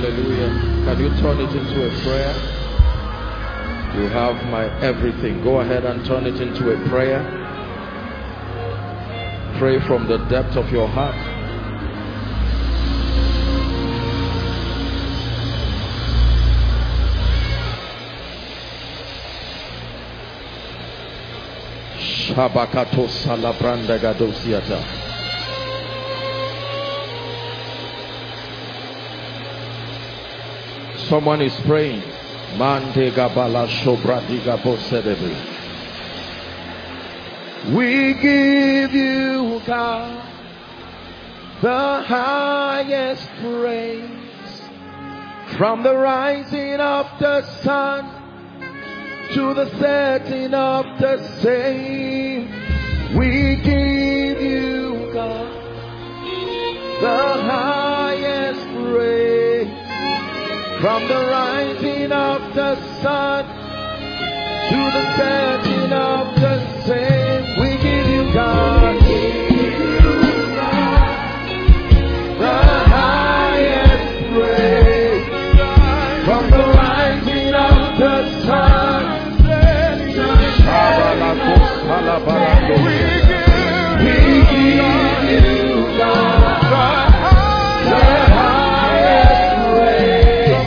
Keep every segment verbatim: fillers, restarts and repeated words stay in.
Hallelujah. Can you turn it into a prayer? You have my everything. Go ahead and turn it into a prayer. Pray from the depth of your heart. Shabakato salabranda gadosiata. Someone is praying. Mante gabala shobradiga bosedebi. We give you, God, the highest praise. From the rising of the sun to the setting of the same, we give you, God, the highest praise. From the rising of the sun to the setting of the same, we give you, God, the highest praise. From the rising of the sun to the setting of the same, we give you, God, the highest praise.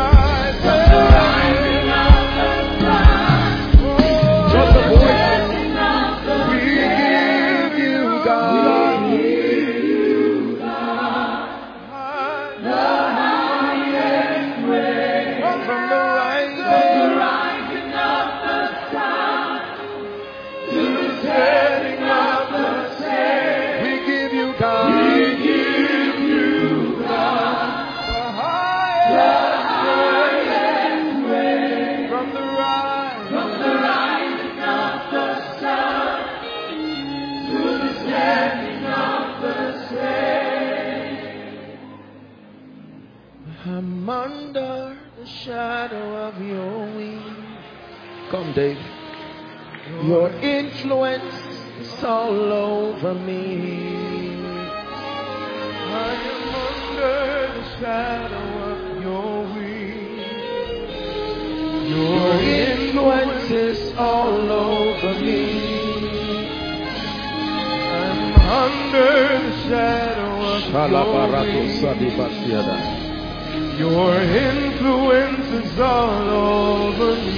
I'm under the shadow of your wings. Come, Dave. Your influence is all over me. I am under the shadow of your wings. Your influence is all over me. I'm under the shadow of your wings. Your influence is all over me.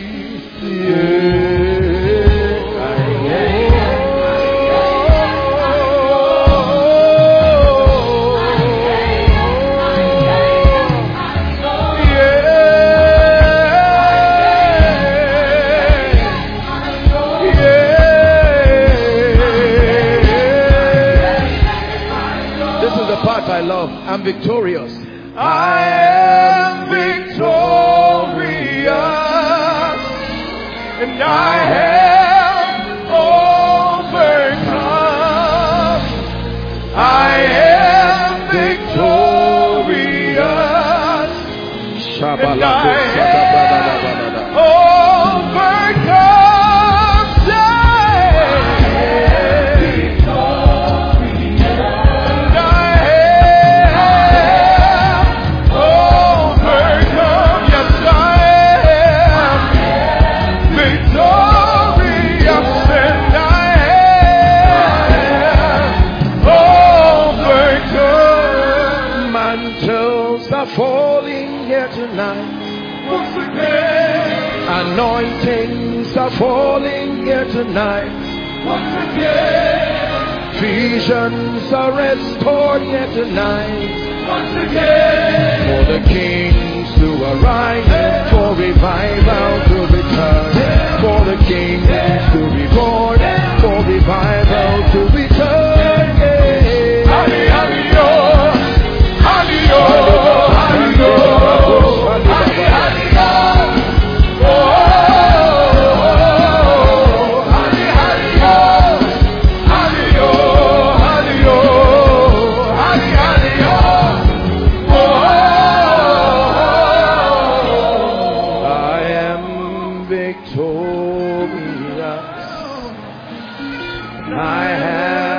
Yeah. I am. This is the part I love. I'm victorious. I am victorious, and I have overcome. I am victorious, and I have overcome. Falling here tonight. Once again. Anointings are falling here tonight. Once again. Visions are restored here tonight. Once again. For the kings to arise, for revival to return, for the kings to be born, for revival to return. Hallelujah. Hallelujah.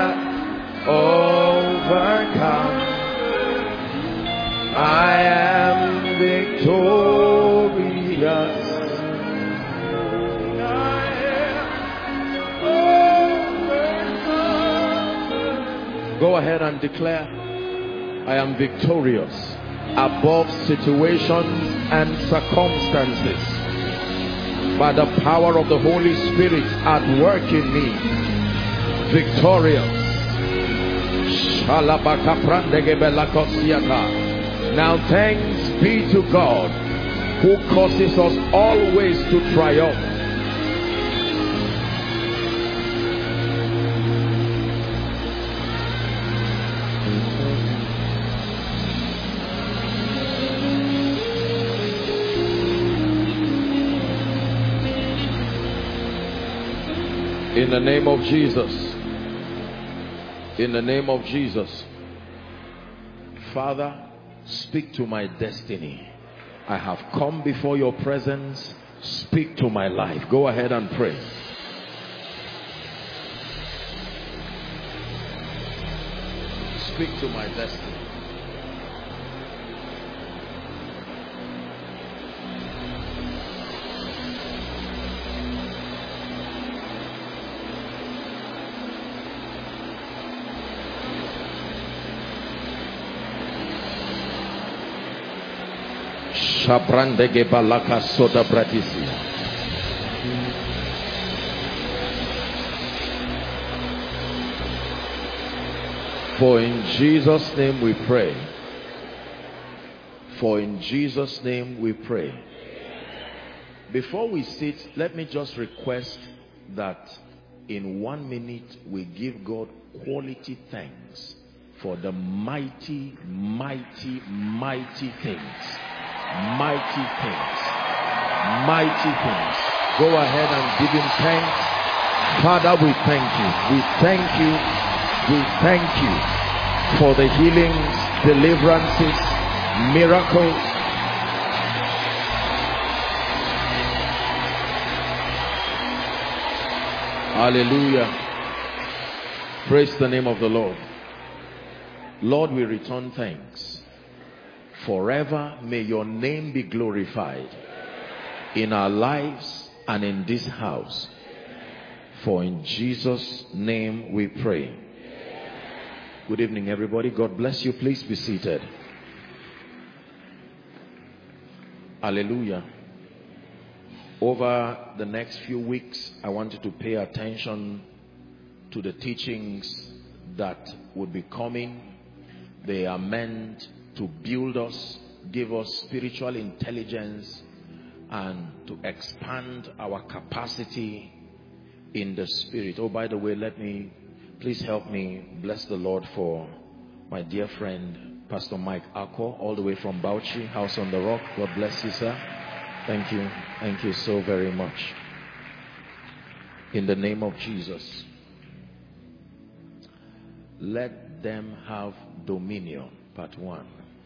I am ahead and declare, I am victorious above situations and circumstances by the power of the Holy Spirit at work in me. Victorious. Now thanks be to God who causes us always to triumph. In the name of Jesus. In the name of Jesus. Father, speak to my destiny. I have come before your presence. Speak to my life. Go ahead and pray. Speak to my destiny. For in Jesus' name we pray. For in Jesus' name we pray. Before we sit, let me just request that in one minute we give God quality thanks for the mighty, mighty, mighty things. Mighty things. Mighty things. Go ahead and give him thanks. Father, we thank you. We thank you. We thank you for the healings, deliverances, miracles. Hallelujah. Praise the name of the Lord. Lord, we return thanks. Forever may your name be glorified in our lives and in this house. For in Jesus' name we pray. Good evening, everybody. God bless you. Please be seated. Hallelujah. Over the next few weeks, I want you to pay attention to the teachings that would be coming. They are meant to build us, give us spiritual intelligence, and to expand our capacity in the spirit. Oh, by the way, let me, please help me bless the Lord for my dear friend, Pastor Mike Akko, all the way from Bauchi, House on the Rock. God bless you, sir. Thank you. Thank you so very much. In the name of Jesus. Let them have dominion. Part one.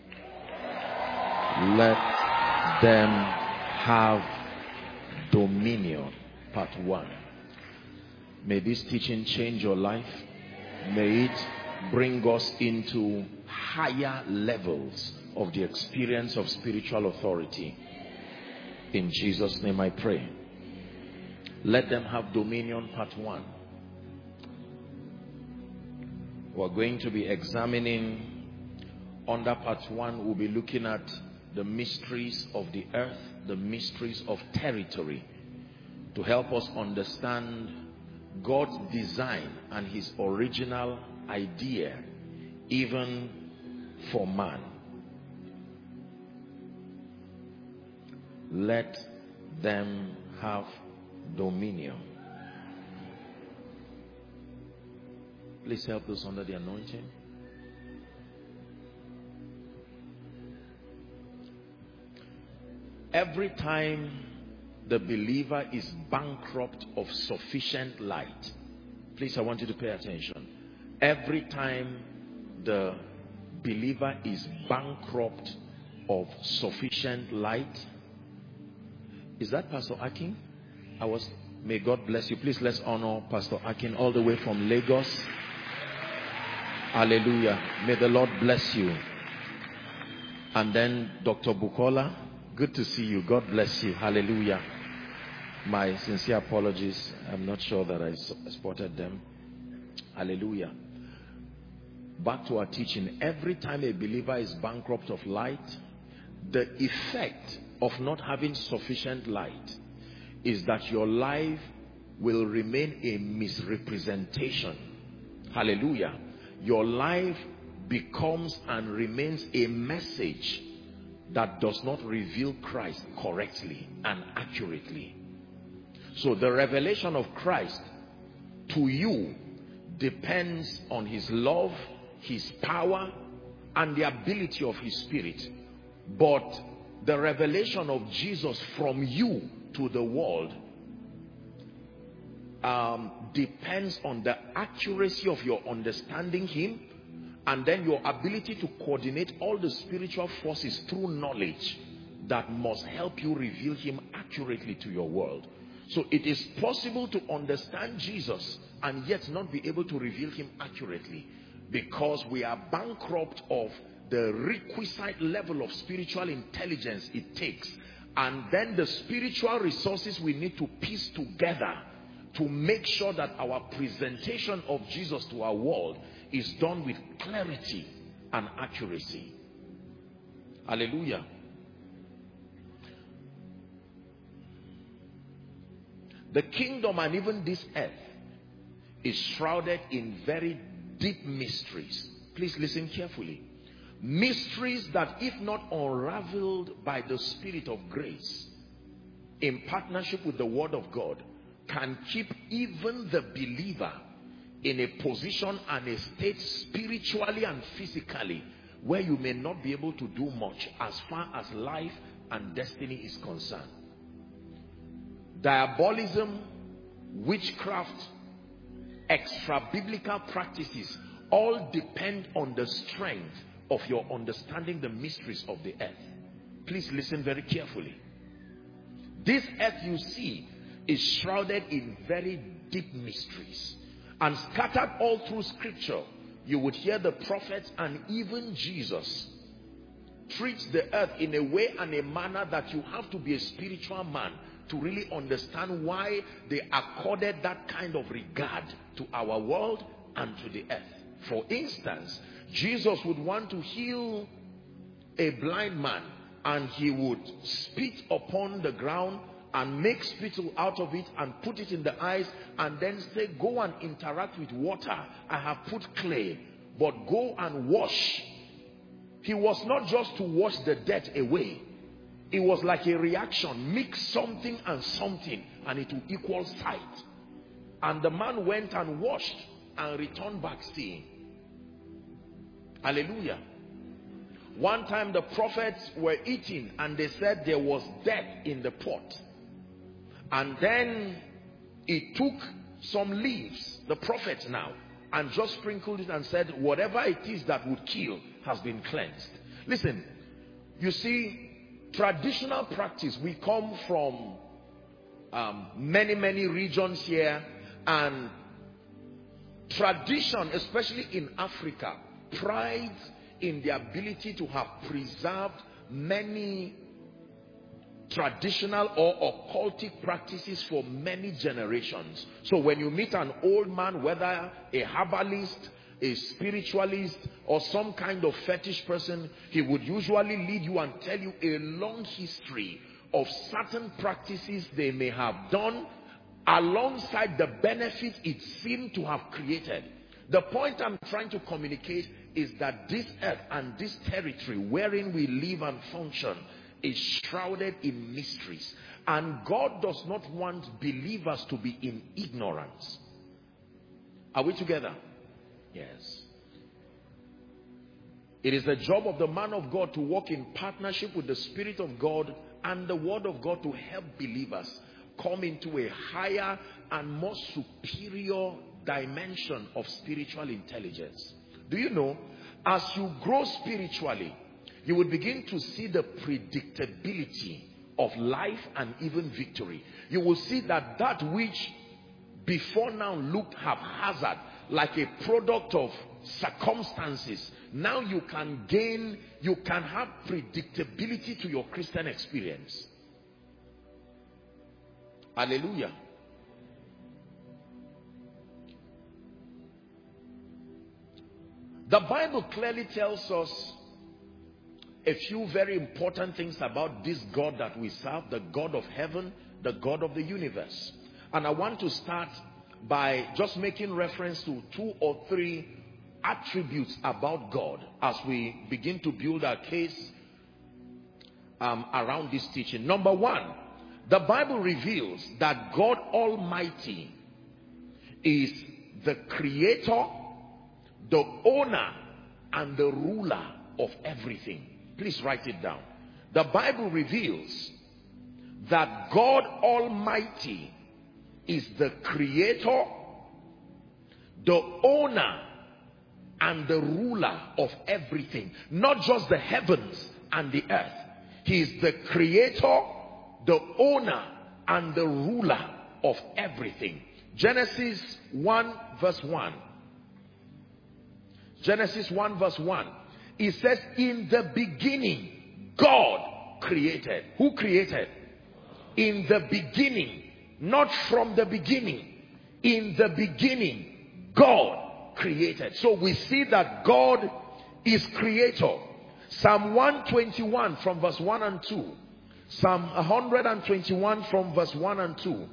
Let them have dominion. Part one. May this teaching change your life. May it bring us into higher levels of the experience of spiritual authority. In Jesus' name I pray. Let them have dominion. Part one. We're going to be examining, under part one, we'll be looking at the mysteries of the earth, the mysteries of territory, to help us understand God's design and his original idea, even for man. Let them have dominion. Please help those under the anointing. Every time the believer is bankrupt of sufficient light, please, I want you to pay attention. Every time the believer is bankrupt of sufficient light. Is that Pastor Akin? I was, may God bless you. Please, let's honor Pastor Akin all the way from Lagos. Hallelujah. May the Lord bless you. And then Doctor Bukola, good to see you. God bless you. Hallelujah. My sincere apologies. I'm not sure that I spotted them. Hallelujah. Back to our teaching. Every time a believer is bankrupt of light, the effect of not having sufficient light is that your life will remain a misrepresentation. Hallelujah. Your life becomes and remains a message that does not reveal Christ correctly and accurately. So the revelation of Christ to you depends on his love, his power, and the ability of his spirit. But the revelation of Jesus from you to the world um, depends on the accuracy of your understanding him, and then your ability to coordinate all the spiritual forces through knowledge that must help you reveal him accurately to your world. So it is possible to understand Jesus and yet not be able to reveal him accurately, because we are bankrupt of the requisite level of spiritual intelligence it takes, and then the spiritual resources we need to piece together to make sure that our presentation of Jesus to our world is done with clarity and accuracy. Hallelujah. The kingdom and even this earth is shrouded in very deep mysteries. Please listen carefully. Mysteries that, if not unraveled by the Spirit of grace in partnership with the Word of God, can keep even the believer in a position and a state spiritually and physically where you may not be able to do much as far as life and destiny is concerned. Diabolism, witchcraft, extra-biblical practices all depend on the strength of your understanding the mysteries of the earth. Please listen very carefully. This earth you see is shrouded in very deep mysteries, and scattered all through scripture you would hear the prophets and even Jesus treats the earth in a way and a manner that you have to be a spiritual man to really understand why they accorded that kind of regard to our world and to the earth. For instance, Jesus would want to heal a blind man, and he would spit upon the ground and make spittle out of it and put it in the eyes, and then say, go and interact with water. I have put clay, but go and wash. He was not just to wash the dirt away. It was like a reaction. Mix something and something and it will equal sight. And the man went and washed and returned back seeing. Hallelujah. One time the prophets were eating and they said there was death in the pot. And then he took some leaves, the prophet now, and just sprinkled it and said, whatever it is that would kill has been cleansed. Listen, you see, traditional practice, we come from um, many, many regions here, and tradition, especially in Africa, prides in the ability to have preserved many traditional or occultic practices for many generations. So when you meet an old man, whether a herbalist, a spiritualist, or some kind of fetish person, he would usually lead you and tell you a long history of certain practices they may have done alongside the benefit it seemed to have created. The point I'm trying to communicate is that this earth and this territory wherein we live and function is shrouded in mysteries, and God does not want believers to be in ignorance. Are we together? Yes. It is the job of the man of God to walk in partnership with the Spirit of God and the Word of God to help believers come into a higher and more superior dimension of spiritual intelligence. Do you know, as you grow spiritually, you will begin to see the predictability of life and even victory. You will see that that which before now looked haphazard, like a product of circumstances, now you can gain, you can have predictability to your Christian experience. Hallelujah. The Bible clearly tells us a few very important things about this God that we serve, the God of heaven, the God of the universe. And I want to start by just making reference to two or three attributes about God as we begin to build our case um, around this teaching. Number one, the Bible reveals that God Almighty is the creator, the owner, and the ruler of everything. Please write it down. The Bible reveals that God Almighty is the creator, the owner, and the ruler of everything. Not just the heavens and the earth. He is the creator, the owner, and the ruler of everything. Genesis one verse one. Genesis one verse one. It says, in the beginning, God created. Who created? In the beginning. Not from the beginning. In the beginning, God created. So we see that God is creator. Psalm one twenty-one from verse one and two. Psalm one twenty-one from verse one and two.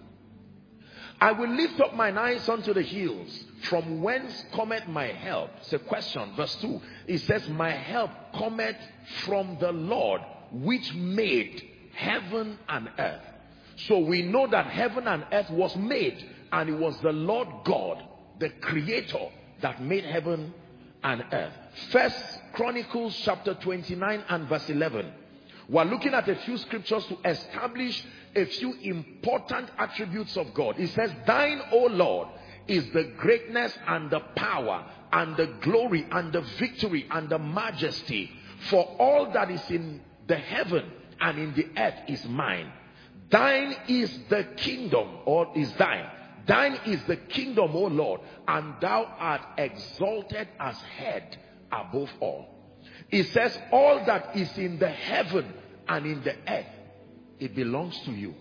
I will lift up mine eyes unto the hills. From whence cometh my help? It's a question. Verse two. It says, my help cometh from the Lord, which made heaven and earth. So we know that heaven and earth was made, and it was the Lord God, the creator, that made heaven and earth. First Chronicles chapter twenty-nine and verse eleven. We're looking at a few scriptures to establish a few important attributes of God. It says, thine, O Lord, is the greatness and the power and the glory and the victory and the majesty. For all that is in the heaven and in the earth is mine. Thine is the kingdom, or is thine. Thine is the kingdom, O Lord, and thou art exalted as head above all. It says, all that is in the heaven and in the earth, it belongs to you.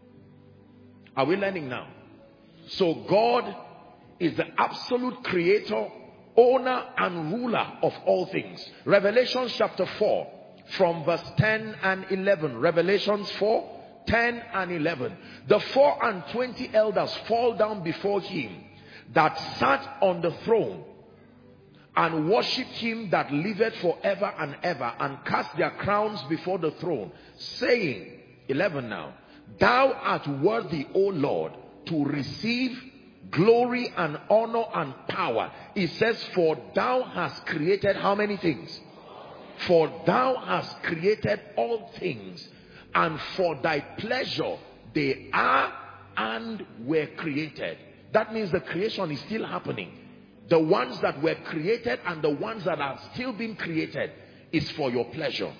Are we learning now? So God is the absolute creator, owner, and ruler of all things. Revelation chapter four from verse ten and eleven. Revelations four, ten and eleven. The four and twenty elders fall down before him that sat on the throne, and worshipped him that liveth forever and ever, and cast their crowns before the throne, saying, eleven now, thou art worthy, O Lord, to receive glory and honor and power. It says, for thou hast created how many things? For thou hast created all things, and for thy pleasure they are and were created. That means the creation is still happening. The ones that were created and the ones that are still being created is for your pleasure.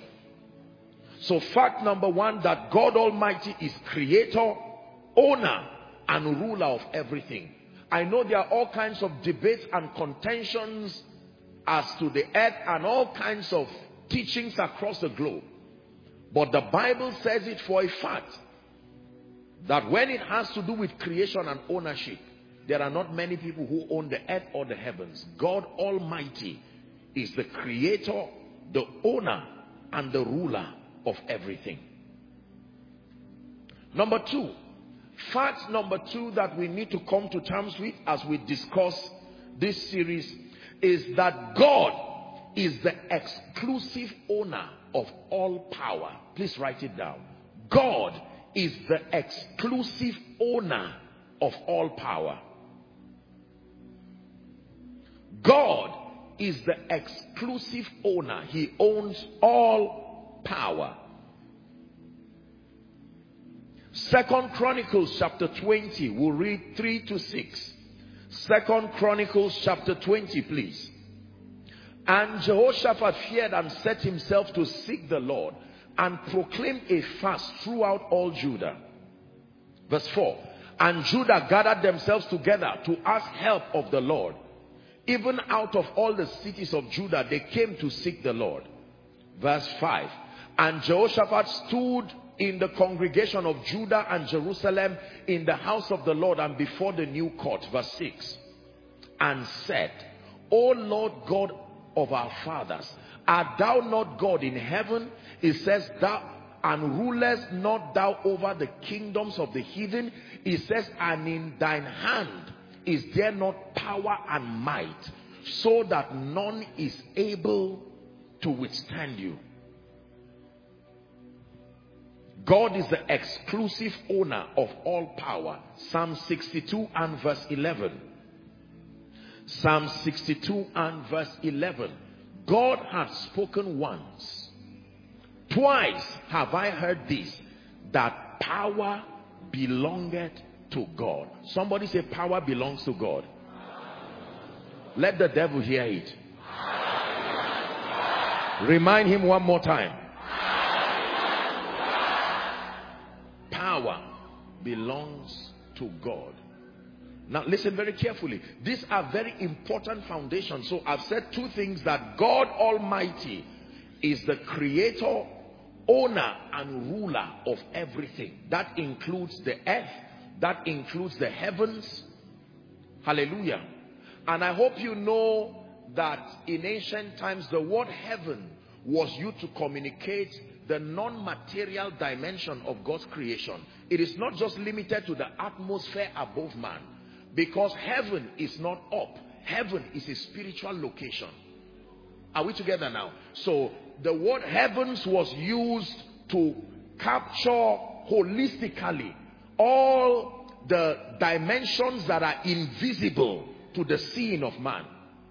So fact number one, that God Almighty is creator, owner, and ruler of everything. I know there are all kinds of debates and contentions as to the earth and all kinds of teachings across the globe. But the Bible says it for a fact that when it has to do with creation and ownership, there are not many people who own the earth or the heavens. God Almighty is the creator, the owner, and the ruler of everything. Number two, fact number two that we need to come to terms with as we discuss this series is that God is the exclusive owner of all power. Please write it down. God is the exclusive owner of all power. God is the exclusive owner. He owns all power. Second Chronicles chapter twenty, we'll read three to six. Second Chronicles chapter twenty, please. And Jehoshaphat feared and set himself to seek the Lord, and proclaimed a fast throughout all Judah. Verse four. And Judah gathered themselves together to ask help of the Lord. Even out of all the cities of Judah, they came to seek the Lord. Verse five. And Jehoshaphat stood in the congregation of Judah and Jerusalem in the house of the Lord and before the new court. Verse six. And said, O Lord God of our fathers. Art thou not God in heaven? It says, thou and rulest not thou over the kingdoms of the heathen? It says, and in thine hand is there not power and might, so that none is able to withstand you. God is the exclusive owner of all power. Psalm sixty-two and verse eleven. Psalm sixty-two and verse eleven. God hath spoken once. Twice have I heard this, that power belongeth to God. Somebody say, power belongs to God. Let the devil hear it. Remind him one more time. Power belongs to God. Now listen very carefully. These are very important foundations. So I've said two things: that God Almighty is the creator, owner and ruler of everything. That includes the earth, that includes the heavens. Hallelujah. And I hope you know that in ancient times the word heaven was used to communicate the non-material dimension of God's creation. It is not just limited to the atmosphere above man, because heaven is not up. Heaven is a spiritual location. Are we together now? So the word heavens was used to capture holistically all the dimensions that are invisible to the seeing of man.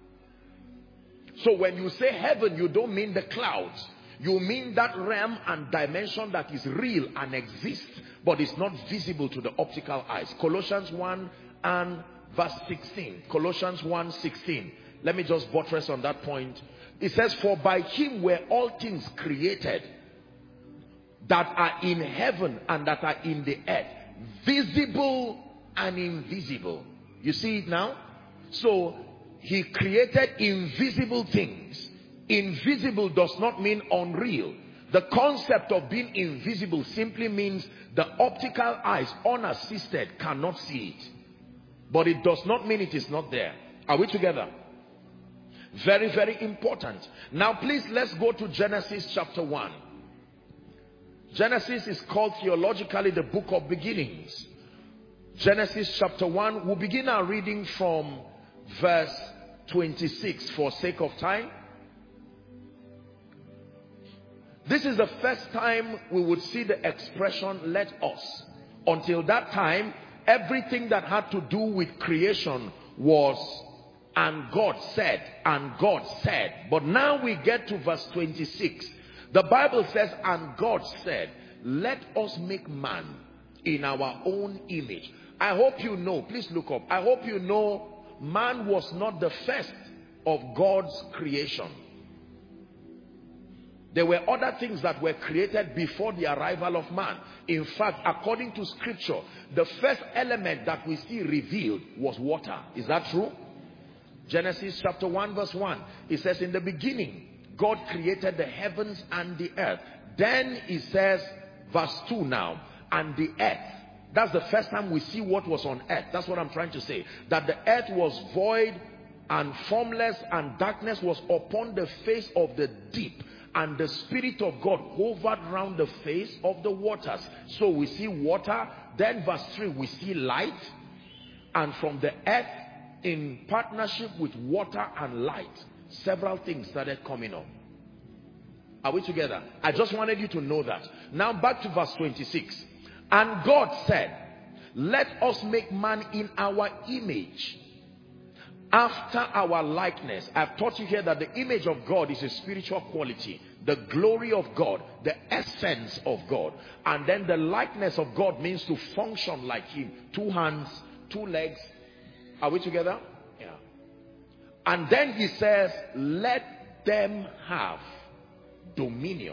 So when you say heaven, you don't mean the clouds. You mean that realm and dimension that is real and exists, but is not visible to the optical eyes. Colossians one and verse sixteen. Colossians one sixteen. Let me just buttress on that point. It says, for by him were all things created, that are in heaven and that are in the earth, visible and invisible. You see it now? So he created invisible things. Invisible does not mean unreal. The concept of being invisible simply means the optical eyes, unassisted, cannot see it. But it does not mean it is not there. Are we together? Very, very important. Now please, let's go to Genesis chapter one. Genesis is called theologically the book of beginnings. Genesis chapter one, we'll begin our reading from verse twenty-six for sake of time. This is the first time we would see the expression, let us. Until that time, everything that had to do with creation was, and God said, and God said. But now we get to verse twenty-six. The Bible says, and God said, let us make man in our own image. I hope you know, please look up. I hope you know, man was not the first of God's creation. There were other things that were created before the arrival of man. In fact, according to scripture, the first element that we see revealed was water. Is that true? Genesis chapter one verse one. It says, in the beginning, God created the heavens and the earth. Then it says, verse two now, and the earth. That's the first time we see what was on earth. That's what I'm trying to say. That the earth was void and formless, and darkness was upon the face of the deep. And the Spirit of God hovered around the face of the waters. So we see water. Then verse three, we see light. And from the earth, in partnership with water and light, several things started coming up. Are we together? I just wanted you to know that. Now back to verse twenty-six. And God said, let us make man in our image, after our likeness. I've taught you here that the image of God is a spiritual quality, the glory of God, the essence of God. And then the likeness of God means to function like him. Two hands, two legs. Are we together? Yeah. And then he says, let them have dominion.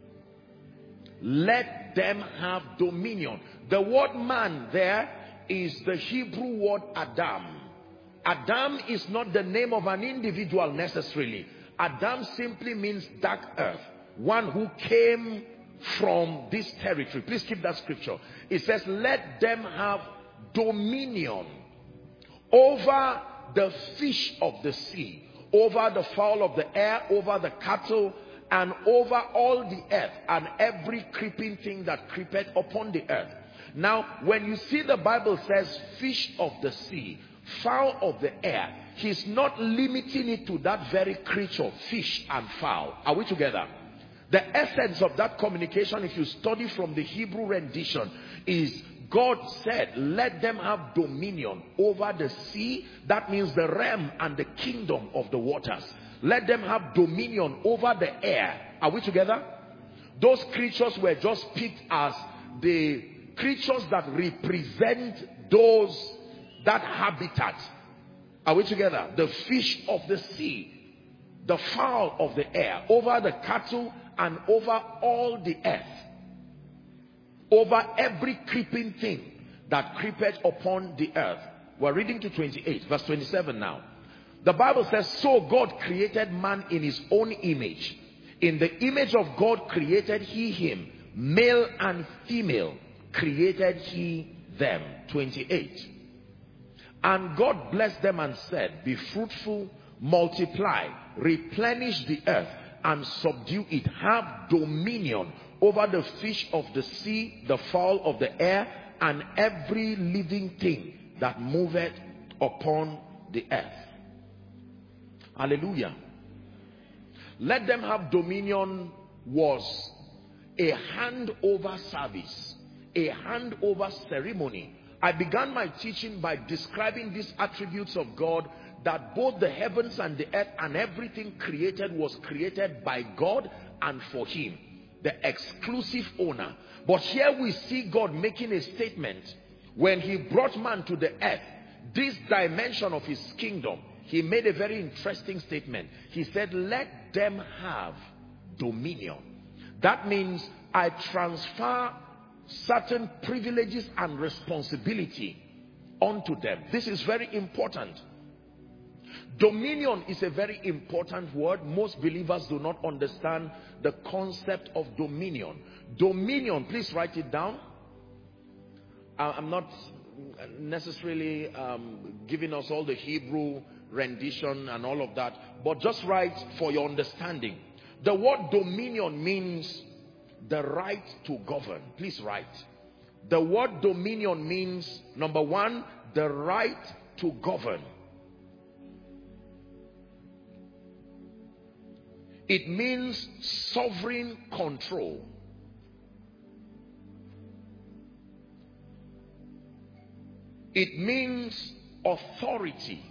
Let them have dominion. The word man there is the Hebrew word Adam. Adam is not the name of an individual necessarily. Adam simply means dark earth, one who came from this territory. Please keep that scripture. It says, let them have dominion over the fish of the sea, over the fowl of the air, over the cattle, and over all the earth, and every creeping thing that creepeth upon the earth. Now, when you see the Bible says fish of the sea, fowl of the air, he's not limiting it to that very creature, fish and fowl. Are we together? The essence of that communication, if you study from the Hebrew rendition, is God said, let them have dominion over the sea. That means the realm and the kingdom of the waters. Let them have dominion over the air. Are we together? Those creatures were just picked as the creatures that represent those, that habitat. Are we together? The fish of the sea, the fowl of the air, over the cattle and over all the earth, over every creeping thing that creepeth upon the earth. We're reading to twenty-eight, verse twenty-seven now. The Bible says, so God created man in his own image. In the image of God created he him. Male and female created he them. twenty-eight. And God blessed them and said, be fruitful, multiply, replenish the earth, and subdue it. Have dominion over the fish of the sea, the fowl of the air, and every living thing that moveth upon the earth. Hallelujah. Let them have dominion was a handover service, a handover ceremony. I began my teaching by describing these attributes of God, that both the heavens and the earth and everything created was created by God and for him, the exclusive owner. But here we see God making a statement. When he brought man to the earth, this dimension of his kingdom, he made a very interesting statement. He said, let them have dominion. That means I transfer certain privileges and responsibility onto them. This is very important. Dominion is a very important word. Most believers do not understand the concept of dominion. Dominion, please write it down. I'm not necessarily um, giving us all the Hebrew rendition and all of that, but just write for your understanding. The word dominion means the right to govern. Please write. The word dominion means, number one, the right to govern. It means sovereign control. It means authority.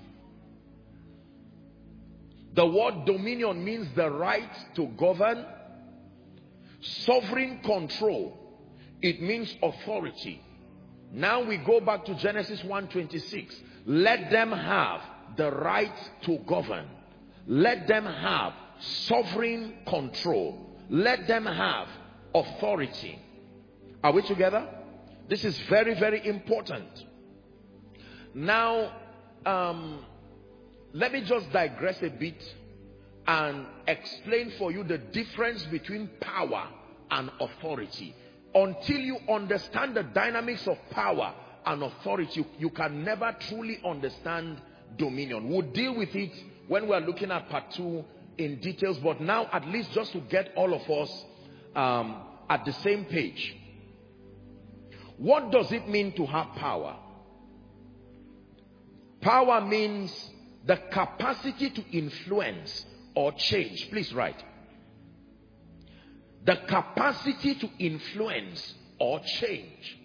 The word dominion means the right to govern, sovereign control. It means authority. Now we go back to Genesis one twenty-six. Let them have the right to govern. Let them have sovereign control. Let them have authority. Are we together? This is very, very important. Now, um, let me just digress a bit and explain for you the difference between power and authority. Until you understand the dynamics of power and authority, you can never truly understand dominion. We'll deal with it when we're looking at part two in details, but now at least just to get all of us um, at the same page. What does it mean to have power? Power means the capacity to influence or change. Please write. The capacity to influence or change.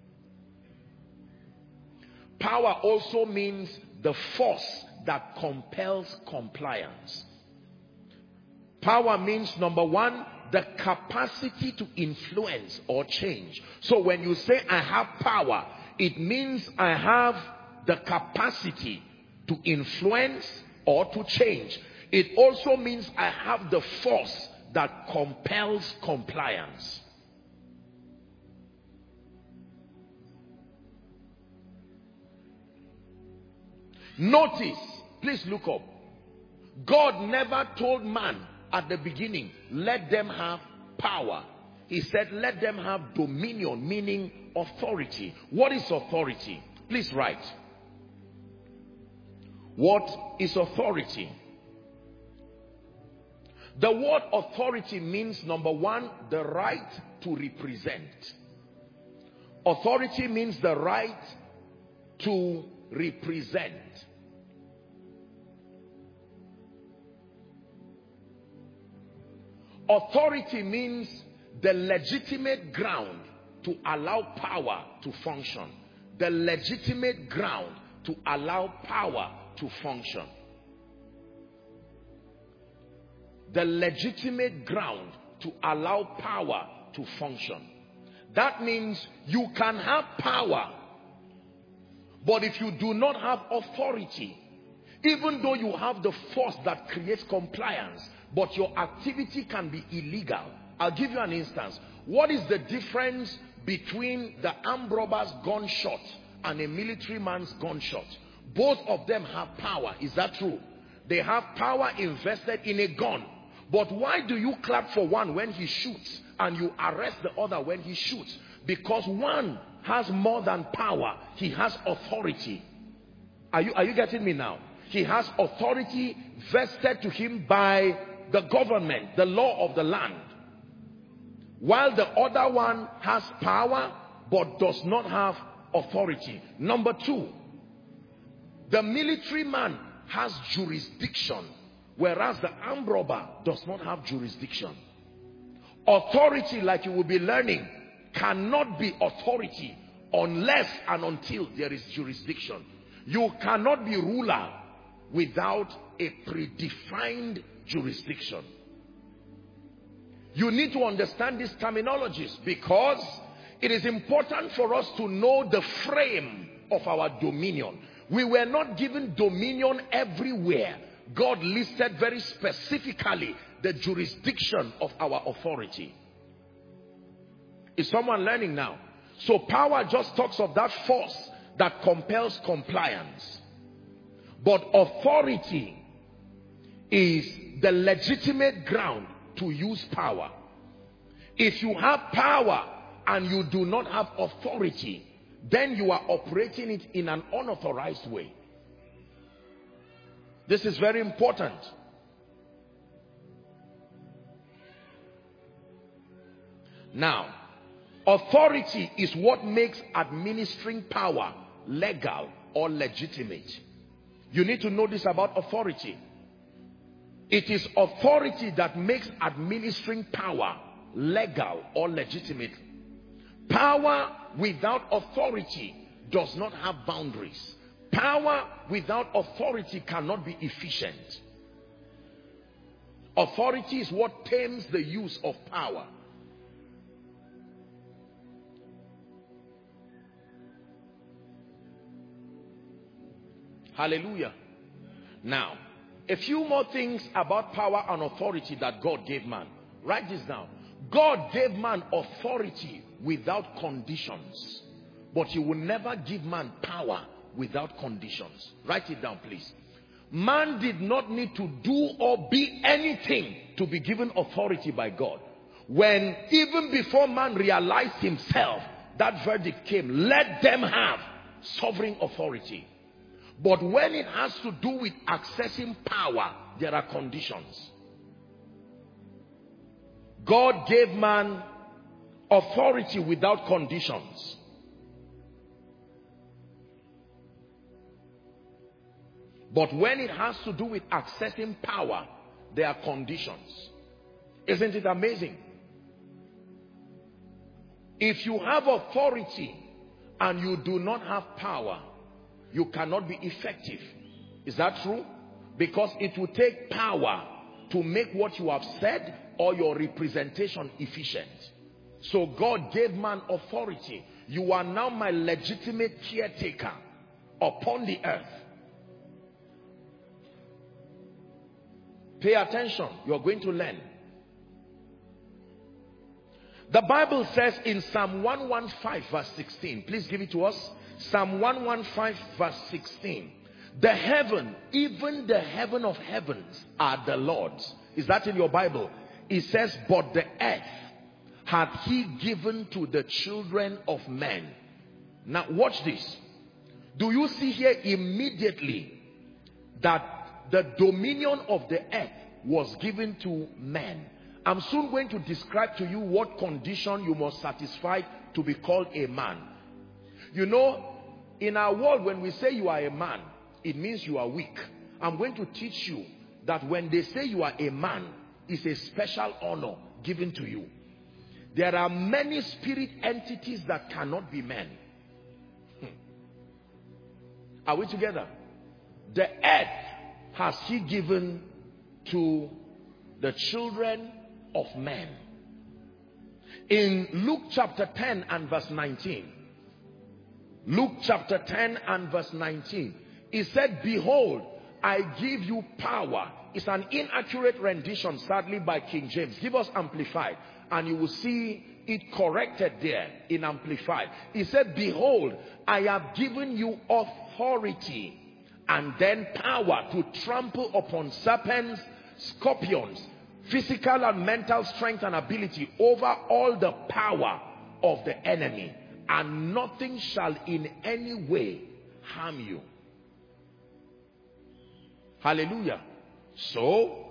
Power also means the force that compels compliance. Power means, number one, the capacity to influence or change. So when you say I have power, it means I have the capacity to influence or to change. It also means I have the force that compels compliance. Notice, please look up. God never told man at the beginning, let them have power. He said, let them have dominion, meaning authority. What is authority? Please write. What is authority? The word authority means, number one, the right to represent. Authority means the right to represent. Authority means the legitimate ground to allow power to function. The legitimate ground to allow power to function. The legitimate ground to allow power to function. That means you can have power, but if you do not have authority, even though you have the force that creates compliance, but your activity can be illegal. I'll give you an instance. What is the difference between the armed robber's gunshot and a military man's gunshot? Both of them have power. Is that true? They have power invested in a gun. But why do you clap for one when he shoots and you arrest the other when he shoots? Because one has more than power. He has authority. Are you, are you getting me now? He has authority vested to him by the government, the law of the land. While the other one has power but does not have authority. Number two, the military man has jurisdiction, whereas the armed robber does not have jurisdiction. Authority, like you will be learning, cannot be authority unless and until there is jurisdiction. You cannot be ruler without a predefined jurisdiction. You need to understand these terminologies because it is important for us to know the frame of our dominion. We were not given dominion everywhere. God listed very specifically the jurisdiction of our authority. Is someone learning now? So power just talks of that force that compels compliance. But authority is the legitimate ground to use power. If you have power and you do not have authority, then you are operating it in an unauthorized way. This is very important. Now, authority is what makes administering power legal or legitimate. You need to know this about authority. It is authority that makes administering power legal or legitimate. Power without authority does not have boundaries. Power without authority cannot be efficient. Authority is what tames the use of power. Hallelujah. Now, a few more things about power and authority that God gave man. Write this down. God gave man authority without conditions, but he will never give man power without conditions. Write it down, please. Man did not need to do or be anything to be given authority by God. When even before man realized himself, that verdict came, let them have sovereign authority. But when it has to do with accessing power, there are conditions. God gave man authority without conditions. But when it has to do with accessing power, there are conditions. Isn't it amazing? If you have authority and you do not have power, you cannot be effective. Is that true? Because it will take power to make what you have said or your representation efficient. So God gave man authority. You are now my legitimate caretaker upon the earth. Pay attention. You're going to learn. The Bible says in Psalm one fifteen verse sixteen. Please give it to us. Psalm one fifteen verse sixteen. The heaven, even the heaven of heavens are the Lord's. Is that in your Bible? It says, but the earth hath he given to the children of men. Now watch this. Do you see here immediately that the dominion of the earth was given to men. I'm soon going to describe to you what condition you must satisfy to be called a man. You know, in our world, when we say you are a man, it means you are weak. I'm going to teach you that when they say you are a man, it's a special honor given to you. There are many spirit entities that cannot be men. Hmm. Are we together? The earth has he given to the children of men. In Luke chapter ten and verse nineteen, Luke chapter ten and verse nineteen, he said, behold, I give you power. It's an inaccurate rendition, sadly, by King James. Give us Amplified, and you will see it corrected there in Amplified. He said, behold, I have given you authority and then power to trample upon serpents, scorpions, physical and mental strength and ability over all the power of the enemy, and nothing shall in any way harm you. Hallelujah. So,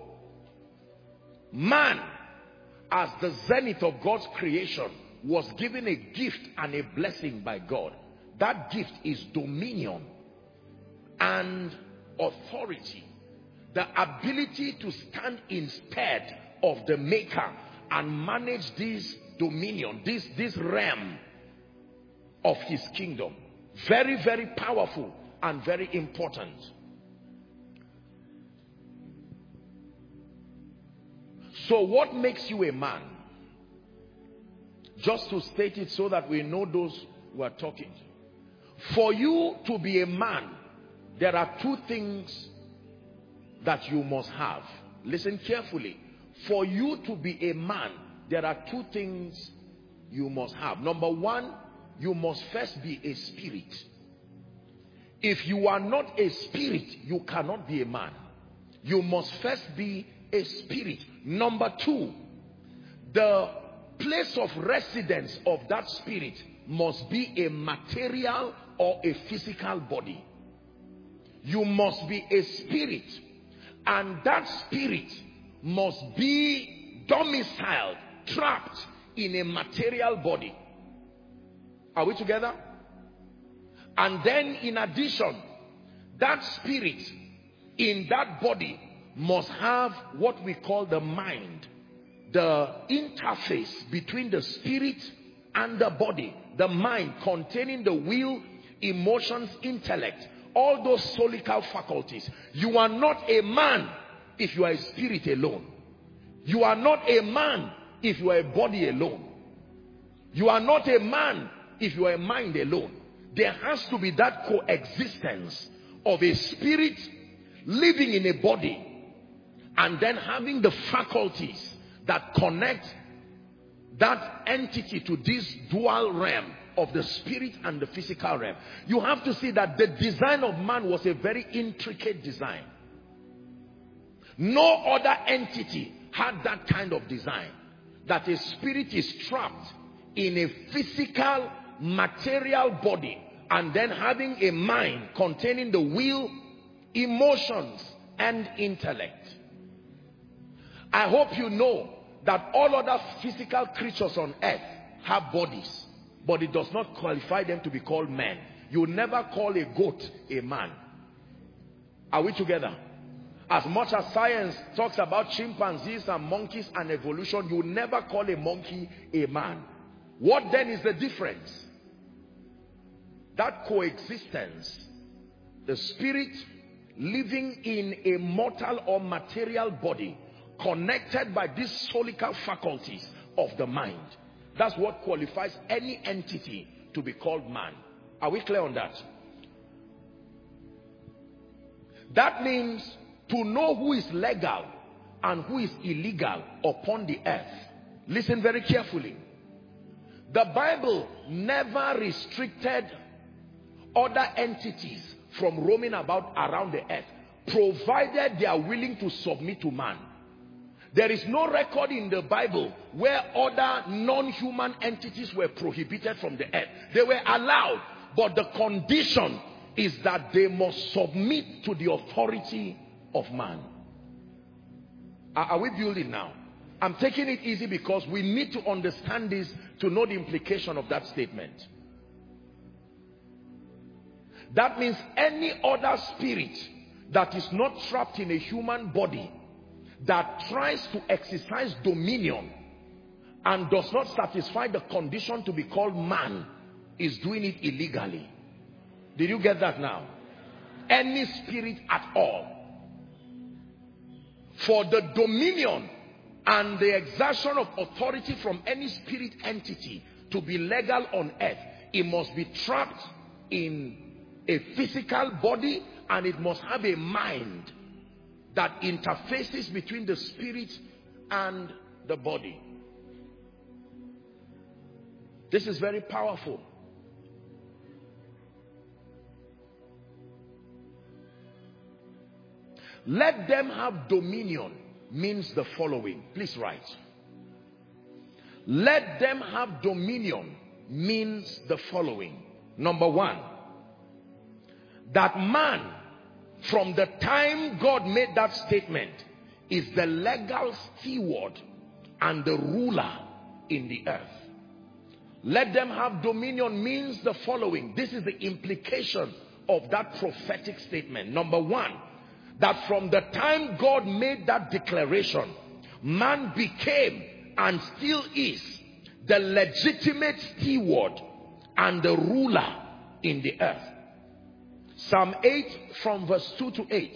man, as the zenith of God's creation, was given a gift and a blessing by God. That gift is dominion and authority. The ability to stand instead of the maker and manage this dominion, this, this realm of his kingdom. Very, very powerful and very important. So what makes you a man? Just to state it so that we know those who are talking. For you to be a man, there are two things that you must have. Listen carefully. For you to be a man, there are two things you must have. Number one, you must first be a spirit. If you are not a spirit, you cannot be a man. You must first be a spirit. Number two, the place of residence of that spirit must be a material or a physical body. You must be a spirit, and that spirit must be domiciled, trapped in a material body. Are we together? And then in addition, that spirit in that body must have what we call the mind, the interface between the spirit and the body, the mind containing the will, emotions, intellect, all those solical faculties. You are not a man if you are a spirit alone. You are not a man if you are a body alone. You are not a man if you are a mind alone. There has to be that coexistence of a spirit living in a body, and then having the faculties that connect that entity to this dual realm of the spirit and the physical realm. You have to see that the design of man was a very intricate design. No other entity had that kind of design, that a spirit is trapped in a physical, material body, and then having a mind containing the will, emotions, and intellect. I hope you know that all other physical creatures on earth have bodies, but it does not qualify them to be called men. You never call a goat a man. Are we together? As much as science talks about chimpanzees and monkeys and evolution, you never call a monkey a man. What then is the difference? That coexistence, the spirit living in a mortal or material body, connected by these solical faculties of the mind. That's what qualifies any entity to be called man. Are we clear on that? That means to know who is legal and who is illegal upon the earth. Listen very carefully. The Bible never restricted other entities from roaming about around the earth, provided they are willing to submit to man. There is no record in the Bible where other non-human entities were prohibited from the earth. They were allowed, but the condition is that they must submit to the authority of man. Are, are we building now? I'm taking it easy because we need to understand this to know the implication of that statement. That means any other spirit that is not trapped in a human body that tries to exercise dominion and does not satisfy the condition to be called man is doing it illegally. Did you get that now? Any spirit at all. For the dominion and the exertion of authority from any spirit entity to be legal on earth, it must be trapped in a physical body, and it must have a mind that interfaces between the spirit and the body. This is very powerful. Let them have dominion means the following. Please write. Let them have dominion means the following. Number one, that man, from the time God made that statement, is the legal steward and the ruler in the earth. Let them have dominion means the following. This is the implication of that prophetic statement. Number one, that from the time God made that declaration, man became and still is the legitimate steward and the ruler in the earth. Psalm eight from verse two to eight.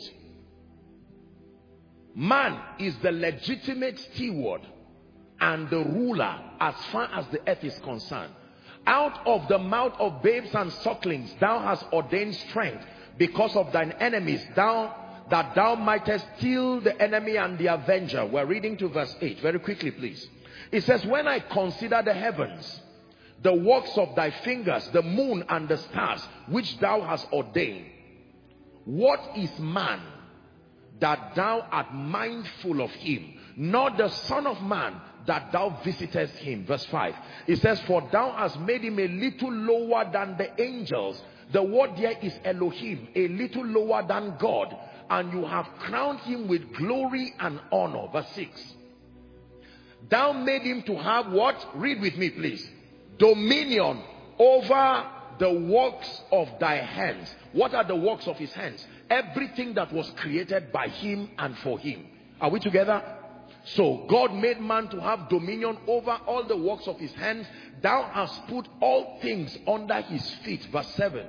Man is the legitimate steward and the ruler as far as the earth is concerned. Out of the mouth of babes and sucklings thou hast ordained strength because of thine enemies, thou that thou mightest kill the enemy and the avenger. We're reading to verse eight very quickly, please. It says, when I consider the heavens, the works of thy fingers, the moon and the stars which thou hast ordained, what is man that thou art mindful of him, nor the son of man that thou visitest him? Verse five, it says, for thou hast made him a little lower than the angels. The word there is Elohim, a little lower than God, and you have crowned him with glory and honor. Verse six, thou made him to have what? Read with me, please. Dominion over the works of thy hands. What are the works of his hands? Everything that was created by him and for him. Are we together? So God made man to have dominion over all the works of his hands. Thou hast put all things under his feet. Verse seven.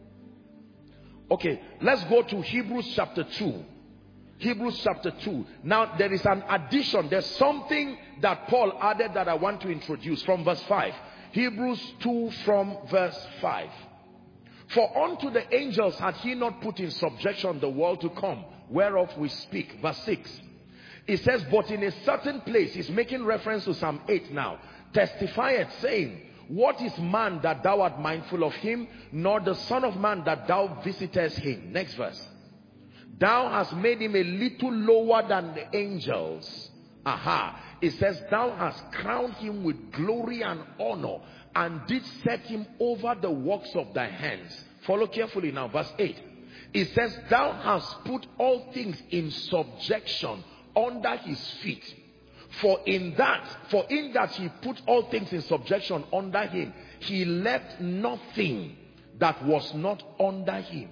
Okay, let's go to Hebrews chapter two. Hebrews chapter two. Now there is an addition. There's something that Paul added that I want to introduce from verse five. Hebrews two from verse five. For unto the angels had he not put in subjection the world to come, whereof we speak. Verse six. It says, but in a certain place, he's making reference to Psalm eight now, testifieth, saying, what is man that thou art mindful of him, nor the son of man that thou visitest him? Next verse. Thou hast made him a little lower than the angels. Aha. It says, thou hast crowned him with glory and honor, and did set him over the works of thy hands. Follow carefully now, verse eight. It says, thou hast put all things in subjection under his feet. For in that, for in that he put all things in subjection under him, he left nothing that was not under him.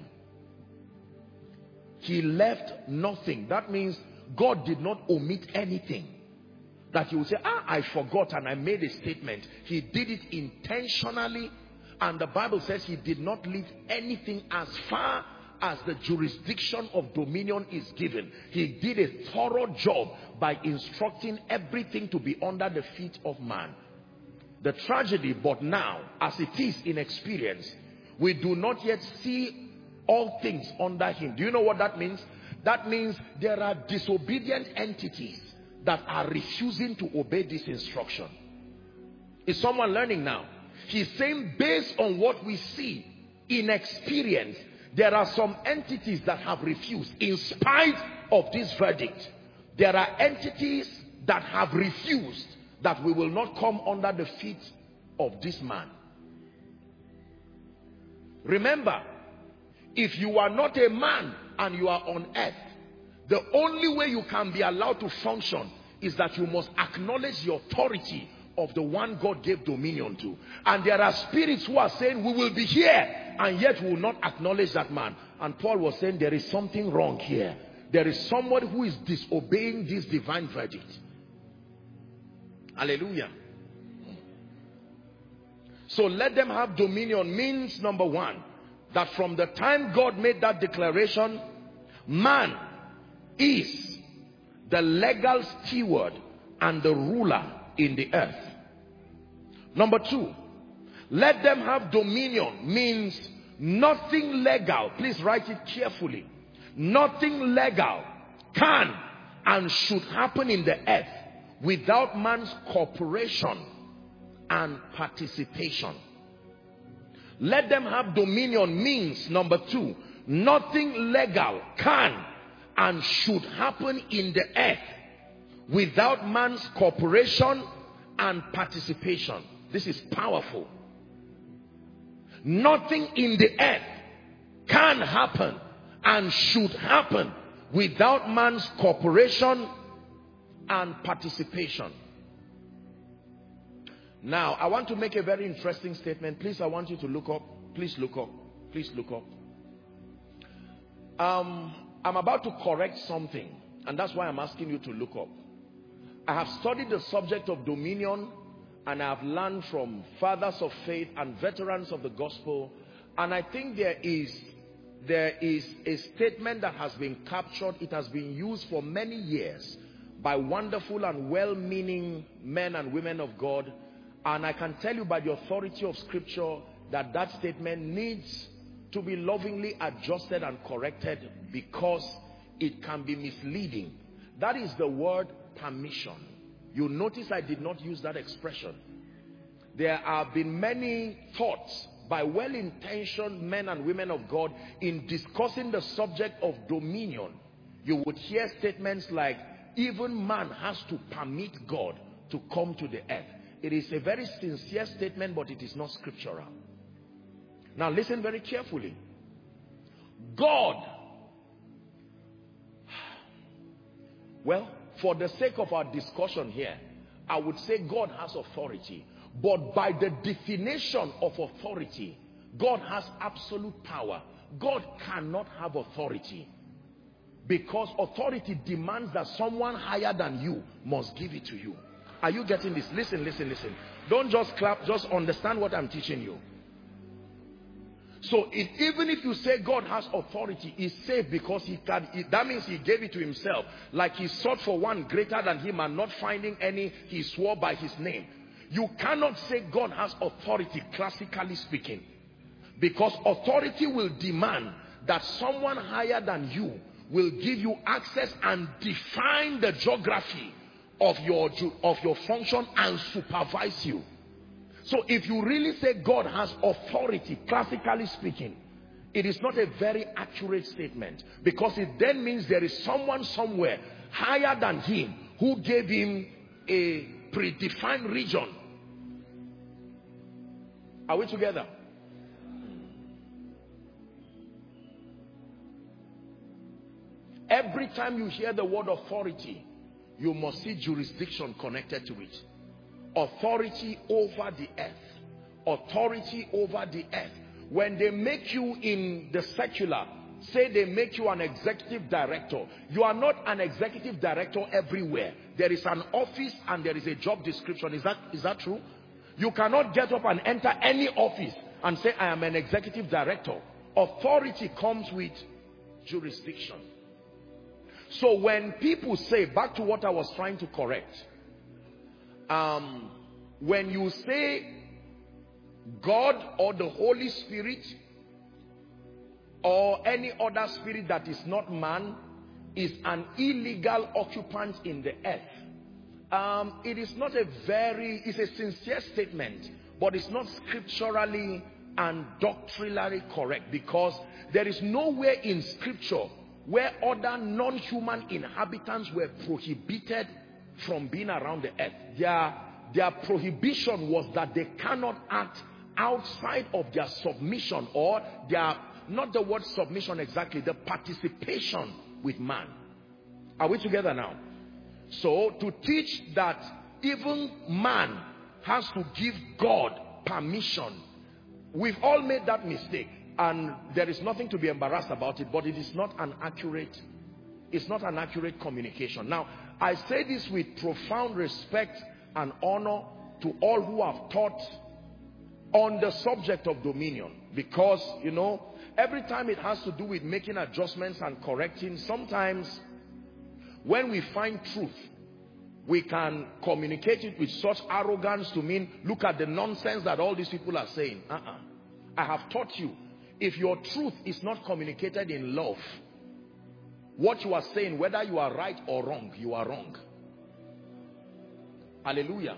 He left nothing. That means God did not omit anything. That you will say, ah, I forgot and I made a statement. He did it intentionally, and the Bible says he did not leave anything as far as the jurisdiction of dominion is given. He did a thorough job by instructing everything to be under the feet of man. The tragedy, but now, as it is in experience, we do not yet see all things under him. Do you know what that means? That means there are disobedient entities that are refusing to obey this instruction. Is someone learning now? He's saying, based on what we see in experience, there are some entities that have refused. In spite of this verdict, there are entities that have refused, that we will not come under the feet of this man. Remember, if you are not a man and you are on earth, The only way you can be allowed to function is that you must acknowledge the authority of the one God gave dominion to. And there are spirits who are saying, we will be here, and yet we will not acknowledge that man. And Paul was saying, there is something wrong here. There is somebody who is disobeying this divine verdict. Hallelujah. So let them have dominion means, number one, that from the time God made that declaration, man is the legal steward and the ruler in the earth. Number two, let them have dominion means nothing legal, please write it carefully, nothing legal can and should happen in the earth without man's cooperation and participation. Let them have dominion means, number two, nothing legal can and should happen in the earth without man's cooperation and participation. This is powerful. Nothing in the earth can happen and should happen without man's cooperation and participation. Now, I want to make a very interesting statement. Please, I want you to look up. Please look up. Please look up. Um, I'm about to correct something, and that's why I'm asking you to look up. I have studied the subject of dominion, and I have learned from fathers of faith and veterans of the gospel, and I think there is there is a statement that has been captured. It has been used for many years by wonderful and well-meaning men and women of God, and I can tell you by the authority of scripture that that statement needs to be lovingly adjusted and corrected, because it can be misleading. That is the word permission. You notice I did not use that expression. There have been many thoughts by well-intentioned men and women of God in discussing the subject of dominion. You would hear statements like, even man has to permit God to come to the earth. It is a very sincere statement, but it is not scriptural. Now listen very carefully. God, well, for the sake of our discussion here, I would say God has authority. But by the definition of authority, God has absolute power. God cannot have authority, because authority demands that someone higher than you must give it to you. Are you getting this? Listen, listen, listen. Don't just clap, just understand what I'm teaching you. So it, even if you say God has authority, he's safe because he can. It, that means he gave it to himself. Like he sought for one greater than him, and not finding any, he swore by his name. You cannot say God has authority, classically speaking, because authority will demand that someone higher than you will give you access and define the geography of your, of your function and supervise you. So if you really say God has authority, classically speaking, it is not a very accurate statement, because it then means there is someone somewhere higher than him who gave him a predefined region. Are we together? Every time you hear the word authority, you must see jurisdiction connected to it. Authority over the earth. Authority over the earth. When they make you in the secular, say they make you an executive director, you are not an executive director everywhere. There is an office and there is a job description. Is that, is that true? You cannot get up and enter any office and say, I am an executive director. Authority comes with jurisdiction. So when people say, back to what I was trying to correct, um, when you say God or the Holy Spirit or any other spirit that is not man is an illegal occupant in the earth, um, it is not a very, it's a sincere statement, but it's not scripturally and doctrinally correct, because there is nowhere in scripture where other non-human inhabitants were prohibited from being around the earth. Their, their prohibition was that they cannot act outside of their submission, or their, not the word submission exactly, the participation with man. Are we together now? So to teach that even man has to give God permission, we've all made that mistake, and there is nothing to be embarrassed about it, but it is not an accurate, it's not an accurate communication. Now, I say this with profound respect and honor to all who have taught on the subject of dominion, because, you know, every time it has to do with making adjustments and correcting, sometimes when we find truth, we can communicate it with such arrogance to mean, look at the nonsense that all these people are saying. Uh-uh. I have taught you, if your truth is not communicated in love, what you are saying, whether you are right or wrong, you are wrong. Hallelujah.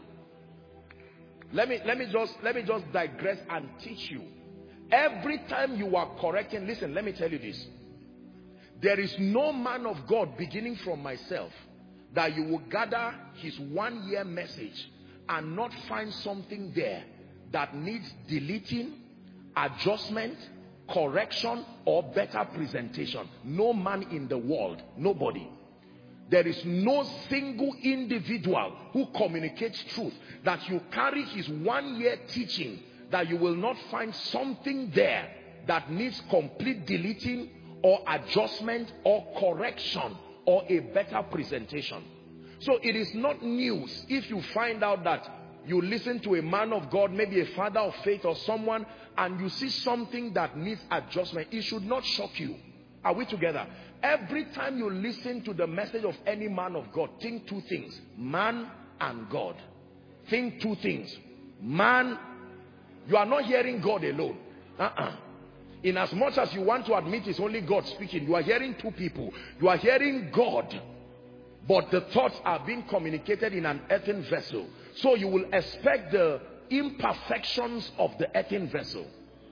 Let me, let me just, let me just digress and teach you. Every time you are correcting, listen, let me tell you this. There is no man of God, beginning from myself, that you will gather his one year message and not find something there that needs deleting, adjustment, correction, or better presentation. No man in the world, nobody. There is no single individual who communicates truth that you carry his one year teaching that you will not find something there that needs complete deleting or adjustment or correction or a better presentation. So it is not news if you find out that you listen to a man of God, maybe a father of faith or someone, and you see something that needs adjustment. It should not shock you. Are we together? Every time you listen to the message of any man of God, think two things: man and God. Think two things. Man, you are not hearing God alone. Uh-uh. In as much as you want to admit it's only God speaking, you are hearing two people. You are hearing God, but the thoughts are being communicated in an earthen vessel. So you will expect the imperfections of the earthen vessel.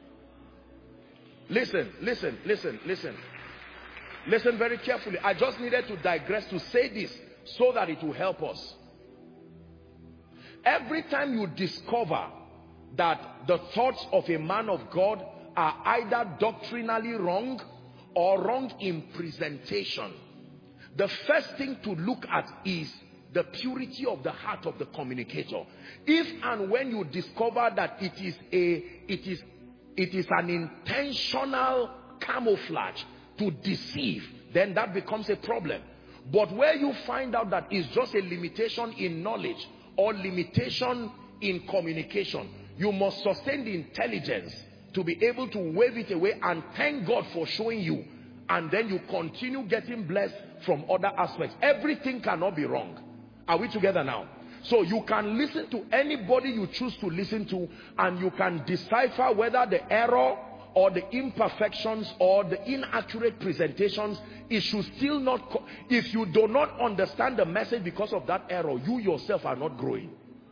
Listen, listen, listen, listen. Listen very carefully. I just needed to digress to say this so that it will help us. Every time you discover that the thoughts of a man of God are either doctrinally wrong or wrong in presentation, the first thing to look at is the purity of the heart of the communicator. If and when you discover that it is a it is it is an intentional camouflage to deceive, then that becomes a problem. But where you find out that it's just a limitation in knowledge or limitation in communication, you must sustain the intelligence to be able to wave it away and thank God for showing you, and then you continue getting blessed from other aspects. Everything cannot be wrong. Are we together now? So you can listen to anybody you choose to listen to, and you can decipher whether the error or the imperfections or the inaccurate presentations, it should still not, if you do not understand the message because of that error, you yourself are not growing.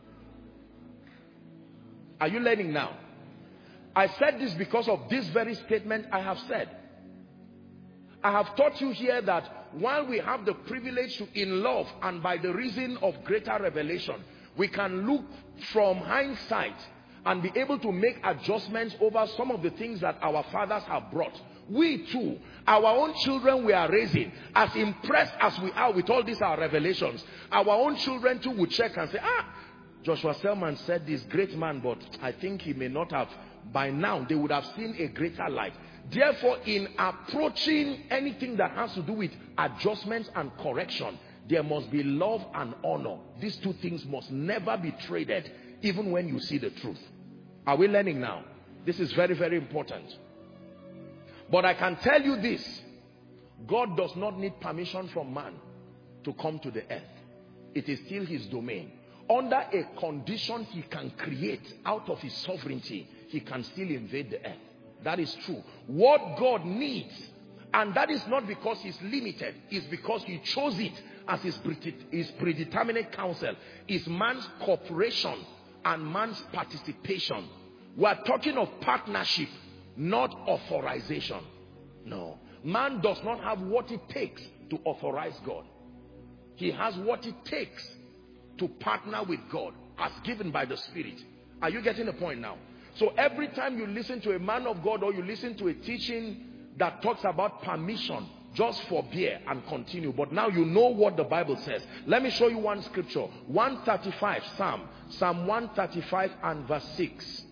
Are you learning now? I said this because of this very statement I have said. I have taught you here that while we have the privilege to, in love and by the reason of greater revelation, we can look from hindsight and be able to make adjustments over some of the things that our fathers have brought. We too, our own children we are raising, as impressed as we are with all these our revelations, our own children too would check and say, ah, Joshua Selman said this, great man, but I think he may not have, by now they would have seen a greater light. Therefore, in approaching anything that has to do with adjustments and correction, there must be love and honor. These two things must never be traded, even when you see the truth. Are we learning now? This is very, very important. But I can tell you this: God does not need permission from man to come to the earth. It is still his domain. Under a condition he can create out of his sovereignty, he can still invade the earth. That is true. What God needs, and that is not because he's limited, is because he chose it as his, his predeterminate counsel, is man's cooperation and man's participation. We are talking of partnership, not authorization. No. Man does not have what it takes to authorize God. He has what it takes to partner with God as given by the Spirit. Are you getting the point now? So every time you listen to a man of God or you listen to a teaching that talks about permission, just forbear and continue. But now you know what the Bible says. Let me show you one scripture. one thirty-five, Psalm. Psalm one thirty-five and verse six.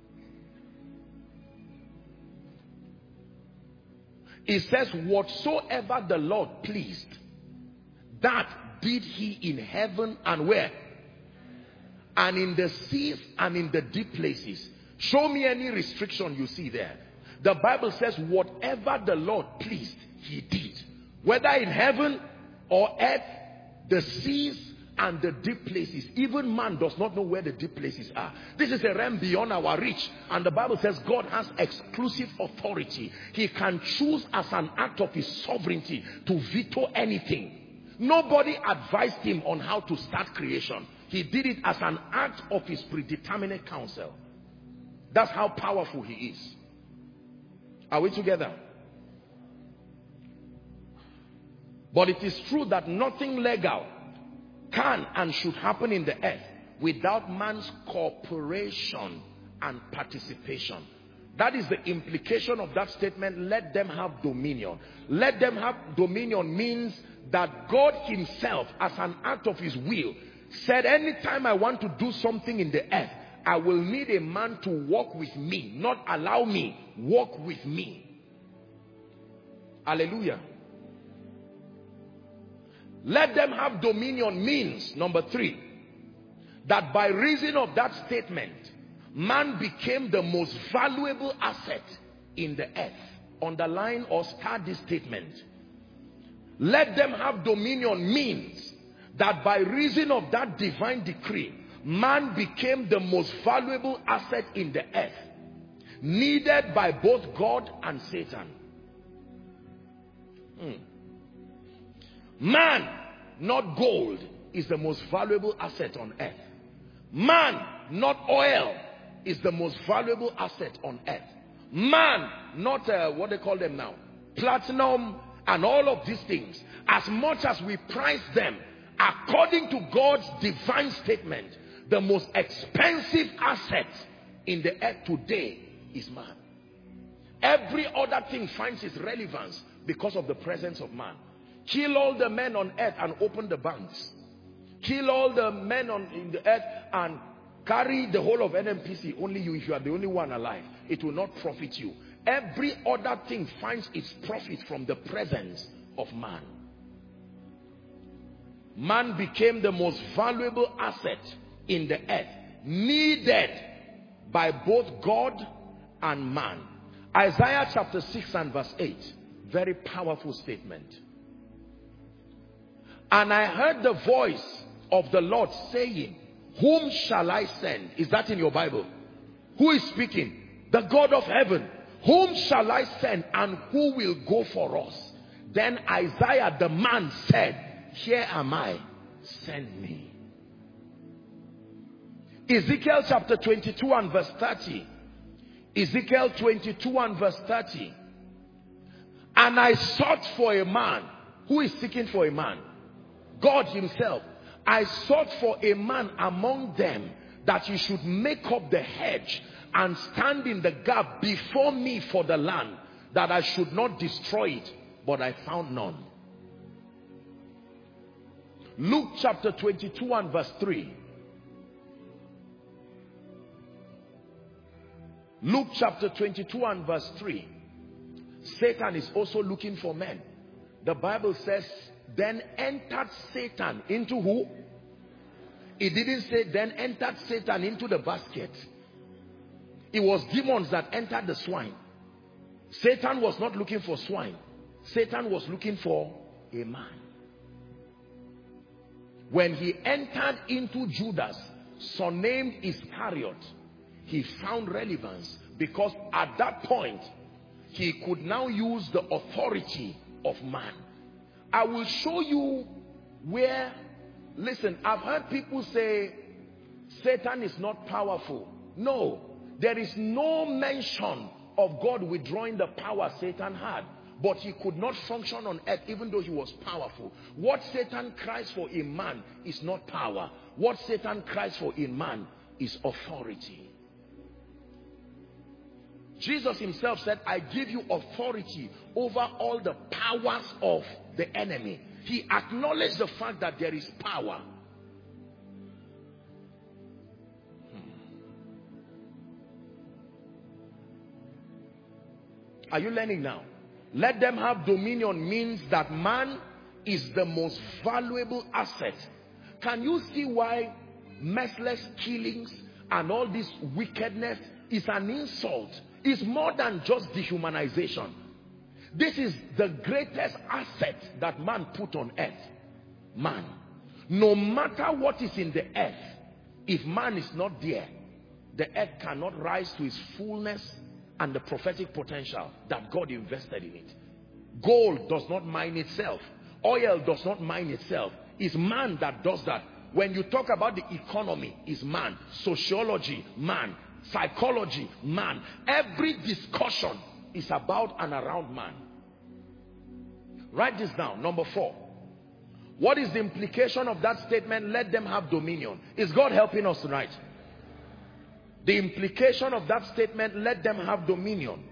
It says, whatsoever the Lord pleased, that did he in heaven and where? And in the seas and in the deep places. Show me any restriction you see there. The Bible says whatever the Lord pleased, he did. Whether in heaven or earth, the seas and the deep places. Even man does not know where the deep places are. This is a realm beyond our reach. And the Bible says God has exclusive authority. He can choose as an act of his sovereignty to veto anything. Nobody advised him on how to start creation. He did it as an act of his predeterminate counsel. That's how powerful he is. Are we together? But it is true that nothing legal can and should happen in the earth without man's cooperation and participation. That is the implication of that statement, let them have dominion. Let them have dominion means that God himself, as an act of his will, said anytime I want to do something in the earth, I will need a man to walk with me, not allow me, walk with me. Hallelujah. Let them have dominion means, number three, that by reason of that statement, man became the most valuable asset in the earth. Underline or start this statement. Let them have dominion means that by reason of that divine decree, man became the most valuable asset in the earth, needed by both God and Satan. Hmm. Man, not gold, is the most valuable asset on earth. Man, not oil, is the most valuable asset on earth. Man, not uh, what they call them now, platinum and all of these things. As much as we price them, according to God's divine statement, the most expensive asset in the earth today is man. Every other thing finds its relevance because of the presence of man. Kill all the men on earth and open the banks. Kill all the men on in the earth and carry the whole of N M P C. Only you, if you are the only one alive. It will not profit you. Every other thing finds its profit from the presence of man. Man became the most valuable asset in the earth, needed by both God and man. Isaiah chapter six and verse eight. Very powerful statement. And I heard the voice of the Lord saying, whom shall I send? Is that in your Bible? Who is speaking? The God of heaven. Whom shall I send and who will go for us? Then Isaiah the man said, here am I, send me. Ezekiel chapter twenty-two and verse thirty. Ezekiel twenty-two and verse thirty. And I sought for a man. Who is seeking for a man? God himself. I sought for a man among them that he should make up the hedge and stand in the gap before me for the land, that I should not destroy it, but I found none. Luke chapter twenty-two and verse three. Luke chapter twenty-two and verse three. Satan is also looking for men. The Bible says, then entered Satan into who? It didn't say then entered Satan into the basket. It was demons that entered the swine. Satan was not looking for swine. Satan was looking for a man. When he entered into Judas, surnamed Iscariot, he found relevance because at that point he could now use the authority of man. I will show you where, listen, I've heard people say Satan is not powerful. No, there is no mention of God withdrawing the power Satan had, but he could not function on earth even though he was powerful. What Satan cries for in man is not power. What Satan cries for in man is authority. Jesus himself said, I give you authority over all the powers of the enemy. He acknowledged the fact that there is power. Are you learning now? Let them have dominion means that man is the most valuable asset. Can you see why merciless killings and all this wickedness is an insult? It's more than just dehumanization. This is the greatest asset that man put on earth. Man. No matter what is in the earth, if man is not there, the earth cannot rise to its fullness and the prophetic potential that God invested in it. Gold does not mine itself. Oil does not mine itself. It's man that does that. When you talk about the economy, it's man. Sociology, man. Psychology, man. Every discussion is about and around man. Write this down. Number four. What is the implication of that statement? Let them have dominion. Is God helping us tonight? The implication of that statement, let them have dominion.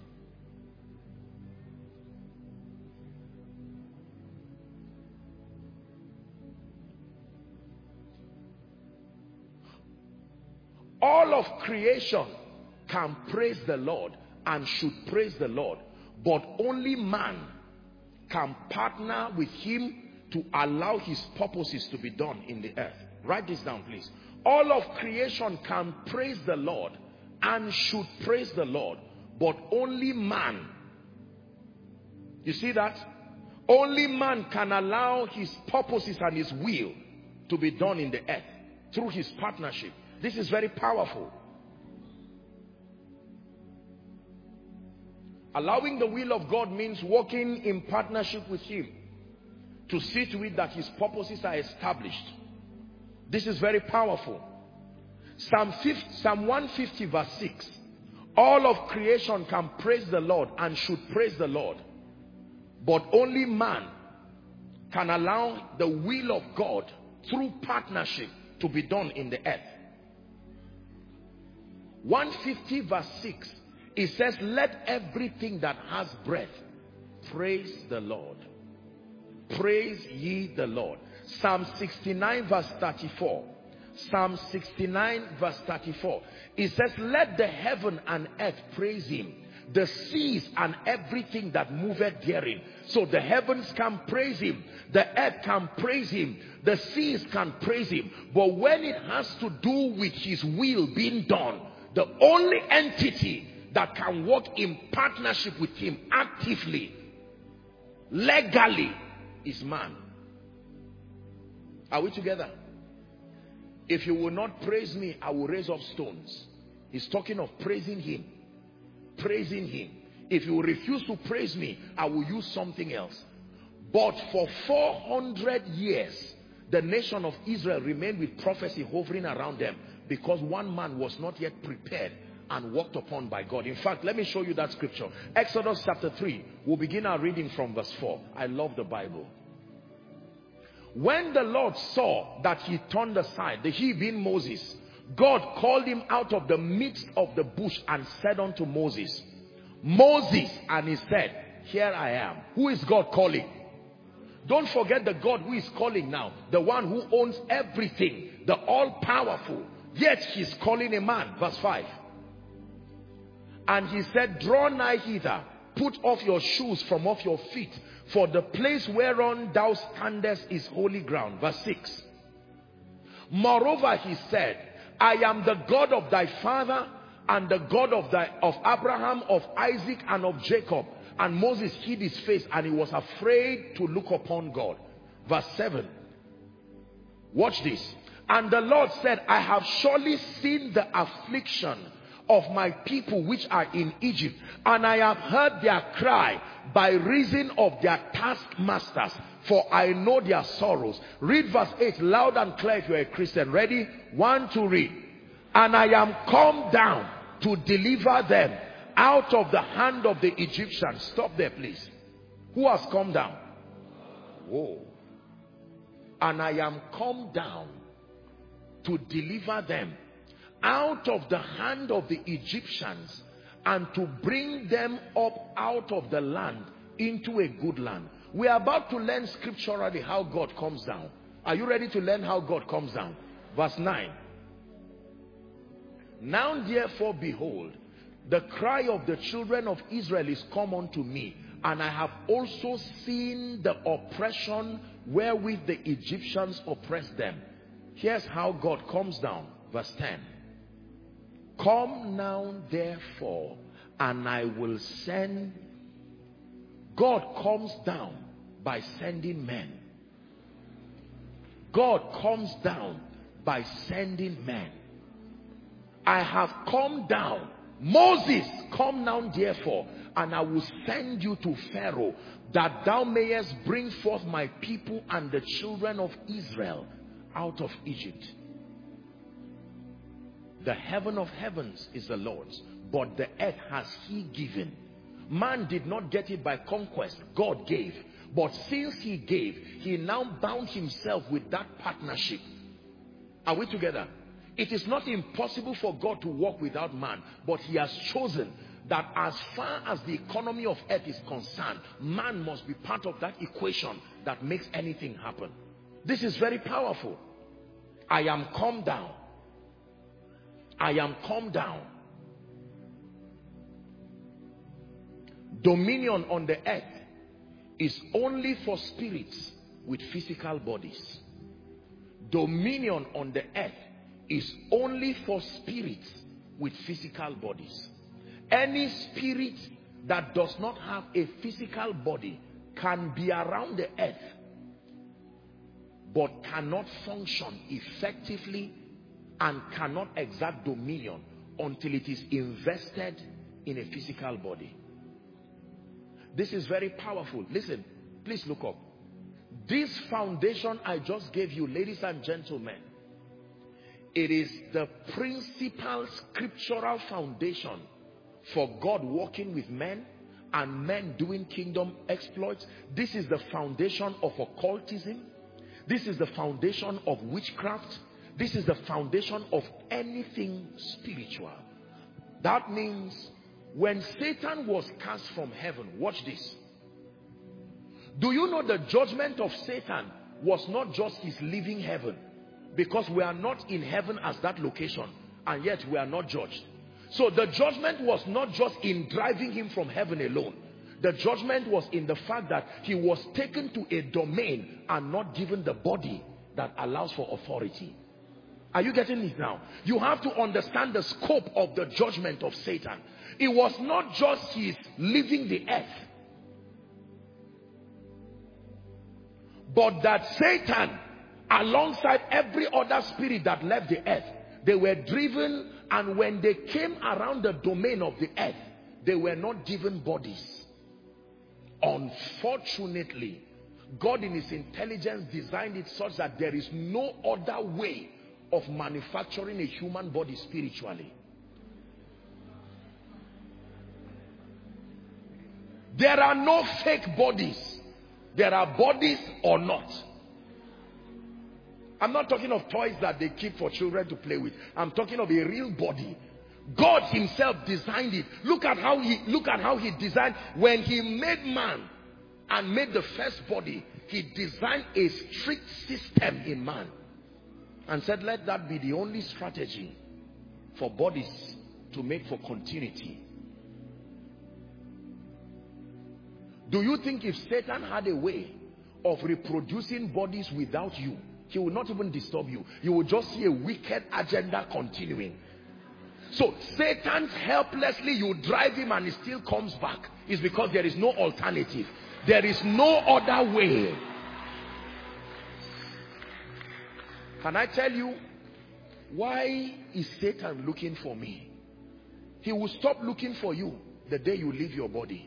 All of creation can praise the Lord and should praise the Lord, but only man can partner with him to allow his purposes to be done in the earth. Write this down, please. All of creation can praise the Lord and should praise the Lord, but only man. You see that? Only man can allow his purposes and his will to be done in the earth through his partnership. This is very powerful. Allowing the will of God means working in partnership with him to see to it that his purposes are established. This is very powerful. Psalm, fifty, Psalm one fifty verse six. All of creation can praise the Lord and should praise the Lord, but only man can allow the will of God through partnership to be done in the earth. one fifty verse six, it says, let everything that has breath praise the Lord. Praise ye the Lord. Psalm sixty-nine verse thirty-four. Psalm sixty-nine verse thirty-four. It says, let the heaven and earth praise him, the seas and everything that moveth therein. So the heavens can praise him, the earth can praise him, the seas can praise him. But when it has to do with his will being done, the only entity that can work in partnership with him actively, legally, is man. Are we together? If you will not praise me, I will raise up stones. He's talking of praising him. Praising him. If you refuse to praise me, I will use something else. But for four hundred years, the nation of Israel remained with prophecy hovering around them, because one man was not yet prepared and worked upon by God. In fact, let me show you that scripture. Exodus chapter three. We'll begin our reading from verse four. I love the Bible. When the Lord saw that he turned aside, the he being Moses, God called him out of the midst of the bush and said unto Moses, Moses, and he said, here I am. Who is God calling? Don't forget the God who is calling now, the one who owns everything, the all-powerful. Yet he's calling a man. Verse five. And he said, draw nigh hither, put off your shoes from off your feet, for the place whereon thou standest is holy ground. Verse six. Moreover, he said, I am the God of thy father and the God of thy of Abraham, of Isaac, and of Jacob. And Moses hid his face and he was afraid to look upon God. Verse seven. Watch this. And the Lord said, I have surely seen the affliction of my people which are in Egypt, and I have heard their cry by reason of their taskmasters, for I know their sorrows. Read verse eight loud and clear if you're a Christian. Ready? One, two, read. And I am come down to deliver them out of the hand of the Egyptians. Stop there, please. Who has come down? Whoa. And I am come down to deliver them out of the hand of the Egyptians and to bring them up out of the land into a good land. We are about to learn scripturally how God comes down. Are you ready to learn how God comes down? Verse nine. Now therefore, behold, the cry of the children of Israel is come unto me, and I have also seen the oppression wherewith the Egyptians oppress them. Here's how God comes down. Verse ten. Come now therefore, and I will send. God comes down by sending men. God comes down by sending men. I have come down. Moses, come down therefore, and I will send you to Pharaoh, that thou mayest bring forth my people and the children of Israel out of Egypt. The heaven of heavens is the Lord's, but the earth has he given. Man did not get it by conquest. God gave. But since he gave, he now bound himself with that partnership. Are we together? It is not impossible for God to work without man, but he has chosen that as far as the economy of earth is concerned, man must be part of that equation that makes anything happen. This is very powerful. I am come down. I am come down. Dominion on the earth is only for spirits with physical bodies. Dominion on the earth is only for spirits with physical bodies. Any spirit that does not have a physical body can be around the earth, but cannot function effectively and cannot exert dominion until it is invested in a physical body. This is very powerful. Listen, please look up. This foundation I just gave you, ladies and gentlemen, it is the principal scriptural foundation for God working with men and men doing kingdom exploits. This is the foundation of occultism. This is the foundation of witchcraft. This is the foundation of anything spiritual. That means when Satan was cast from heaven, watch this. Do you know the judgment of Satan was not just his leaving heaven? Because we are not in heaven as that location, and yet we are not judged. So the judgment was not just in driving him from heaven alone. The judgment was in the fact that he was taken to a domain and not given the body that allows for authority. Are you getting it now? You have to understand the scope of the judgment of Satan. It was not just his leaving the earth, but that Satan, alongside every other spirit that left the earth, they were driven, and when they came around the domain of the earth, they were not given bodies. Unfortunately, God in his intelligence designed it such that there is no other way of manufacturing a human body spiritually. There are no fake bodies. There are bodies or not. I'm not talking of toys that they keep for children to play with. I'm talking of a real body. God himself designed it. Look at how he look at how he designed. When he made man and made the first body, he designed a strict system in man and said, let that be the only strategy for bodies to make for continuity. Do you think if Satan had a way of reproducing bodies without you, he will not even disturb you? You will just see a wicked agenda continuing. So Satan's helplessly, you drive him and he still comes back, is because there is no alternative. There is no other way. Can I tell you why is Satan looking for me? He will stop looking for you the day you leave your body.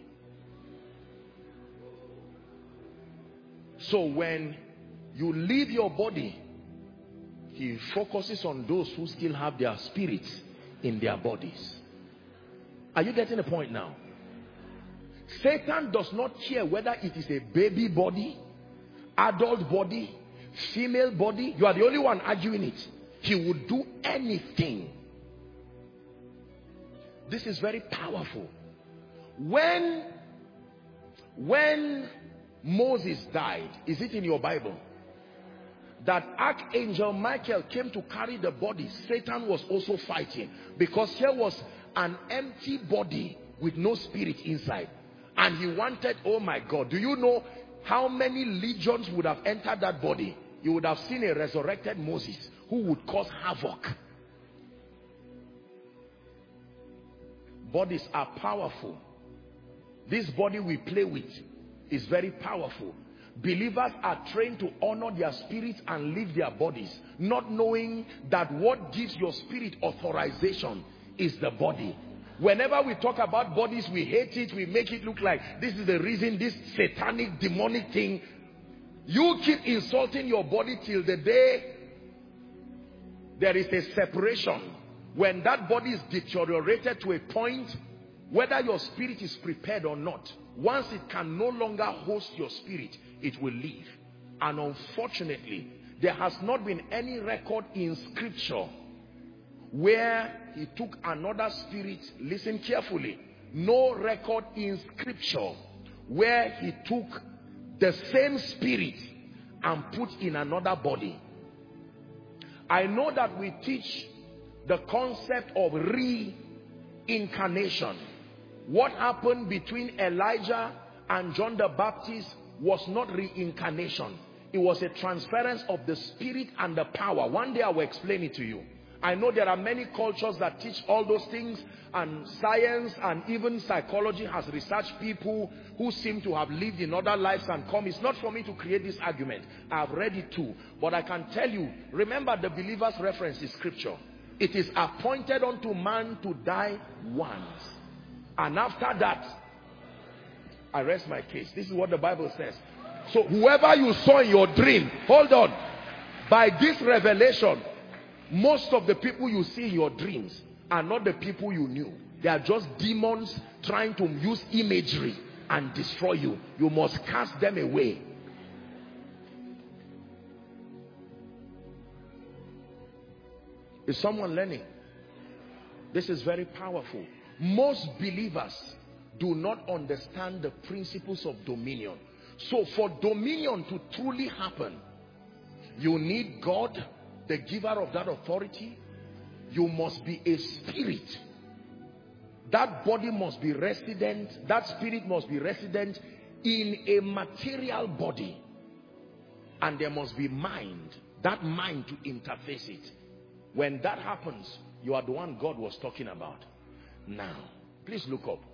So when you leave your body, he focuses on those who still have their spirits in their bodies. Are you getting the point now? Satan does not care whether it is a baby body, adult body, female body. You are the only one arguing it. He would do anything. This is very powerful. When, when Moses died, is it in your Bible? That Archangel Michael came to carry the body. Satan was also fighting, because here was an empty body with no spirit inside. And he wanted, oh my God, do you know how many legions would have entered that body? You would have seen a resurrected Moses who would cause havoc. Bodies are powerful. This body we play with is very powerful. Believers are trained to honor their spirits and leave their bodies, not knowing that what gives your spirit authorization is the body. Whenever we talk about bodies, we hate it. We make it look like this is the reason, this satanic, demonic thing. You keep insulting your body till the day there is a separation. When that body is deteriorated to a point, whether your spirit is prepared or not, once it can no longer host your spirit, it will leave. And unfortunately, there has not been any record in scripture where he took another spirit. Listen carefully. No record in scripture where he took the same spirit and put in another body. I know that we teach the concept of reincarnation. What happened between Elijah and John the Baptist was not reincarnation. It was a transference of the spirit and the power. One day I will explain it to you. I know there are many cultures that teach all those things, and science and even psychology has researched people who seem to have lived in other lives and come. It's not for me to create this argument. I've read it too. But I can tell you, remember the believer's reference is scripture. It is appointed unto man to die once. And after that, I rest my case. This is what the Bible says. So whoever you saw in your dream, hold on. By this revelation, most of the people you see in your dreams are not the people you knew. They are just demons trying to use imagery and destroy you. You must cast them away. Is someone learning? This is very powerful. Most believers do not understand the principles of dominion. So for dominion to truly happen, you need God, the giver of that authority. You must be a spirit. That body must be resident, that spirit must be resident in a material body. And there must be mind, that mind to interface it. When that happens, you are the one God was talking about. Now, please look up.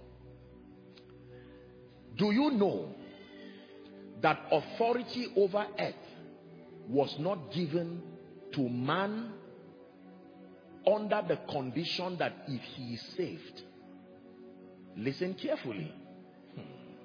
Do you know that authority over earth was not given to man under the condition that if he is saved? Listen carefully. Hmm.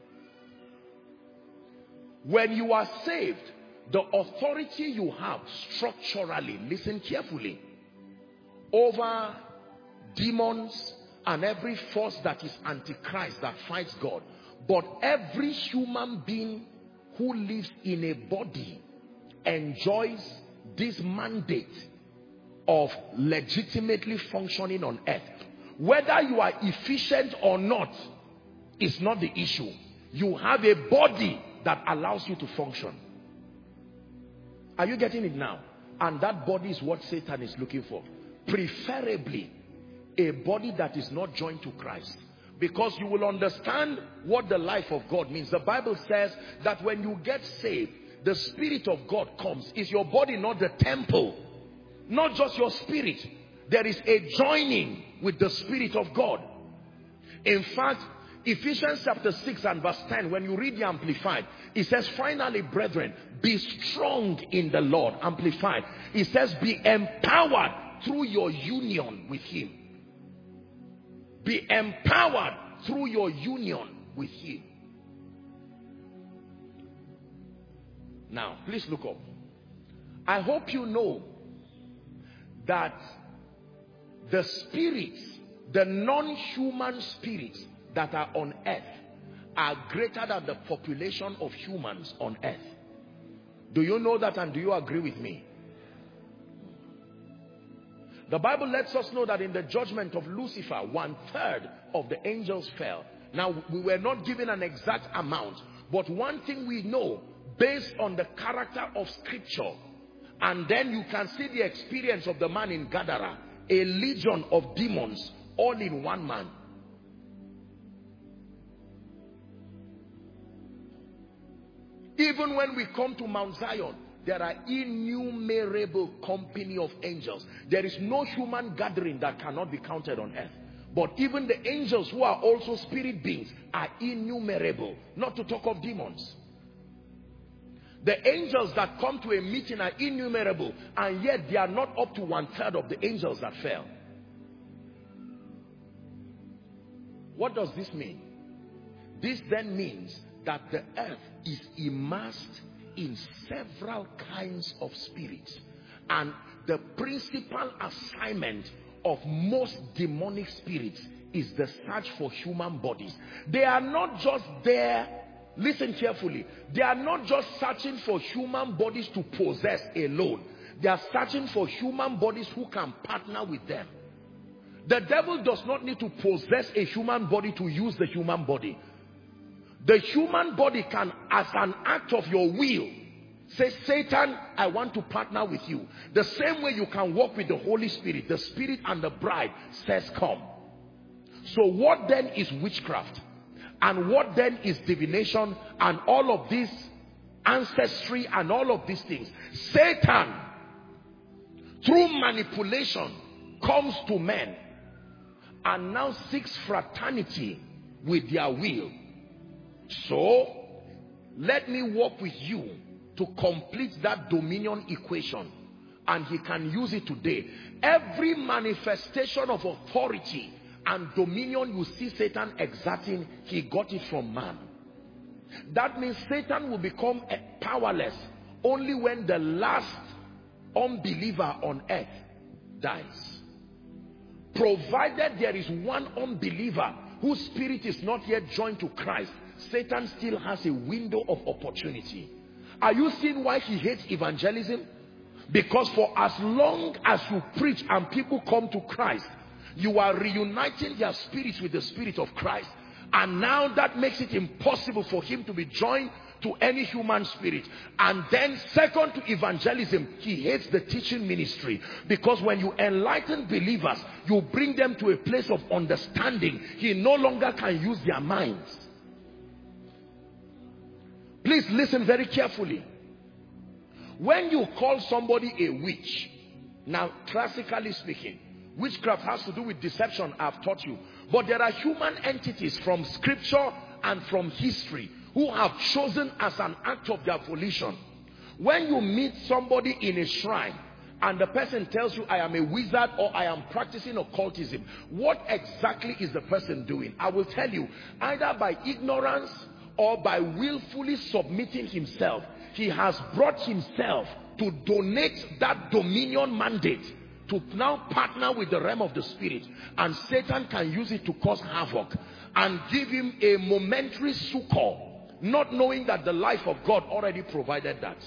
When you are saved, the authority you have structurally, listen carefully, over demons and every force that is antichrist that fights God. But every human being who lives in a body enjoys this mandate of legitimately functioning on earth. Whether you are efficient or not is not the issue. You have a body that allows you to function. Are you getting it now? And that body is what Satan is looking for. Preferably a body that is not joined to Christ. Because you will understand what the life of God means. The Bible says that when you get saved, the Spirit of God comes. Is your body not the temple? Not just your spirit. There is a joining with the Spirit of God. In fact, Ephesians chapter six and verse ten, when you read the Amplified, it says, finally, brethren, be strong in the Lord. Amplified. It says, be empowered through your union with Him. Be empowered through your union with Him. Now, please look up. I hope you know that the spirits, the non-human spirits that are on earth are greater than the population of humans on earth. Do you know that, and do you agree with me? The Bible lets us know that in the judgment of Lucifer, one third of the angels fell. Now, we were not given an exact amount, but one thing we know, based on the character of scripture, and then you can see the experience of the man in Gadara, a legion of demons, all in one man. Even when we come to Mount Zion, there are innumerable company of angels. There is no human gathering that cannot be counted on earth. But even the angels, who are also spirit beings, are innumerable, not to talk of demons. The angels that come to a meeting are innumerable, and yet they are not up to one third of the angels that fell. What does this mean? This then means that the earth is immersed in several kinds of spirits, and the principal assignment of most demonic spirits is the search for human bodies. They are not just there, listen carefully, they are not just searching for human bodies to possess alone. They are searching for human bodies who can partner with them. The devil does not need to possess a human body to use the human body. The human body can, as an act of your will, say, Satan, I want to partner with you. The same way you can walk with the Holy Spirit, the Spirit and the bride says, come. So what then is witchcraft? And what then is divination and all of this ancestry and all of these things? Satan, through manipulation, comes to men and now seeks fraternity with their will. So, let me work with you to complete that dominion equation, and he can use it today. Every manifestation of authority and dominion you see Satan exerting, he got it from man. That means Satan will become powerless only when the last unbeliever on earth dies. Provided there is one unbeliever whose spirit is not yet joined to Christ, Satan still has a window of opportunity. Are you seeing why he hates evangelism? Because for as long as you preach and people come to Christ, you are reuniting their spirits with the Spirit of Christ. And now that makes it impossible for him to be joined to any human spirit. And then second to evangelism, he hates the teaching ministry. Because when you enlighten believers, you bring them to a place of understanding. He no longer can use their minds. Please listen very carefully. When you call somebody a witch, now classically speaking, witchcraft has to do with deception, I've taught you. But there are human entities from scripture and from history who have chosen as an act of their volition. When you meet somebody in a shrine and the person tells you, I am a wizard or I am practicing occultism, what exactly is the person doing? I will tell you, either by ignorance or by willfully submitting himself, he has brought himself to donate that dominion mandate to now partner with the realm of the spirit, and Satan can use it to cause havoc and give him a momentary succor, not knowing that the life of God already provided that.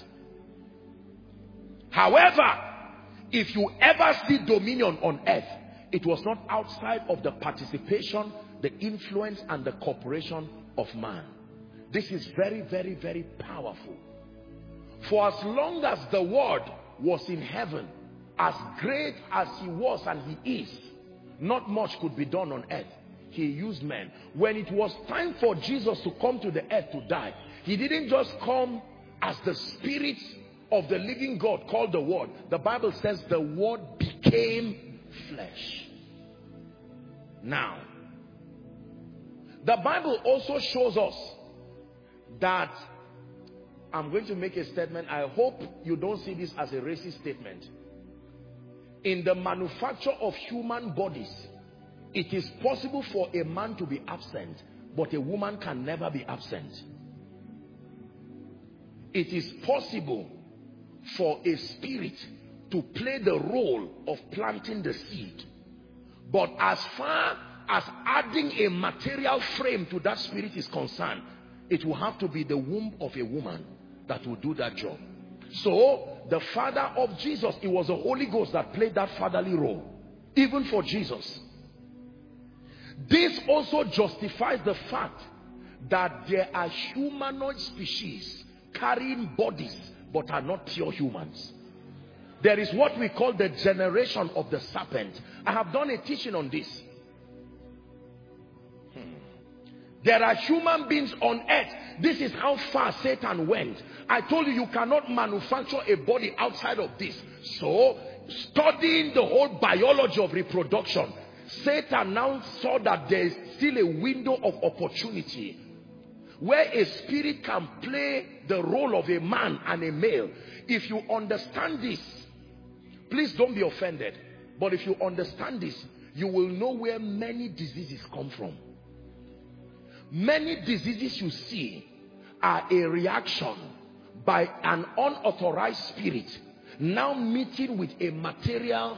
However, if you ever see dominion on earth, it was not outside of the participation, the influence and the cooperation of man. This is very, very, very powerful. For as long as the word was in heaven, as great as he was and he is, not much could be done on earth. He used men. When it was time for Jesus to come to the earth to die, he didn't just come as the spirit of the living God called the word. The Bible says the word became flesh. Now, the Bible also shows us that, I'm going to make a statement. I hope you don't see this as a racist statement. In the manufacture of human bodies, it is possible for a man to be absent, but a woman can never be absent. It is possible for a spirit to play the role of planting the seed, but as far as adding a material frame to that spirit is concerned, it will have to be the womb of a woman that will do that job. So the father of Jesus, it was the Holy Ghost that played that fatherly role, even for Jesus. This also justifies the fact that there are humanoid species carrying bodies but are not pure humans. There is what we call the generation of the serpent. I have done a teaching on this. Hmm. There are human beings on earth. This is how far Satan went. I told you, you cannot manufacture a body outside of this. So, studying the whole biology of reproduction, Satan now saw that there is still a window of opportunity where a spirit can play the role of a man and a male. If you understand this, please don't be offended, but if you understand this, you will know where many diseases come from. Many diseases you see are a reaction by an unauthorized spirit now meeting with a material.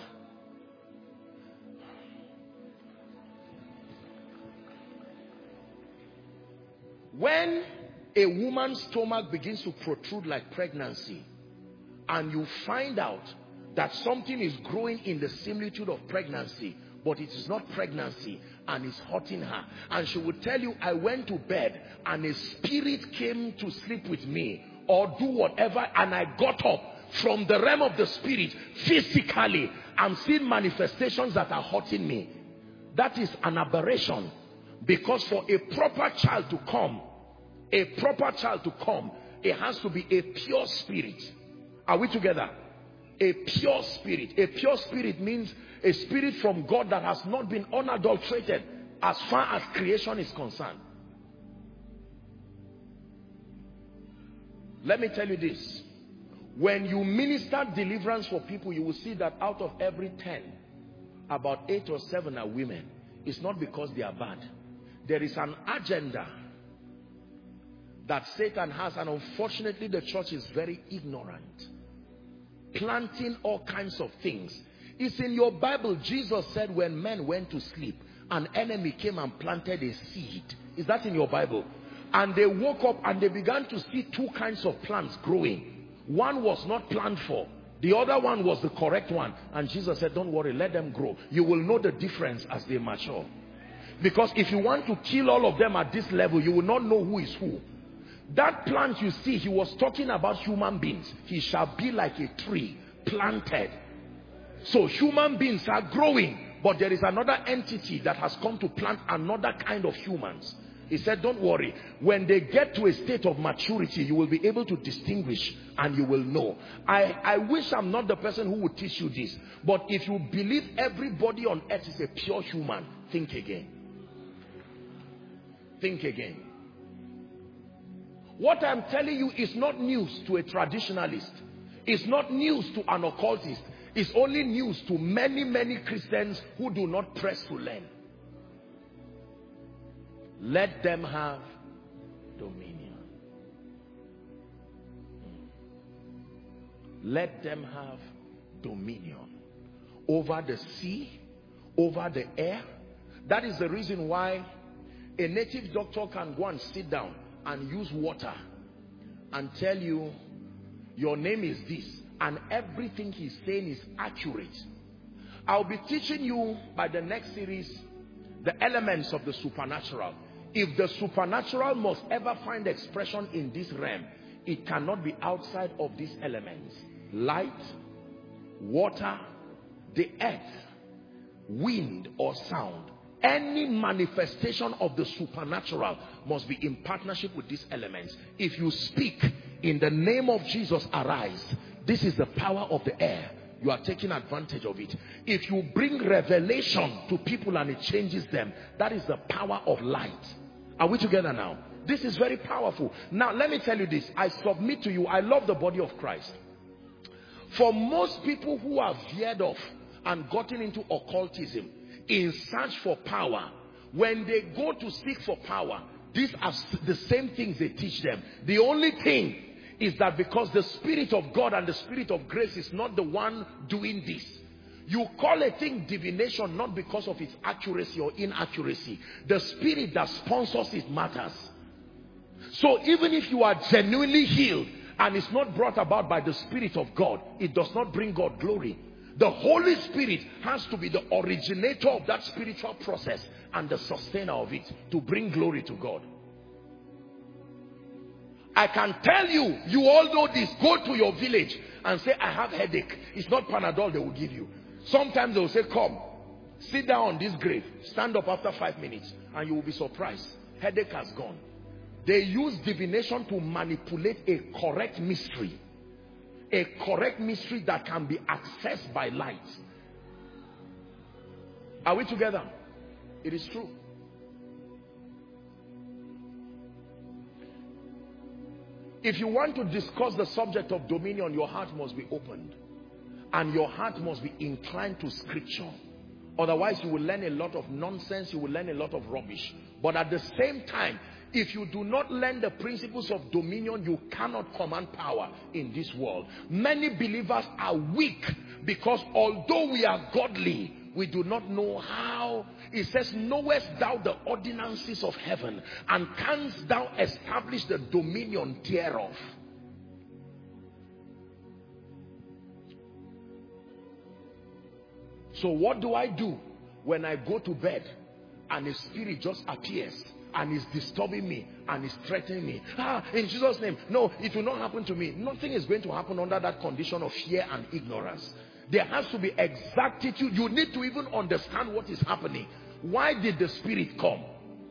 When a woman's stomach begins to protrude like pregnancy, and you find out that something is growing in the similitude of pregnancy, but it is not pregnancy, and it's hurting her, and she would tell you, I went to bed and a spirit came to sleep with me or do whatever, and I got up from the realm of the spirit physically, I'm seeing manifestations that are hurting me. That is an aberration. Because for a proper child to come, a proper child to come, it has to be a pure spirit. Are we together? A pure spirit. A pure spirit means a spirit from God that has not been unadulterated as far as creation is concerned. Let me tell you this. When you minister deliverance for people, you will see that out of every ten, about eight or seven are women. It's not because they are bad. There is an agenda that Satan has, and unfortunately the church is very ignorant, planting all kinds of things. It's in your Bible. Jesus said when men went to sleep, an enemy came and planted a seed. Is that in your Bible? And they woke up and they began to see two kinds of plants growing. One was not planned for, the other one was the correct one. And Jesus said, don't worry, let them grow. You will know the difference as they mature. Because if you want to kill all of them at this level, you will not know who is who. That plant you see, he was talking about human beings. He shall be like a tree planted. So human beings are growing, but there is another entity that has come to plant another kind of humans. He said, don't worry. When they get to a state of maturity, you will be able to distinguish and you will know. I, I wish I'm not the person who would teach you this. But if you believe everybody on earth is a pure human, think again. Think again. What I'm telling you is not news to a traditionalist. It's not news to an occultist. It's only news to many, many Christians who do not press to learn. Let them have dominion. Let them have dominion over the sea, over the air. That is the reason why a native doctor can go and sit down and use water and tell you your name is this, and everything he's saying is accurate. I'll be teaching you by the next series the elements of the supernatural. If the supernatural must ever find expression in this realm, it cannot be outside of these elements: light, water, the earth, wind or sound. Any manifestation of the supernatural must be in partnership with these elements. If you speak in the name of Jesus, arise, this is the power of the air. You are taking advantage of it. If you bring revelation to people and it changes them, that is the power of light. Are we together now? This is very powerful. Now let me tell you this. I submit to you, I love the body of Christ. For most people who have veered off and gotten into occultism in search for power, when they go to seek for power, these are the same things they teach them. The only thing is that because the Spirit of God and the Spirit of grace is not the one doing this, you call a thing divination not because of its accuracy or inaccuracy. The Spirit that sponsors it matters. So even if you are genuinely healed and it's not brought about by the Spirit of God, it does not bring God glory. The Holy Spirit has to be the originator of that spiritual process and the sustainer of it to bring glory to God. I can tell you, you all know this. Go to your village and say, I have headache. It's not Panadol they will give you. Sometimes they will say, come, sit down on this grave, stand up after five minutes, and you will be surprised. Headache has gone. They use divination to manipulate a correct mystery. A correct mystery that can be accessed by light. Are we together? It is true. If you want to discuss the subject of dominion, your heart must be opened. And your heart must be inclined to scripture. Otherwise, you will learn a lot of nonsense. You will learn a lot of rubbish. But at the same time, if you do not learn the principles of dominion, you cannot command power in this world. Many believers are weak because although we are godly, we do not know how. It says, knowest thou the ordinances of heaven, and canst thou establish the dominion thereof? So what do I do when I go to bed and a spirit just appears and is disturbing me and is threatening me? Ah, in Jesus' name, no, it will not happen to me. Nothing is going to happen under that condition of fear and ignorance. There has to be exactitude. You need to even understand what is happening. Why did the spirit come?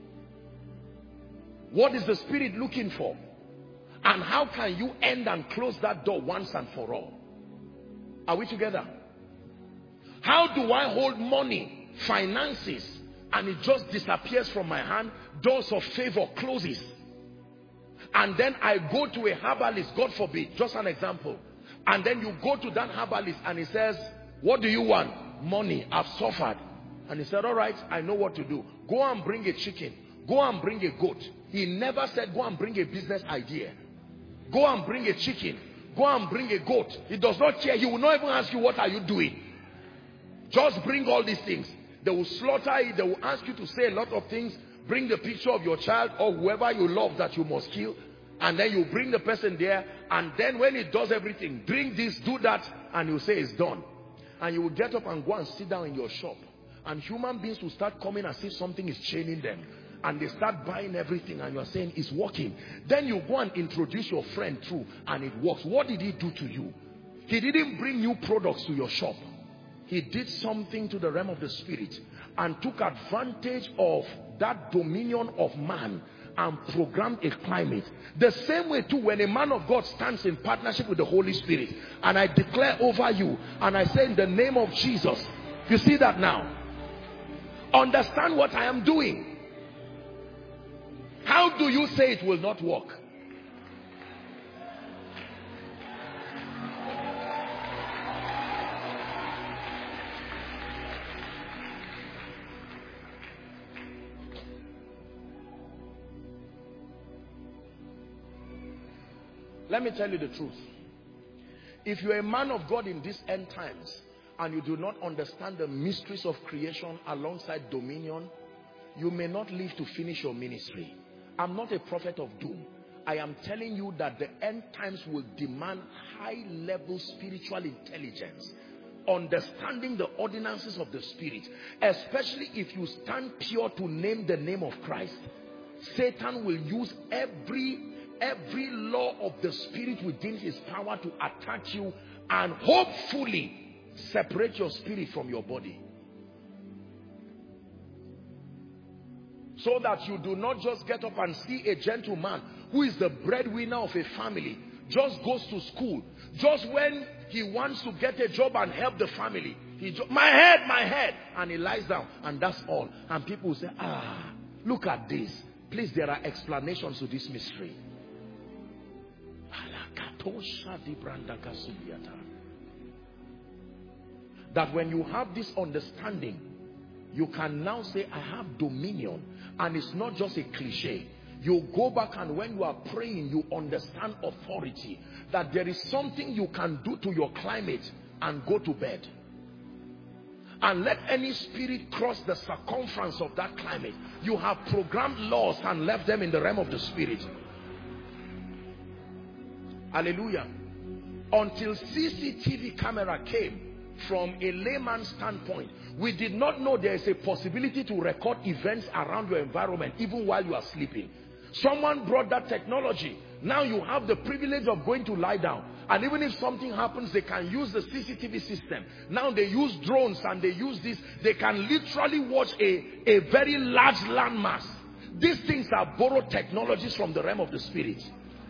What is the spirit looking for? And how can you end and close that door once and for all? Are we together? How do I hold money, finances, and it just disappears from my hand? Doors of favor closes. And then I go to a herbalist, God forbid, just an example. And then you go to that herbalist and he says, what do you want? Money. I've suffered. And he said, all right, I know what to do. Go and bring a chicken. Go and bring a goat. He never said, go and bring a business idea. Go and bring a chicken. Go and bring a goat. He does not care. He will not even ask you, what are you doing? Just bring all these things. They will slaughter it. They will ask you to say a lot of things. Bring the picture of your child or whoever you love that you must kill. And then you bring the person there. And then when it does everything, drink this, do that. And you say it's done. And you will get up and go and sit down in your shop. And human beings will start coming as if something is chaining them. And they start buying everything. And you are saying it's working. Then you go and introduce your friend through. And it works. What did he do to you? He didn't bring new products to your shop. He did something to the realm of the spirit and took advantage of that dominion of man and programmed a climate. The same way too, when a man of God stands in partnership with the Holy Spirit and I declare over you and I say in the name of Jesus, you see that now? Understand what I am doing. How do you say it will not work? Let me tell you the truth. If you're a man of God in these end times and you do not understand the mysteries of creation alongside dominion, you may not live to finish your ministry. I'm not a prophet of doom. I am telling you that the end times will demand high level spiritual intelligence, understanding the ordinances of the spirit, especially if you stand pure to name the name of Christ. Satan will use every every law of the spirit within his power to attack you and hopefully separate your spirit from your body, so that you do not just get up and see a gentleman who is the breadwinner of a family, just goes to school, just when he wants to get a job and help the family, he my head my head and he lies down, and that's all. And people will say, ah, look at this. Please, there are explanations to this mystery. That when you have this understanding, you can now say, I have dominion. And it's not just a cliche. You go back and when you are praying, you understand authority. That there is something you can do to your climate and go to bed. And let any spirit cross the circumference of that climate. You have programmed laws and left them in the realm of the spirit. Hallelujah. Until C C T V camera came, from a layman's standpoint, we did not know there is a possibility to record events around your environment even while you are sleeping. Someone brought that technology. Now you have the privilege of going to lie down, and even if something happens, they can use the C C T V system. Now they use drones and they use this. They can literally watch a, a very large landmass. These things are borrowed technologies from the realm of the spirit.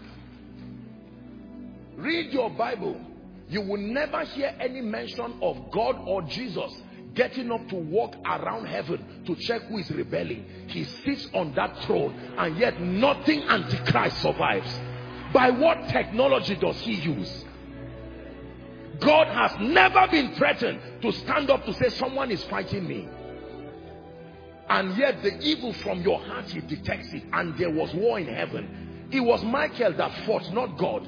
Read your Bible. You will never hear any mention of God or Jesus getting up to walk around heaven to check who is rebelling. He sits on that throne, and yet nothing Antichrist survives. By what technology does he use? God has never been threatened to stand up to say someone is fighting me. And yet the evil from your heart, he detects it, and there was war in heaven. It was Michael that fought, not God.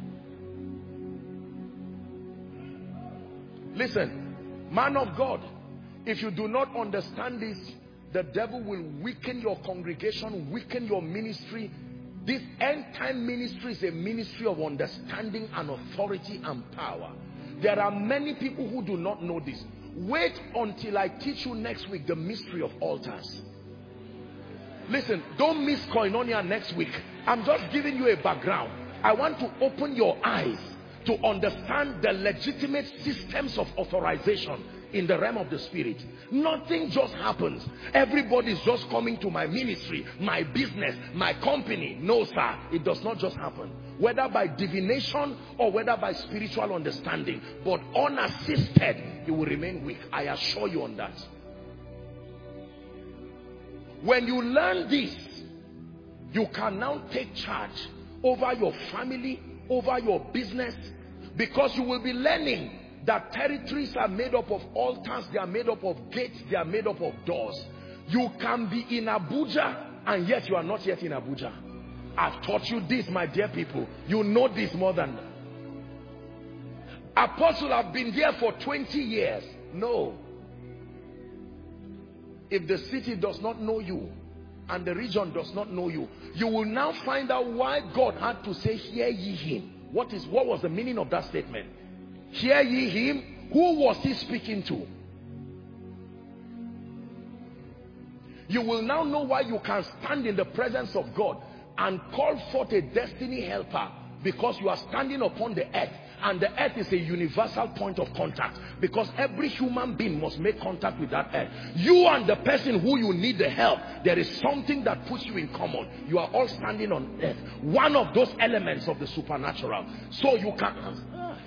Listen, man of God, if you do not understand this, the devil will weaken your congregation, weaken your ministry. This end time ministry is a ministry of understanding and authority and power. There are many people who do not know this. Wait until I teach you next week the mystery of altars. Listen, don't miss Koinonia next week. I'm just giving you a background. I want to open your eyes to understand the legitimate systems of authorization in the realm of the spirit. Nothing just happens. Everybody's just coming to my ministry, my business, my company. No, sir, it does not just happen. Whether by divination or whether by spiritual understanding. But unassisted, you will remain weak. I assure you on that. When you learn this, you can now take charge over your family, over your business, because you will be learning that territories are made up of altars, they are made up of gates, they are made up of doors. You can be in Abuja and yet you are not yet in Abuja. I've taught you this, my dear people. You know this more than that. Apostle, have been there for twenty years. No. If the city does not know you and the region does not know you, you will now find out why God had to say, hear ye him. What is what was the meaning of that statement? Hear ye him. Who was he speaking to? You will now know why you can stand in the presence of God and call forth a destiny helper, because you are standing upon the earth, and the earth is a universal point of contact, because every human being must make contact with that earth. You and the person who you need the help, there is something that puts you in common. You are all standing on earth, one of those elements of the supernatural. So you can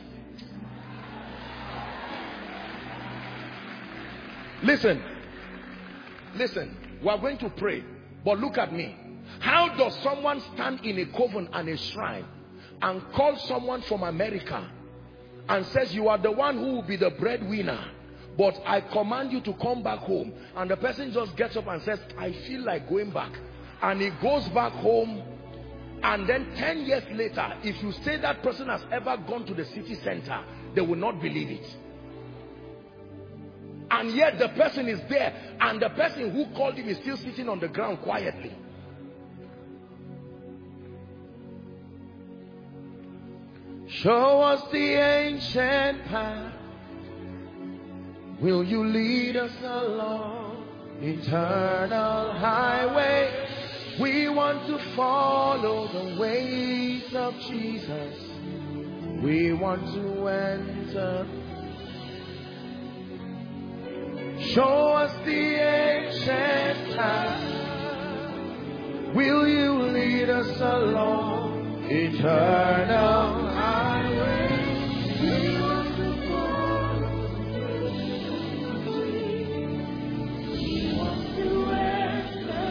listen listen we are going to pray, but look at me. How does someone stand in a coven and a shrine and call someone from America and says, you are the one who will be the breadwinner, but I command you to come back home, and the person just gets up and says, I feel like going back, and he goes back home, and then ten years later, if you say that person has ever gone to the city center, they will not believe it. And yet the person is there, and the person who called him is still sitting on the ground quietly. Show us the ancient path. Will you lead us along eternal highway? We want to follow the ways of Jesus. We want to enter. Show us the ancient path. Will you lead us along eternal highway? We want to follow the way. We want to enter.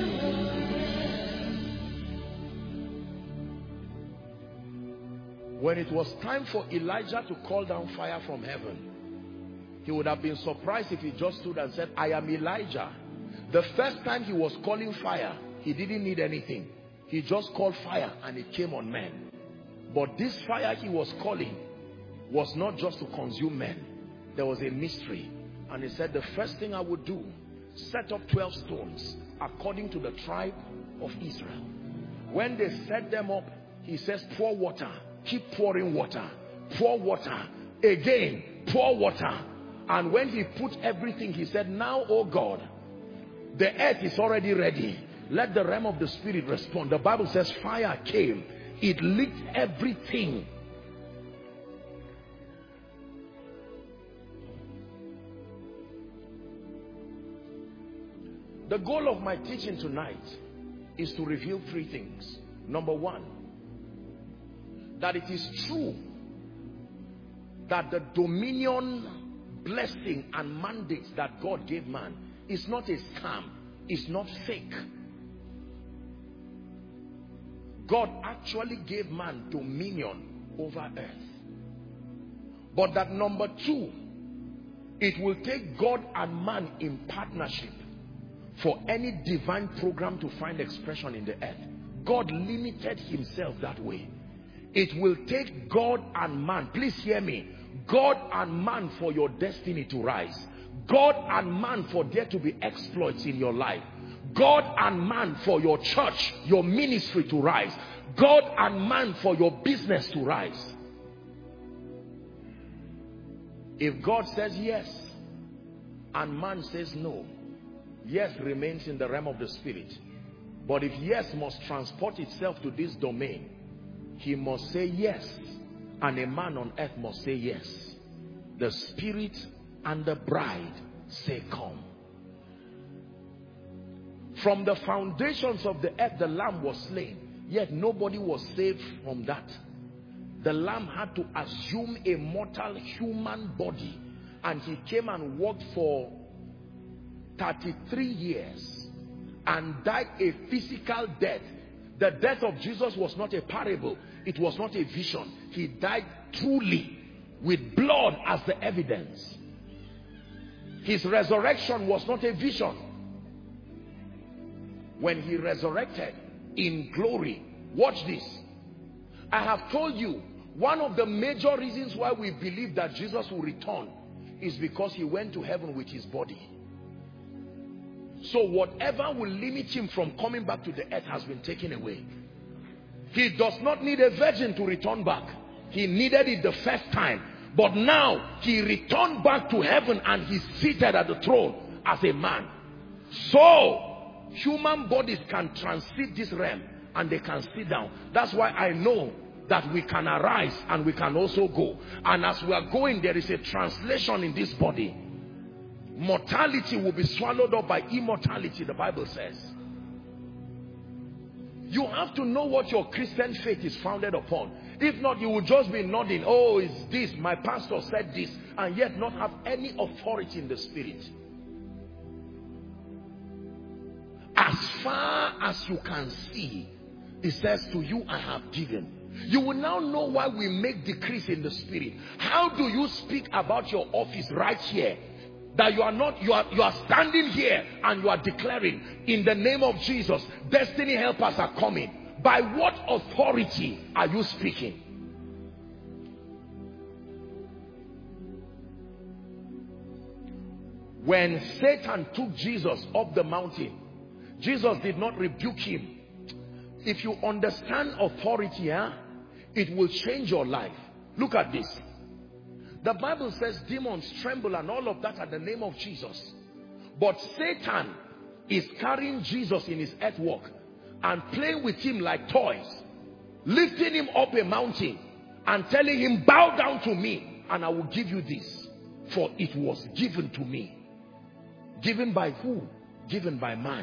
When it was time for Elijah to call down fire from heaven, he would have been surprised if he just stood and said, I am Elijah. The first time he was calling fire, he didn't need anything. He just called fire and it came on men. But this fire he was calling was not just to consume men. There was a mystery. And he said, the first thing I would do, set up twelve stones according to the tribe of Israel. When they set them up, he says, pour water keep pouring water, pour water, again, pour water. And when he put everything, he said, now, oh God, the earth is already ready. Let the realm of the spirit respond. The Bible says fire came. It lit everything. The goal of my teaching tonight is to reveal three things. Number one, that it is true that the dominion, blessing and mandates that God gave man is not a scam, it's not fake. God actually gave man dominion over earth. But that number two, it will take God and man in partnership for any divine program to find expression in the earth. God limited himself that way. It will take God and man, please hear me, God and man for your destiny to rise. God and man for there to be exploits in your life. God and man for your church, your ministry to rise. God and man for your business to rise. If God says yes and man says no, yes remains in the realm of the spirit. But if yes must transport itself to this domain, he must say yes, and a man on earth must say yes. The spirit and the bride say come. From the foundations of the earth, the lamb was slain, yet nobody was saved from that. The lamb had to assume a mortal human body, and he came and walked for thirty-three years and died a physical death. The death of Jesus was not a parable, it was not a vision. He died truly with blood as the evidence. His resurrection was not a vision. When he resurrected in glory, watch this. I have told you, one of the major reasons why we believe that Jesus will return is because he went to heaven with his body. So whatever will limit him from coming back to the earth has been taken away. He does not need a virgin to return back. He needed it the first time. But now he returned back to heaven and he's seated at the throne as a man. So human bodies can transit this realm and they can sit down. That's why I know that we can arise and we can also go. And as we are going, there is a translation in this body. Mortality will be swallowed up by immortality, the Bible says. You have to know what your Christian faith is founded upon. If not, you will just be nodding, oh, it's this, my pastor said this, and yet not have any authority in the spirit. As far as you can see, it says, to you I have given. You will now know why we make decrees in the spirit. How do you speak about your office right here? That you are not, you are, you are standing here and you are declaring, in the name of Jesus, destiny helpers are coming. By what authority are you speaking? When Satan took Jesus up the mountain, Jesus did not rebuke him. If you understand authority, eh, it will change your life. Look at this. The Bible says demons tremble and all of that at the name of Jesus. But Satan is carrying Jesus in his earth walk and playing with him like toys, lifting him up a mountain and telling him, bow down to me and I will give you this, for it was given to me. Given by who? Given by man.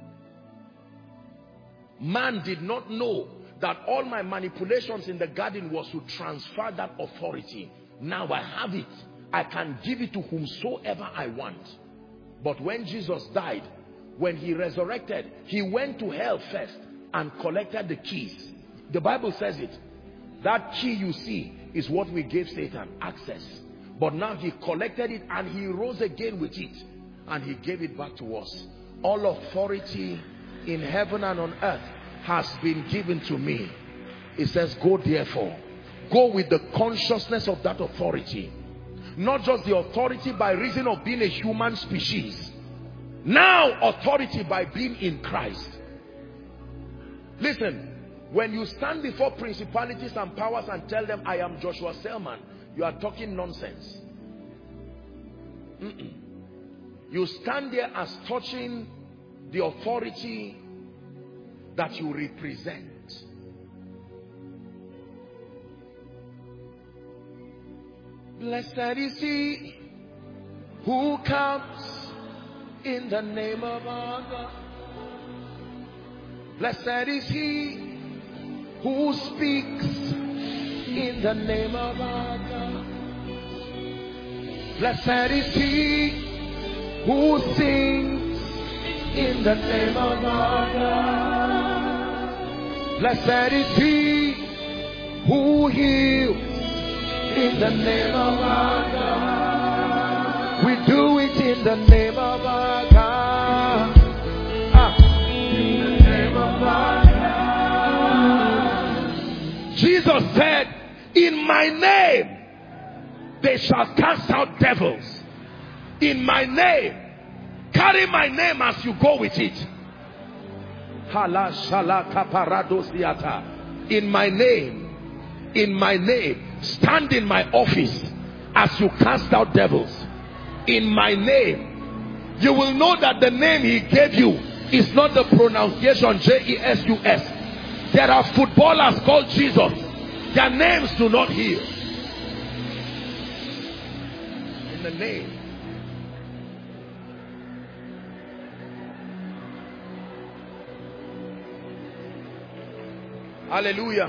Man did not know that all my manipulations in the garden was to transfer that authority. Now I have it. I can give it to whomsoever I want. But when Jesus died, when he resurrected, he went to hell first and collected the keys. The Bible says it. That key you see is what we gave Satan, access. But now he collected it and he rose again with it and he gave it back to us. All authority in heaven and on earth has been given to me. It says, go therefore. Go with the consciousness of that authority. Not just the authority by reason of being a human species. Now authority by being in Christ. Listen, When you stand before principalities and powers and tell them, I am Joshua Selman, you are talking nonsense. Mm-mm. You stand there as touching the authority that you represent. Blessed is he who comes in the name of our God. Blessed is he who speaks in the name of our God. Blessed is he who sings in the name of our God. Blessed is he who heals in the name of our God. We do it in the name of our God. Ah. In the name of our God. Jesus said, in my name they shall cast out devils. In my name. Carry my name as you go with it. In my name. In my name. Stand in my office as you cast out devils. In my name. You will know that the name he gave you is not the pronunciation J E S U S. There are footballers called Jesus. Their names do not heal. In the name. Hallelujah.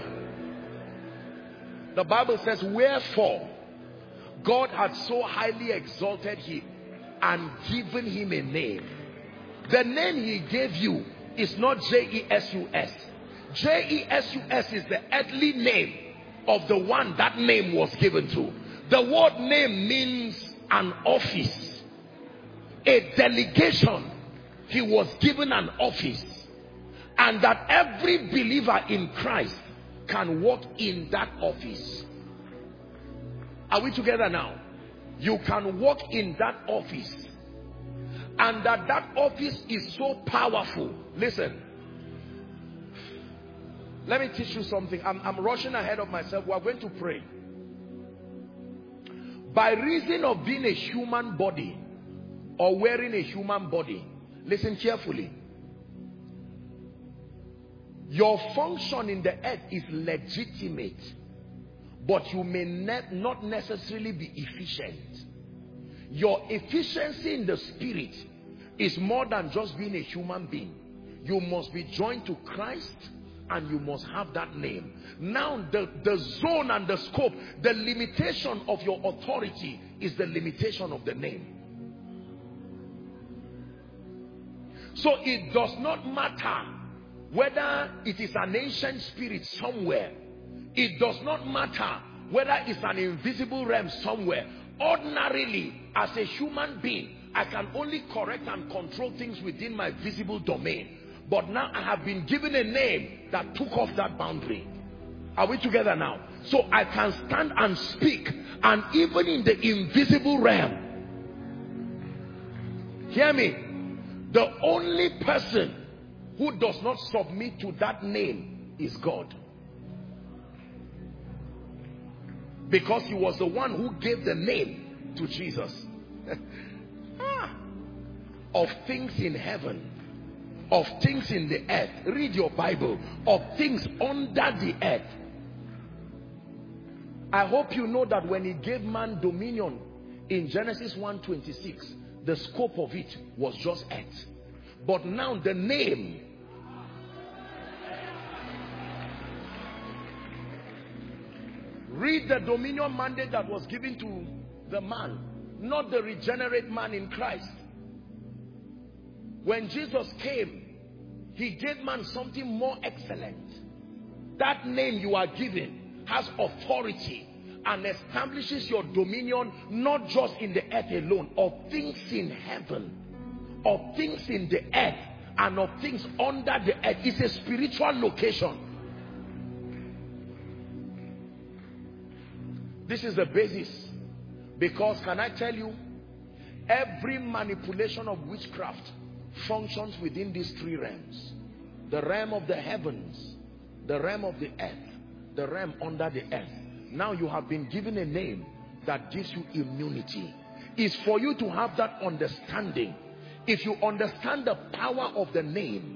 The Bible says, wherefore God had so highly exalted him and given him a name. The name he gave you is not J E S U S. J E S U S is the earthly name of the one that name was given to. The word name means an office, a delegation. He was given an office, and that every believer in Christ can walk in that office. Are we together now? You can walk in that office, and that that office is so powerful. Listen, let me teach you something. I'm, I'm rushing ahead of myself. We are going to pray. By reason of being a human body or wearing a human body, listen carefully. Your function in the earth is legitimate, but you may ne not necessarily be efficient. Your efficiency in the spirit is more than just being a human being. You must be joined to Christ, and you must have that name. Now the, the zone and the scope, the limitation of your authority is the limitation of the name. So it does not matter whether it is an ancient spirit somewhere. It does not matter whether it's an invisible realm somewhere. Ordinarily, as a human being, I can only correct and control things within my visible domain. But now I have been given a name that took off that boundary. Are we together now? So I can stand and speak, and even in the invisible realm. Hear me. The only person who does not submit to that name is God. Because he was the one who gave the name to Jesus. ah. Of things in heaven, of things in the earth. Read your Bible. Of things under the earth. I hope you know that when he gave man dominion in Genesis one twenty-six, the scope of it was just earth. But now the name, read the dominion mandate that was given to the man, not the regenerate man in Christ. When Jesus came, he gave man something more excellent. That name you are given has authority and establishes your dominion not just in the earth alone, of things in heaven, of things in the earth, and of things under the earth. It's a spiritual location. This is the basis. Because, can I tell you, every manipulation of witchcraft functions within these three realms. The realm of the heavens, the realm of the earth, the realm under the earth. Now you have been given a name that gives you immunity. It's for you to have that understanding. If you understand the power of the name,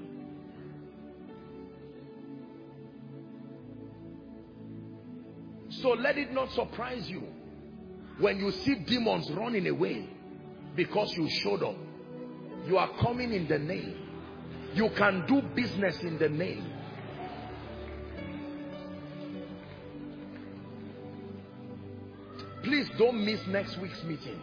so let it not surprise you when you see demons running away because you showed up. You are coming in the name. You can do business in the name. Please don't miss next week's meeting.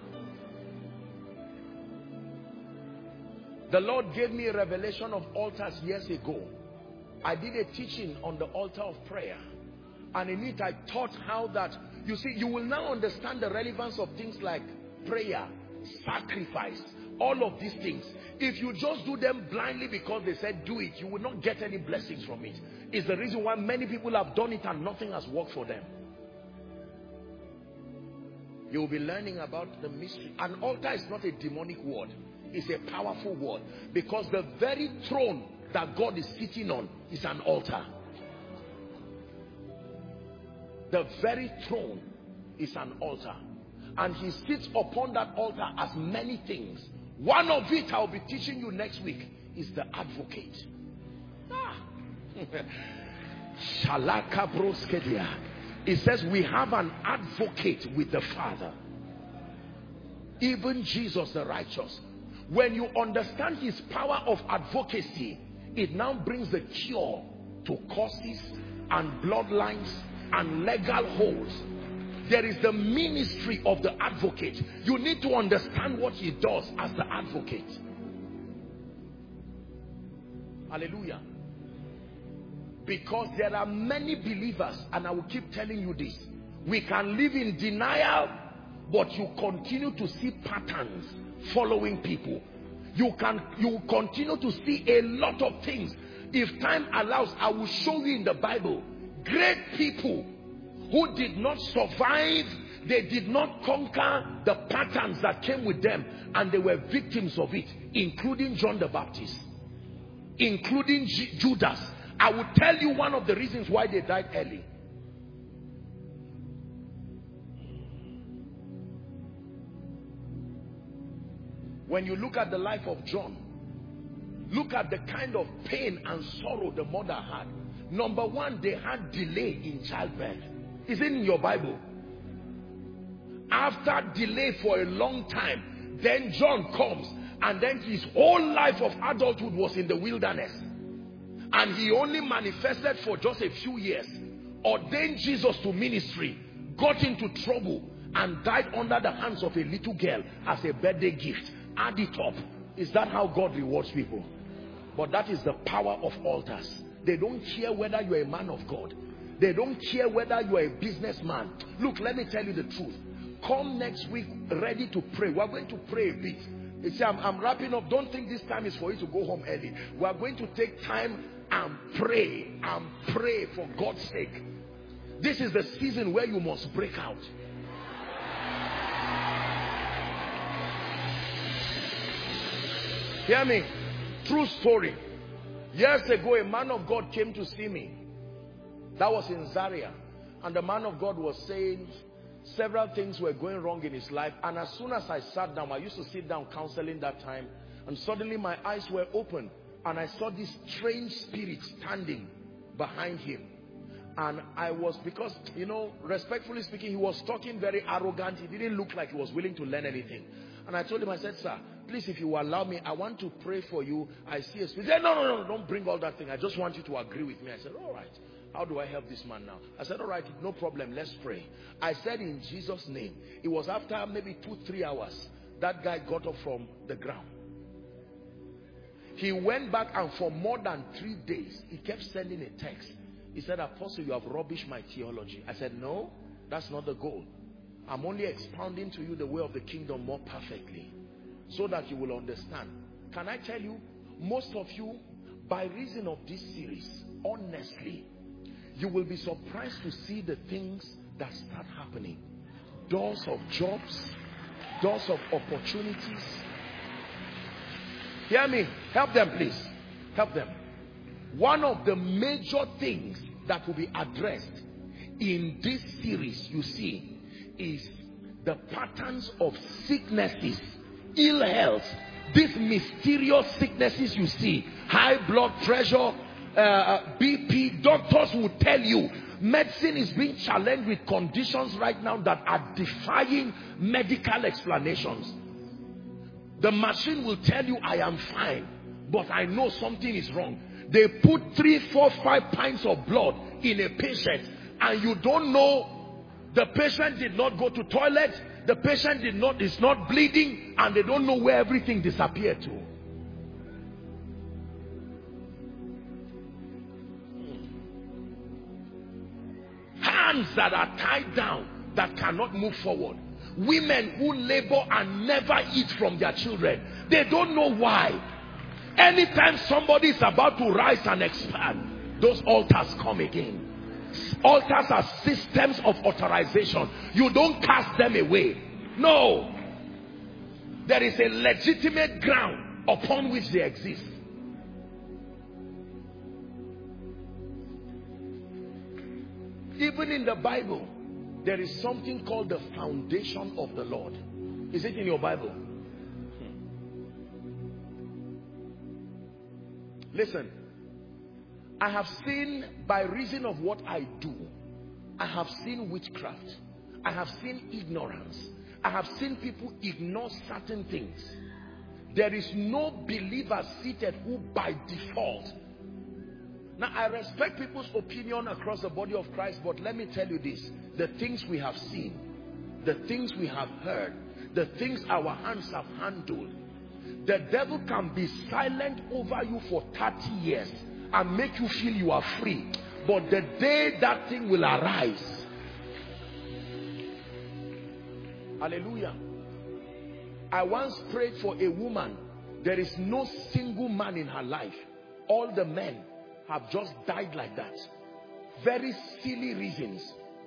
The Lord gave me a revelation of altars years ago. I did a teaching on the altar of prayer. And in it I taught how that, you see, you will now understand the relevance of things like prayer, sacrifice, all of these things. If you just do them blindly because they said do it, you will not get any blessings from it. It's the reason why many people have done it and nothing has worked for them. You will be learning about the mystery. An altar is not a demonic word. It's a powerful word. Because the very throne that God is sitting on is an altar. The very throne is an altar. And he sits upon that altar as many things. One of it I'll be teaching you next week is the advocate. Ah. It says we have an advocate with the Father, even Jesus the righteous. When you understand his power of advocacy, it now brings the cure to causes and bloodlines and legal holes. There is the ministry of the advocate. You need to understand what he does as the advocate. Hallelujah. Because there are many believers, and I will keep telling you this, we can live in denial, but you continue to see patterns following people. You can you continue to see a lot of things. If time allows, I will show you in the Bible great people who did not survive, they did not conquer the patterns that came with them, and they were victims of it, including John the Baptist, including G Judas. I will tell you one of the reasons why they died early. When you look at the life of John, look at the kind of pain and sorrow the mother had. Number one, they had delay in childbirth. Is it in your Bible? After delay for a long time, then John comes, and then his whole life of adulthood was in the wilderness. And he only manifested for just a few years, ordained Jesus to ministry, got into trouble, and died under the hands of a little girl as a birthday gift. Add it up. Is that how God rewards people? But that is the power of altars. They don't care whether you're a man of God. They don't care whether you're a businessman. Look, let me tell you the truth. Come next week ready to pray. We're going to pray a bit. You see, I'm, I'm wrapping up. Don't think this time is for you to go home early. We're going to take time and pray and pray for God's sake. This is the season where you must break out. Hear me. True story. Years ago, a man of God came to see me. That was in Zaria. And the man of God was saying several things were going wrong in his life. And as soon as I sat down, I used to sit down counseling that time. And suddenly my eyes were open. And I saw this strange spirit standing behind him. And I was, because, you know, respectfully speaking, he was talking very arrogant. He didn't look like he was willing to learn anything. And I told him, I said, sir, please, if you will allow me, I want to pray for you. I see a spirit. He said, no, no, no, don't bring all that thing. I just want you to agree with me. I said, all right. How do I help this man now? I said, all right, no problem. Let's pray. I said, in Jesus' name. It was after maybe two, three hours. That guy got up from the ground. He went back, and for more than three days, he kept sending a text. He said, Apostle, you have rubbished my theology. I said, no, that's not the goal. I'm only expounding to you the way of the kingdom more perfectly, so that you will understand. Can I tell you, most of you, by reason of this series, honestly, you will be surprised to see the things that start happening. Doors of jobs, doors of opportunities. Hear me. Help them, please. Help them. One of the major things that will be addressed in this series, you see, is the patterns of sicknesses, ill health, these mysterious sicknesses you see, high blood pressure, uh, B P. Doctors will tell you medicine is being challenged with conditions right now that are defying medical explanations. The machine will tell you, I am fine, but I know something is wrong. They put three, four, five pints of blood in a patient, and you don't know the patient did not go to toilet, the patient did not is not bleeding, and they don't know where everything disappeared to. Hands that are tied down that cannot move forward. Women who labor and never eat from their children. They don't know why. Anytime somebody is about to rise and expand, those altars come again. Altars are systems of authorization. You don't cast them away. No. There is a legitimate ground upon which they exist. Even in the Bible, there is something called the foundation of the Lord. Is it in your Bible? Hmm. Listen, I have seen, by reason of what I do, I have seen witchcraft. I have seen ignorance. I have seen people ignore certain things. There is no believer seated who by default. Now, I respect people's opinion across the body of Christ, but let me tell you this. The things we have seen, the things we have heard, the things our hands have handled, the devil can be silent over you for thirty years and make you feel you are free. But the day that thing will arise, hallelujah. I once prayed for a woman. There is no single man in her life. All the men have just died like that. Very silly reasons.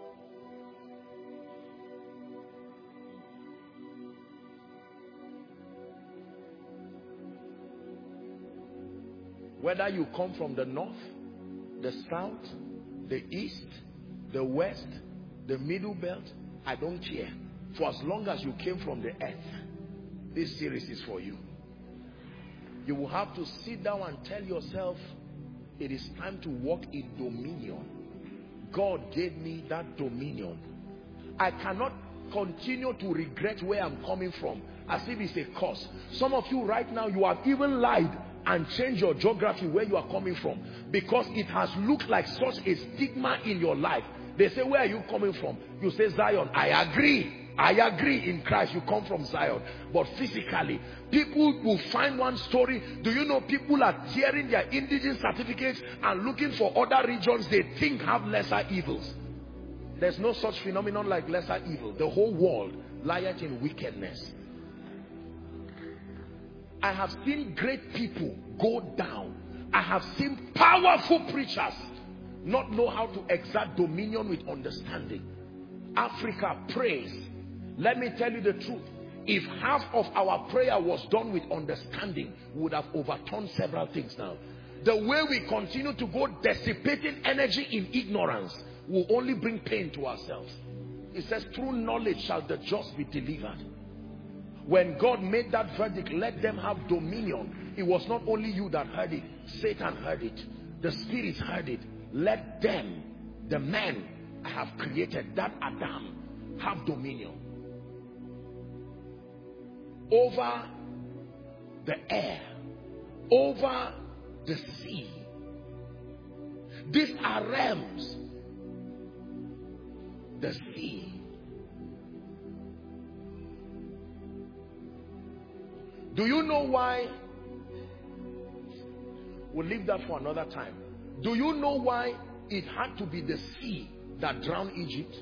Whether you come from the north, the south, the east, the west, the middle belt, I don't care. For as long as you came from the earth, this series is for you. You will have to sit down and tell yourself, it is time to walk in dominion. God gave me that dominion. I cannot continue to regret where I'm coming from as if it's a curse. Some of you right now, you have even lied and changed your geography where you are coming from because it has looked like such a stigma in your life. They say, where are you coming from? You say Zion. I agree. I agree in Christ you come from Zion. But physically, people will find one story. Do you know people are tearing their indigent certificates and looking for other regions they think have lesser evils? There's no such phenomenon like lesser evil. The whole world lieth in wickedness. I have seen great people go down. I have seen powerful preachers not know how to exert dominion with understanding. Africa prays. Let me tell you the truth. If half of our prayer was done with understanding, we would have overturned several things now. The way we continue to go dissipating energy in ignorance will only bring pain to ourselves. It says, through knowledge shall the just be delivered. When God made that verdict, let them have dominion, it was not only you that heard it. Satan heard it. The spirits heard it. Let them, the men I have created, that Adam, have dominion over the air, over the sea. These are realms. The sea. Do you know why? We'll leave that for another time. Do you know why it had to be the sea that drowned Egypt?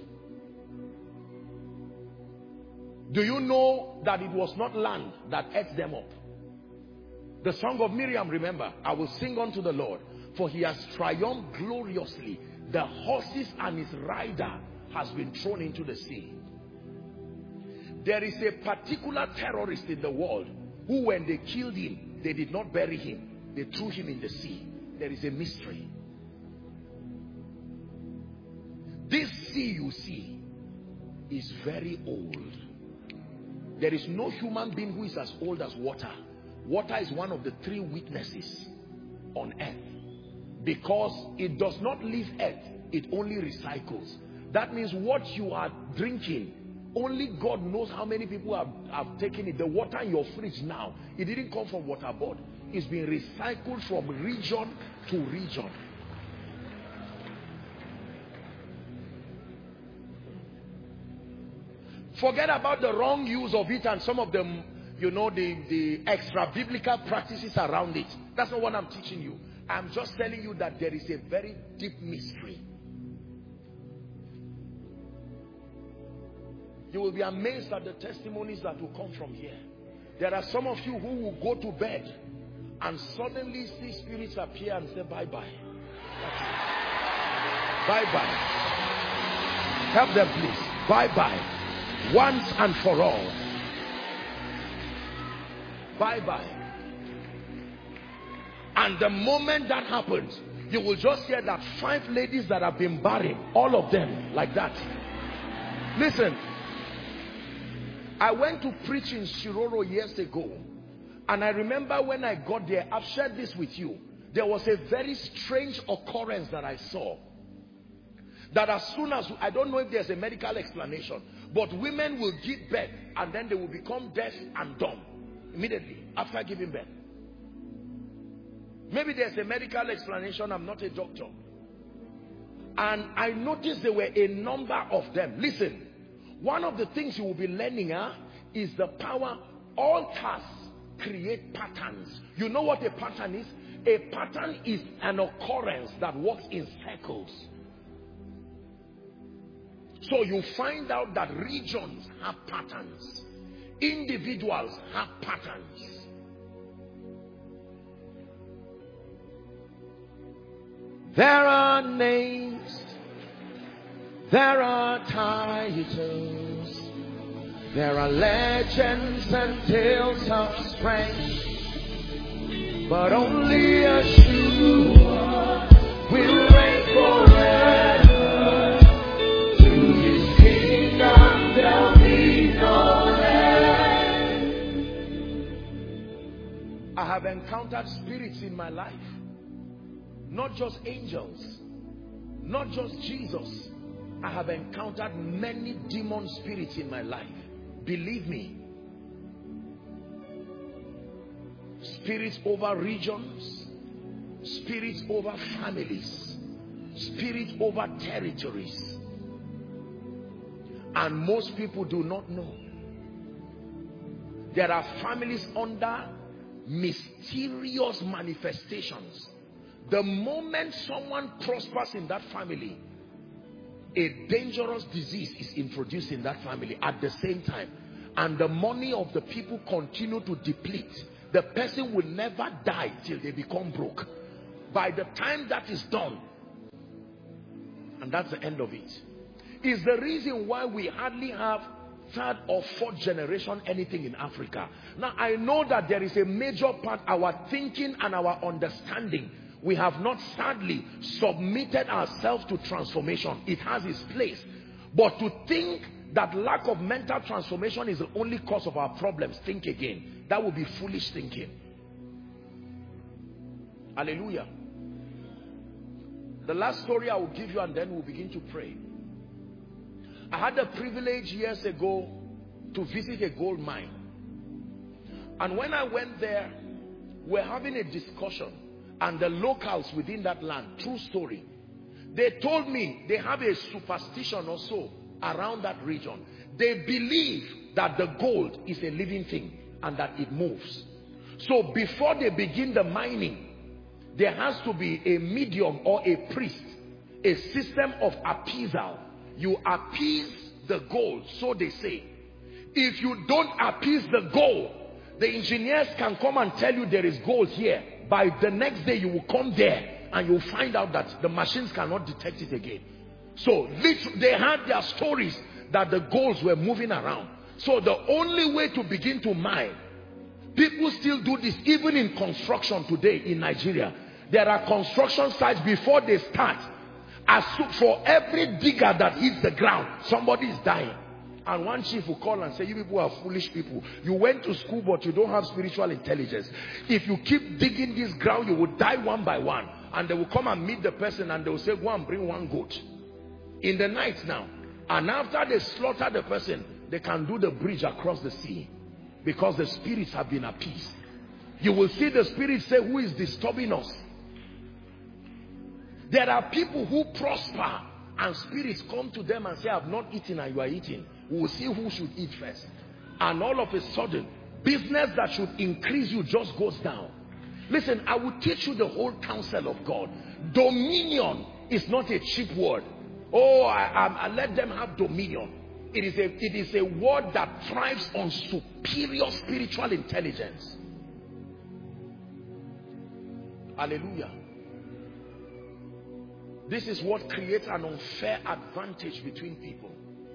Do you know that it was not land that ate them up? The song of Miriam, remember, I will sing unto the Lord, for he has triumphed gloriously. The horses and his rider has been thrown into the sea. There is a particular terrorist in the world who, when they killed him, they did not bury him. They threw him in the sea. there is a mystery. This sea you see is very old. There is no human being who is as old as water. Water is one of the three witnesses on earth, because it does not leave earth, it only recycles. That means what you are drinking, only God knows how many people have, have taken it. The water in your fridge now, it didn't come from water board. It's been recycled from region to region. Forget about the wrong use of it and some of them, you know, the, the extra biblical practices around it. That's not what I'm teaching you. I'm just telling you that there is a very deep mystery. You will be amazed at the testimonies that will come from here. There are some of you who will go to bed and suddenly see spirits appear and say bye-bye. Bye-bye. Help them please. Bye-bye. Once and for all. Bye-bye. And the moment that happens, you will just hear that five ladies that have been barren, all of them like that. Listen, I went to preach in Shiroro years ago, and I remember when I got there, I've shared this with you, there was a very strange occurrence that I saw. That as soon as, I don't know if there's a medical explanation, but women will give birth and then they will become deaf and dumb immediately after giving birth. Maybe there's a medical explanation, I'm not a doctor. And I noticed there were a number of them. Listen, one of the things you will be learning huh, is the power. Altars create patterns. You know what a pattern is? A pattern is an occurrence that works in circles. So you find out that regions have patterns. Individuals have patterns. There are names. There are titles. There are legends and tales of strength. But only Yeshua will reign forever. I have encountered spirits in my life, not just angels, not just Jesus. I have encountered many demon spirits in my life. Believe me. Spirits over regions, spirits over families, spirits over territories. And most people do not know. There are families under mysterious manifestations. The moment someone prospers in that family, a dangerous disease is introduced in that family at the same time, and the money of the people continue to deplete. The person will never die till they become broke. By the time that is done, and that's the end of it, is the reason why we hardly have third or fourth generation anything in Africa. Now I know that there is a major part, our thinking and our understanding, we have not sadly submitted ourselves to transformation. It has its place, but to think that lack of mental transformation is the only cause of our problems, think again. That would be foolish thinking. Hallelujah. The last story I will give you and then we'll begin to pray. I had the privilege years ago to visit a gold mine. And when I went there, we're having a discussion. And the locals within that land, true story, they told me they have a superstition or so around that region. They believe that the gold is a living thing and that it moves. So before they begin the mining, there has to be a medium or a priest, a system of appeasal. You appease the gold, so they say. If you don't appease the gold, the engineers can come and tell you there is gold here. By the next day you will come there and you'll find out that the machines cannot detect it again. So they had their stories that the golds were moving around. So the only way to begin to mine, people still do this even in construction today in Nigeria. There are construction sites before they start. As for every digger that hits the ground, somebody is dying. And one chief will call and say, you people are foolish people. You went to school but you don't have spiritual intelligence. If you keep digging this ground, you will die one by one. And they will come and meet the person and they will say, go and bring one goat. In the night now. And after they slaughter the person, they can do the bridge across the sea. Because the spirits have been appeased. You will see the spirits say, who is disturbing us? There are people who prosper and spirits come to them and say, I have not eaten and you are eating. We will see who should eat first. And all of a sudden, business that should increase you just goes down. Listen, I will teach you the whole counsel of God. Dominion is not a cheap word. Oh, I, I, I let them have dominion. It is, a, it is a word that thrives on superior spiritual intelligence. Hallelujah. This is what creates an unfair advantage between people.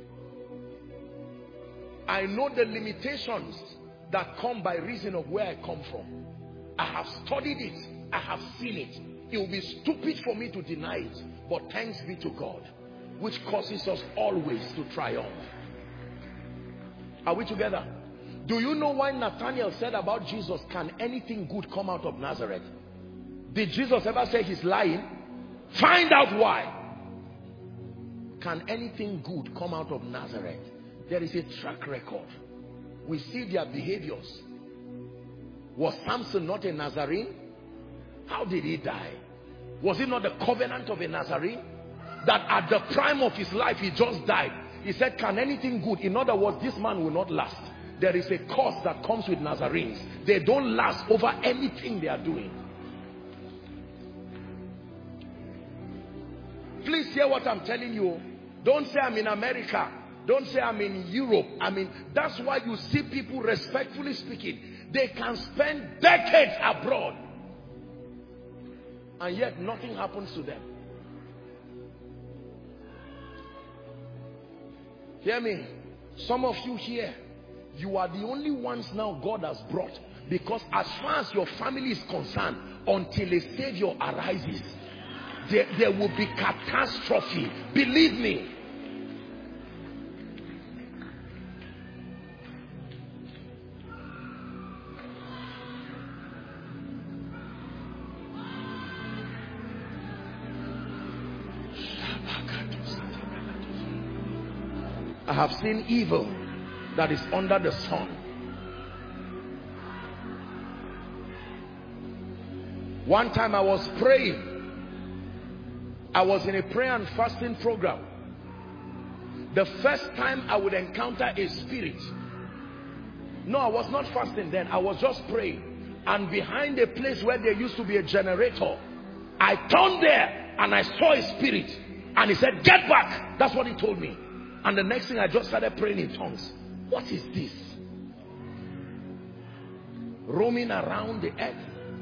I know the limitations that come by reason of where I come from. I have studied it. I have seen it. It will be stupid for me to deny it. But thanks be to God, which causes us always to triumph. Are we together? Do you know why Nathanael said about Jesus, can anything good come out of Nazareth? Did Jesus ever say he's lying? Find out why. Can anything good come out of Nazareth? There is a track record. We see their behaviors. Was Samson not a Nazarene? How did he die? Was it not the covenant of a Nazarene? That at the prime of his life, he just died. He said, can anything good? In other words, this man will not last. There is a curse that comes with Nazarenes. They don't last over anything they are doing. Please hear what I'm telling you. Don't say I'm in America. Don't say I'm in Europe. I mean, that's why you see people, respectfully speaking, they can spend decades abroad and yet nothing happens to them. Hear me. Some of you here, you are the only ones now God has brought, because as far as your family is concerned, until a Savior arises, there, there will be catastrophe. Believe me. I have seen evil that is under the sun. One time I was praying. I was in a prayer and fasting program. The first time I would encounter a spirit. No, I was not fasting then. I was just praying. And behind a place where there used to be a generator, I turned there and I saw a spirit. And he said, get back. That's what he told me. And the next thing, I just started praying in tongues. What is this? Roaming around the earth.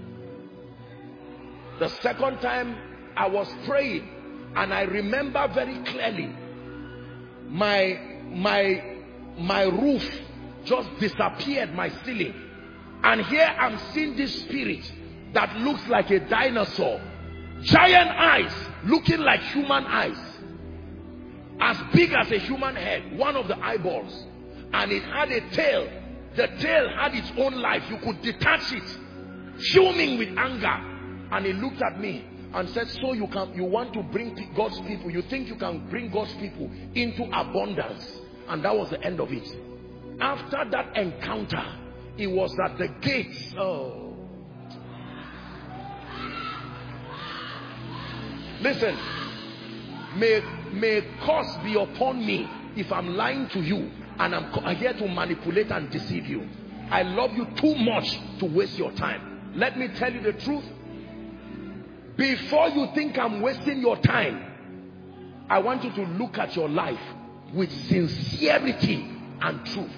The second time I was praying, and I remember very clearly, my my my roof just disappeared, my ceiling. And here I'm seeing this spirit that looks like a dinosaur. Giant eyes, looking like human eyes. As big as a human head, one of the eyeballs. And it had a tail. The tail had its own life. You could detach it. Fuming with anger. And he looked at me and said, so you can, you want to bring God's people, you think you can bring God's people into abundance. And that was the end of it. After that encounter, it was at the gates. Oh. Listen. May, may curse be upon me if I'm lying to you and I'm here to manipulate and deceive you. I love you too much to waste your time. Let me tell you the truth. Before you think I'm wasting your time, I want you to look at your life with sincerity and truth.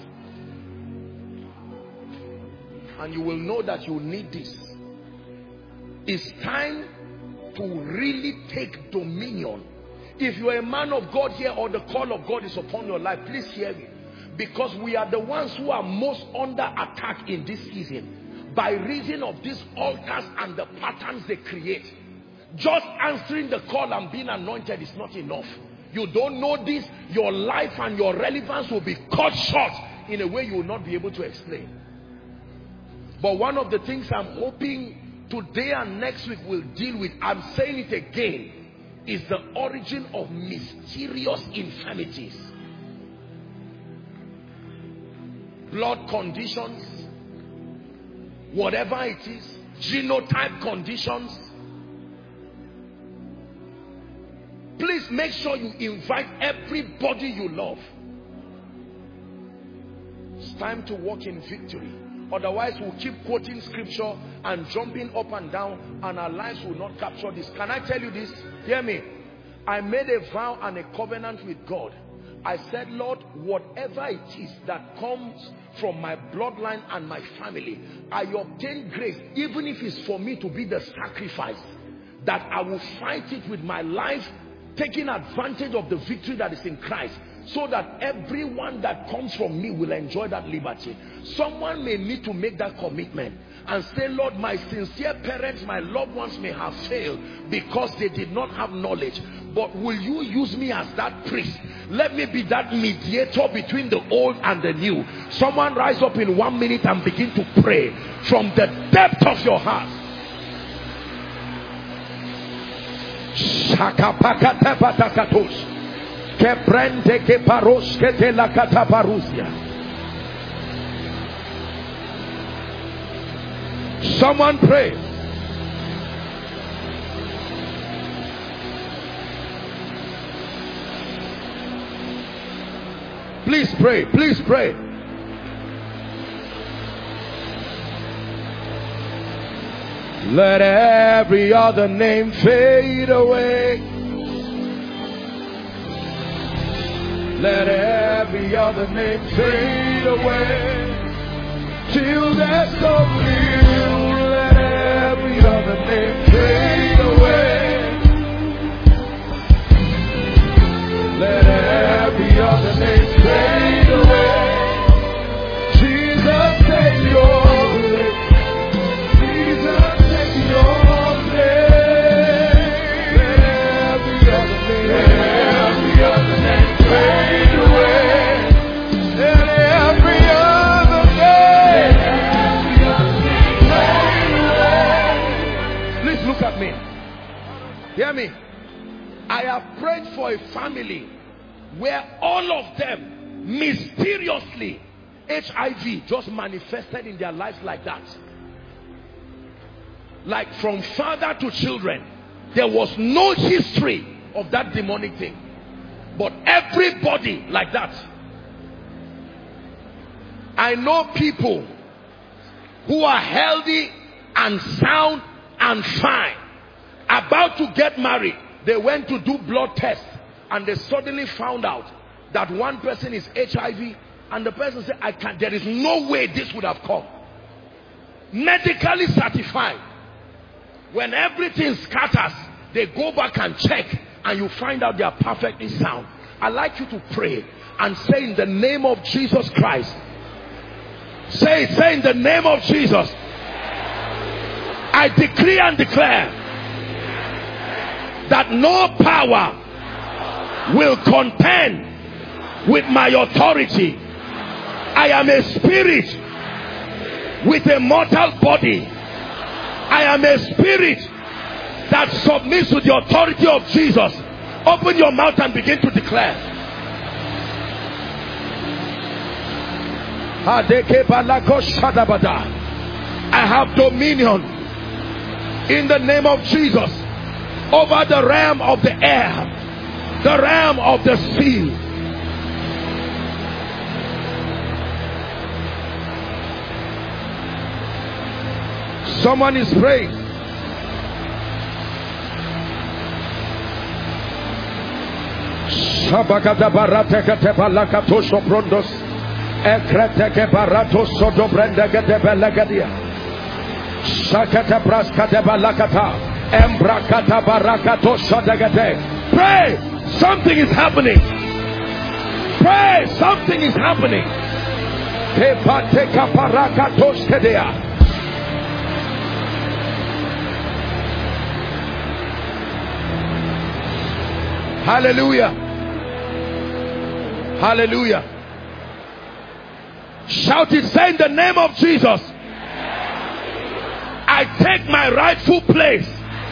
And you will know that you need this. It's time to really take dominion. If you are a man of God here, or the call of God is upon your life, please hear me. Because we are the ones who are most under attack in this season. by reason of these altars and the patterns they create. Just answering the call and being anointed is not enough. You don't know this, your life and your relevance will be cut short in a way you will not be able to explain. But one of the things I'm hoping today and next week we'll deal with, I'm saying it again, is the origin of mysterious infirmities. Blood conditions, whatever it is, genotype conditions. Please make sure you invite everybody you love. It's time to walk in victory. Otherwise, we'll keep quoting scripture and jumping up and down, and our lives will not capture this. Can I tell you this? Hear me. I made a vow and a covenant with God. I said, Lord, whatever it is that comes from my bloodline and my family, I obtain grace, even if it's for me to be the sacrifice, that I will fight it with my life, taking advantage of the victory that is in Christ, so that everyone that comes from me will enjoy that liberty. Someone may need to make that commitment and say, Lord, my sincere parents, my loved ones may have failed because they did not have knowledge, but will you use me as that priest? Let me be that mediator between the old and the new. Someone rise up in one minute and begin to pray from the depth of your heart. Someone pray. Please pray, please pray. Let every other name fade away. Let every other name fade away. Till there's only you. Let every other name fade away. Let every other name fade away. Jesus, take your place. Jesus, take your place. Let every other name, let every other name fade away. Let every other name, let every other name fade away. Please look at me. Hear me. I have prayed for a family where all of them mysteriously H I V just manifested in their lives like that. Like from father to children, there was no history of that demonic thing, but everybody like that. I know people who are healthy and sound and fine, about to get married. They went to do blood tests and they suddenly found out that one person is H I V, and the person said, I can't, there is no way this would have come. Medically certified. When everything scatters, they go back and check and you find out they are perfectly sound. I'd like you to pray and say, in the name of Jesus Christ. Say it, say in the name of Jesus. I decree and declare that no power will contend with my authority. I am a spirit with a mortal body. I am a spirit that submits to the authority of Jesus. Open your mouth and begin to declare. I have dominion in the name of Jesus over the realm of the air, the realm of the sea. Someone is praying. Shabakata barateka tepalakato soprondos ekreteke barato sodo brendeke tepelagadia shakata praskate balakata embrakata barakato sodagate. Pray, something is happening. Pray, something is happening. Tepateka barakato skedea Hallelujah. Hallelujah. Shout it, say in the name of Jesus, I take my rightful place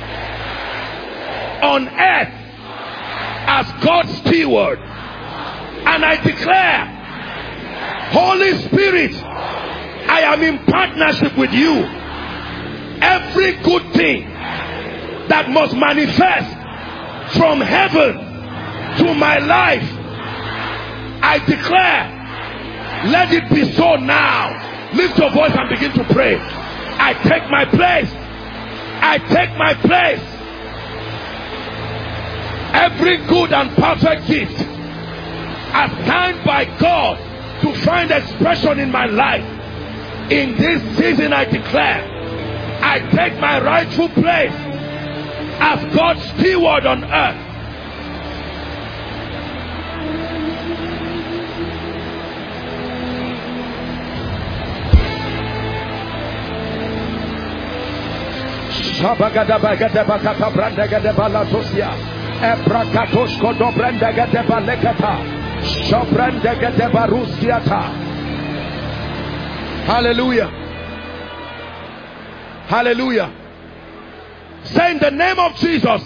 on earth as God's steward, and I declare, Holy Spirit, I am in partnership with you. Every good thing that must manifest from heaven to my life, I declare, let it be so now. Lift your voice and begin to pray. I take my place. I take my place. Every good and perfect gift assigned by God to find expression in my life, in this season I declare, I take my rightful place as God's steward on earth. Shabagada bagada bakata brandagada balatosia ebrakatos kodo brandagada balekata shabrandagada barusiata. Hallelujah. Hallelujah. Say in the name of Jesus,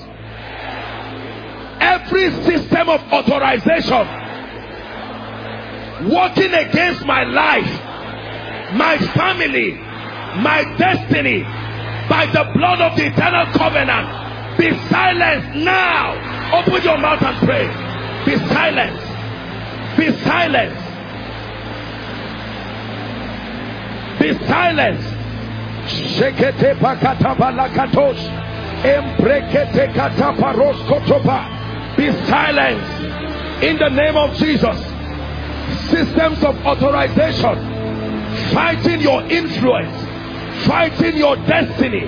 every system of authorization working against my life, my family, my destiny, by the blood of the eternal covenant, be silenced now. Open your mouth and pray. Be silenced. Be silenced. Be silenced. Shekete pakata balakatos. Embrekete kataparos kotopa. Be silenced in the name of Jesus. Systems of authorization fighting your influence, fighting your destiny.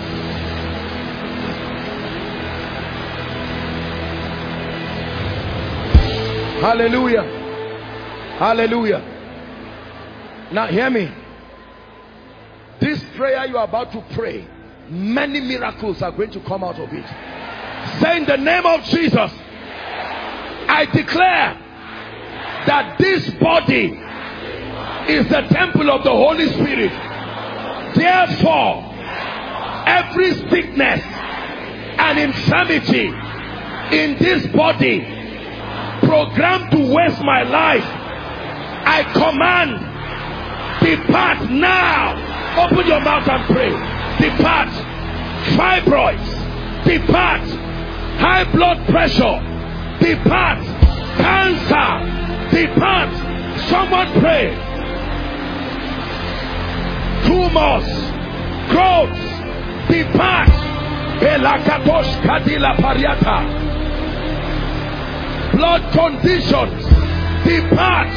Hallelujah. Hallelujah. Now hear me. This prayer you are about to pray, many miracles are going to come out of it. Say in the name of Jesus, I declare that this body is the temple of the Holy Spirit. Therefore, every sickness and infirmity in this body programmed to waste my life, I command, depart now. Open your mouth and pray. Depart. Fibroids, depart. High blood pressure, depart. Cancer, depart. Someone pray. Tumors, growths, depart. Elakatosh kadila pariata. Blood conditions, depart.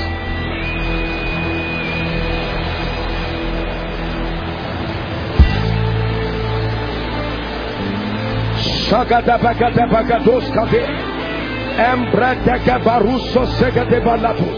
Shagada bagada bagados kave. Embradega baruso segade balatos.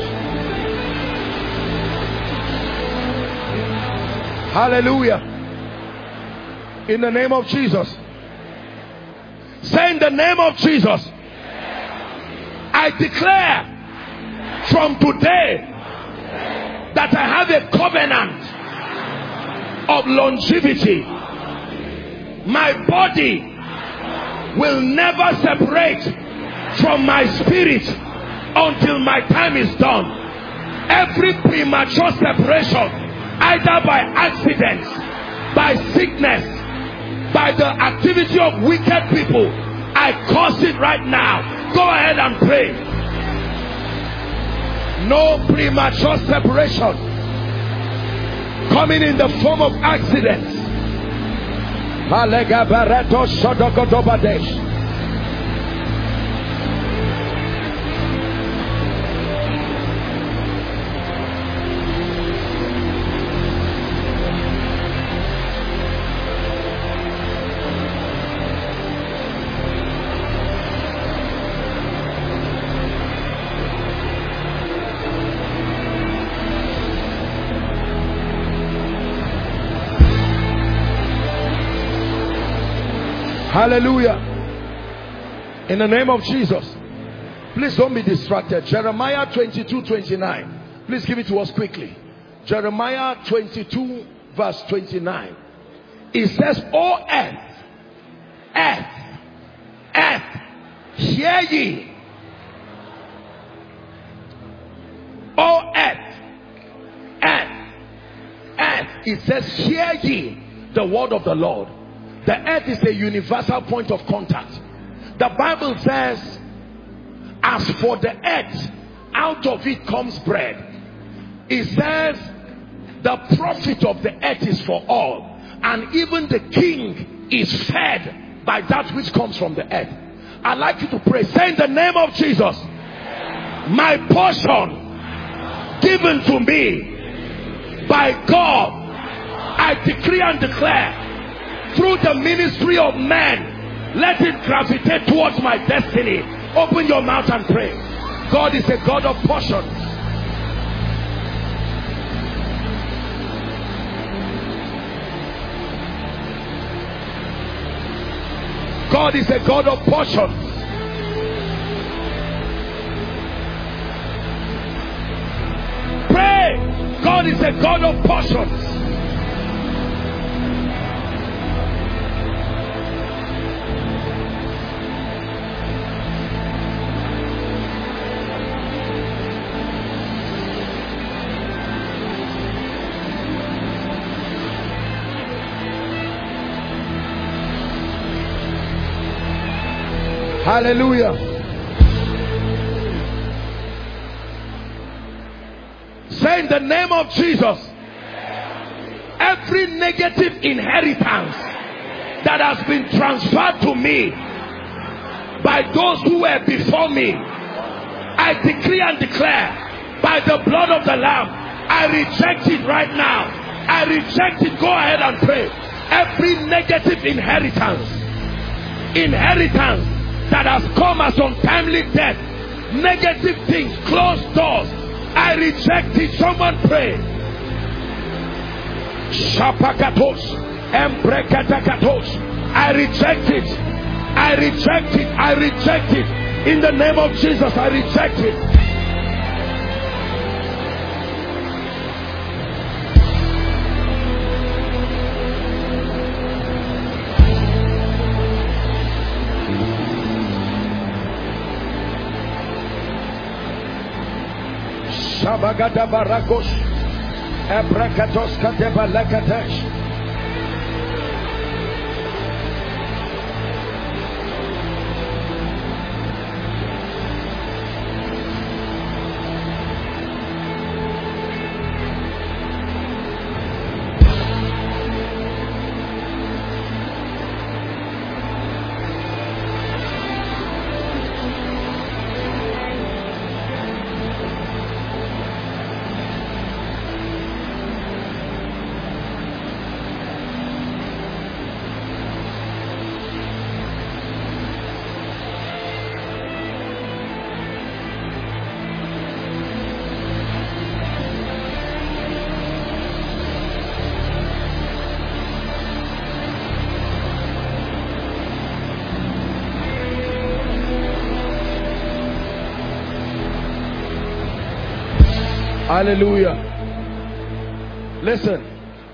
Hallelujah. In the name of Jesus. Say in the name of Jesus, I declare from today that I have a covenant of longevity. My body will never separate from my spirit until my time is done. Every premature separation, either by accidents, by sickness, by the activity of wicked people, I curse it right now. Go ahead and pray. No premature separation coming in the form of accidents. Hallelujah. In the name of Jesus, Please don't be distracted. Jeremiah twenty-two twenty-nine. Please give it to us quickly. Jeremiah twenty-two verse twenty-nine. It says, O earth, earth, earth, hear ye. O earth, earth, earth. It says, hear ye the word of the Lord. The earth is a universal point of contact. The Bible says, as for the earth, out of it comes bread. It says, the profit of the earth is for all, and even the king is fed by that which comes from the earth. I'd like you to pray. Say, in the name of Jesus, my portion given to me by God, I decree and declare, through the ministry of men, let it gravitate towards my destiny. Open your mouth and pray. God is a God of portions. God is a God of portions. Pray. God is a God of portions. Hallelujah. Say, in the name of Jesus, every negative inheritance that has been transferred to me by those who were before me, I decree and declare, by the blood of the Lamb, I reject it right now. I reject it. Go ahead and pray. Every negative inheritance, inheritance that has come as untimely death, negative things, closed doors, I reject it. Someone pray. Shapakatos, Embrekatakatos. I reject it. I reject it. I reject it. In the name of Jesus, I reject it. Shabagada barakos, Ebrakatos kateba lekatesh. Hallelujah. Listen,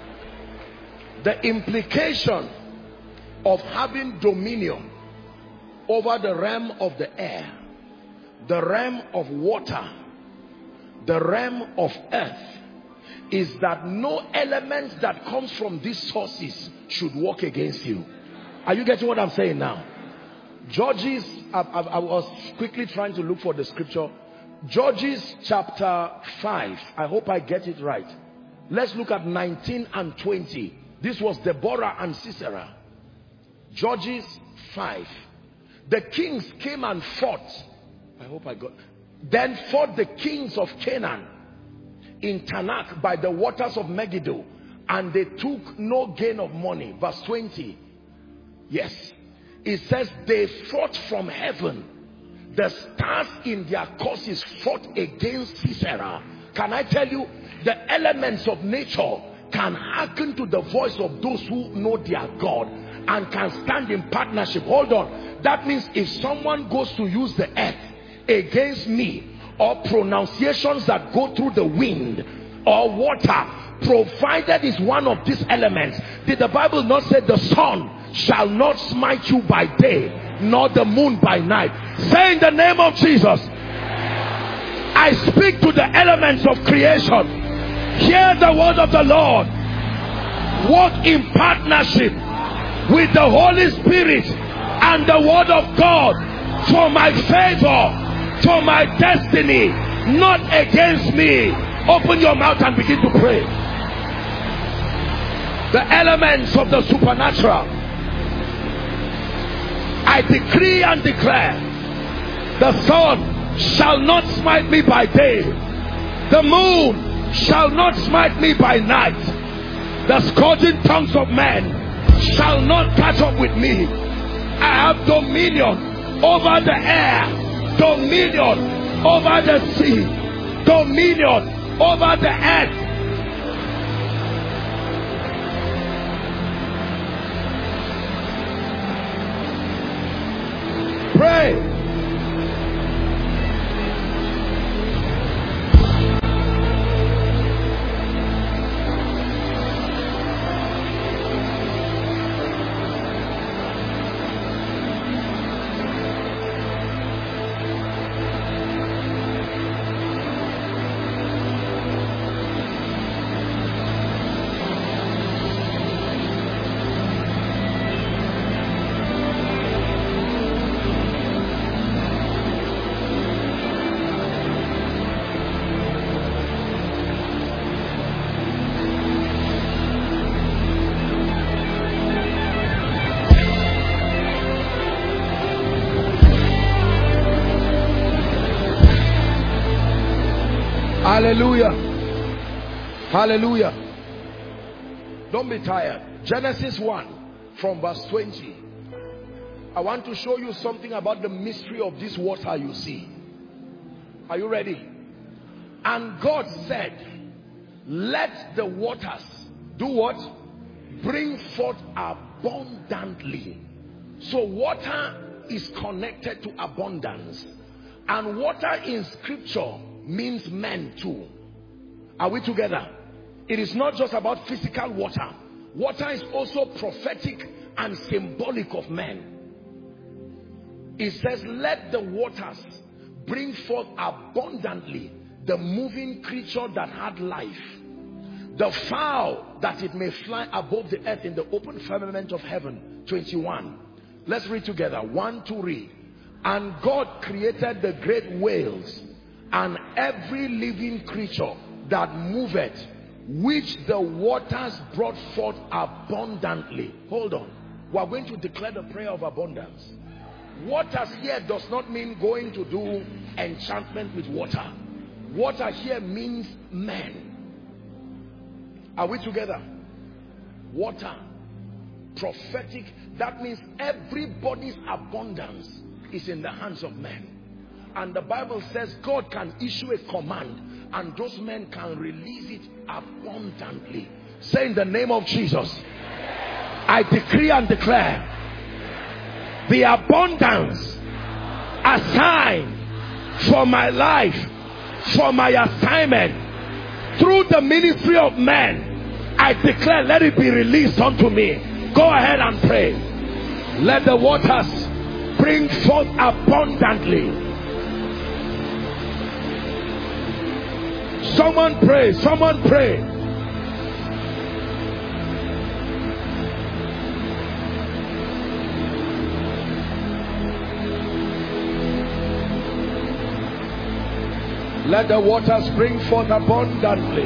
the implication of having dominion over the realm of the air, the realm of water, the realm of earth, is that no element that comes from these sources should work against you. Are you getting what I'm saying now? Judges, I, I, I was quickly trying to look for the scripture. Judges chapter five. I hope I get it right. Let's look at nineteen and twenty. This was Deborah and Sisera. Judges five. The kings came and fought. I hope I got. Then fought the kings of Canaan in Tanakh by the waters of Megiddo, and they took no gain of money. Verse twenty. Yes. It says they fought from heaven. The stars in their courses fought against Sisera. Can I tell you, the elements of nature can hearken to the voice of those who know their God and can stand in partnership. Hold on. That means if someone goes to use the earth, against me, or pronunciations that go through the wind or water, provided is one of these elements. Did the Bible not say the sun shall not smite you by day, nor the moon by night? Say in the name of Jesus, I speak to the elements of creation. Hear the word of the Lord. Walk in partnership with the Holy Spirit and the word of God for my favor, for my destiny, not against me. Open your mouth and begin to pray. The elements of the supernatural. I decree and declare, the sun shall not smite me by day, the moon shall not smite me by night. The scourging tongues of men shall not catch up with me. I have dominion over the air, dominion over the sea, dominion over the earth. Pray. Hallelujah. Hallelujah. Don't be tired. Genesis one from verse twenty. I want to show you something about the mystery of this water you see. Are you ready? And God said, let the waters do what? Bring forth abundantly. So water is connected to abundance. And water in scripture means men too. Are we together? It is not just about physical water. Water is also prophetic and symbolic of men. It says, let the waters bring forth abundantly the moving creature that had life, the fowl that it may fly above the earth in the open firmament of heaven. twenty-one. Let's read together. One, two, read. And God created the great whales and every living creature that moveth, which the waters brought forth abundantly. Hold on. We are going to declare the prayer of abundance. Waters here does not mean going to do enchantment with water. Water here means men. Are we together? Water. Prophetic. That means everybody's abundance is in the hands of men. And the Bible says God can issue a command and those men can release it abundantly. Say in the name of Jesus, I decree and declare the abundance assigned for my life, for my assignment, through the ministry of men. I declare, let it be released unto me. Go ahead and pray. Let the waters bring forth abundantly. Someone pray, someone pray. Let the waters bring forth abundantly.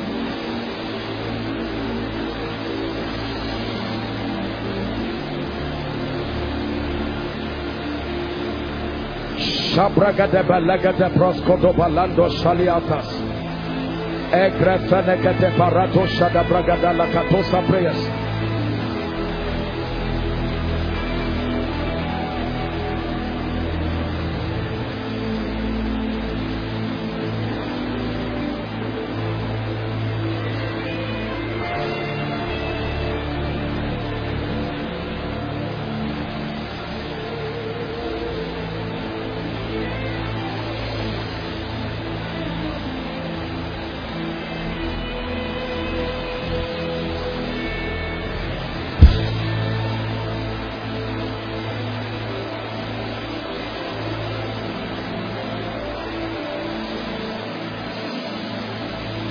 Shabragada balagada proskodo balando shaliatas. Egrefenekete parato shada bragada lakatosa prayers.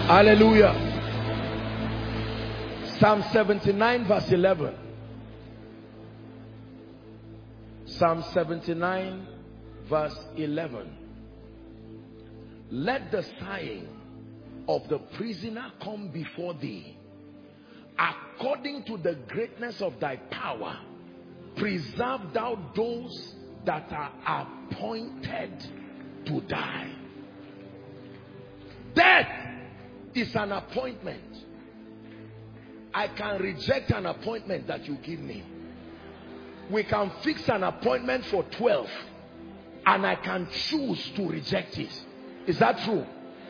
Hallelujah. Psalm seventy-nine verse eleven. Psalm seventy-nine verse eleven. Let the sighing of the prisoner come before thee. According to the greatness of thy power, preserve thou those that are appointed to die. Death is an appointment. I can reject an appointment that you give me. We can fix an appointment for twelve and I can choose to reject it. Is that true?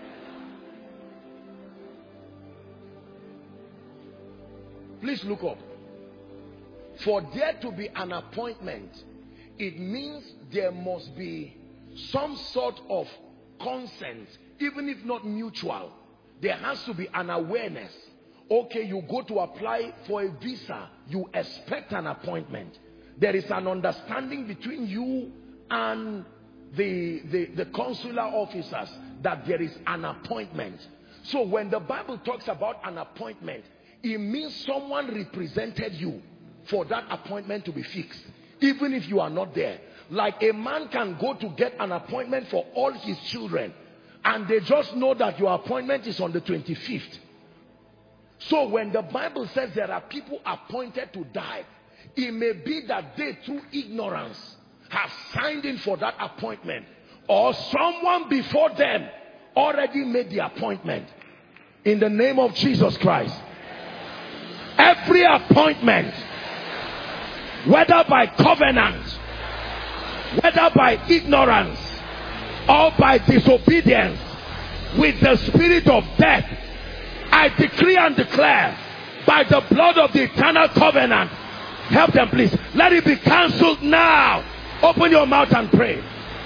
Please look up. For there to be an appointment, it means there must be some sort of consent, even if not mutual. There has to be an awareness. Okay, you go to apply for a visa, you expect an appointment. There is an understanding between you and the, the, the consular officers that there is an appointment. So when the Bible talks about an appointment, it means someone represented you for that appointment to be fixed, even if you are not there. Like a man can go to get an appointment for all his children, and they just know that your appointment is on the twenty-fifth. So when the Bible says there are people appointed to die, it may be that they, through ignorance, have signed in for that appointment, or someone before them already made the appointment. In the name of Jesus Christ, every appointment, whether by covenant, whether by ignorance, or by disobedience, with the spirit of death, I decree and declare, by the blood of the eternal covenant, help them please, let it be cancelled now. Open your mouth and pray.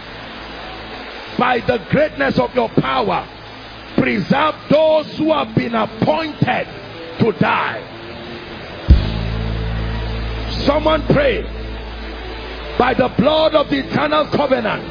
By the greatness of your power, preserve those who have been appointed to die. Someone pray. By the blood of the eternal covenant,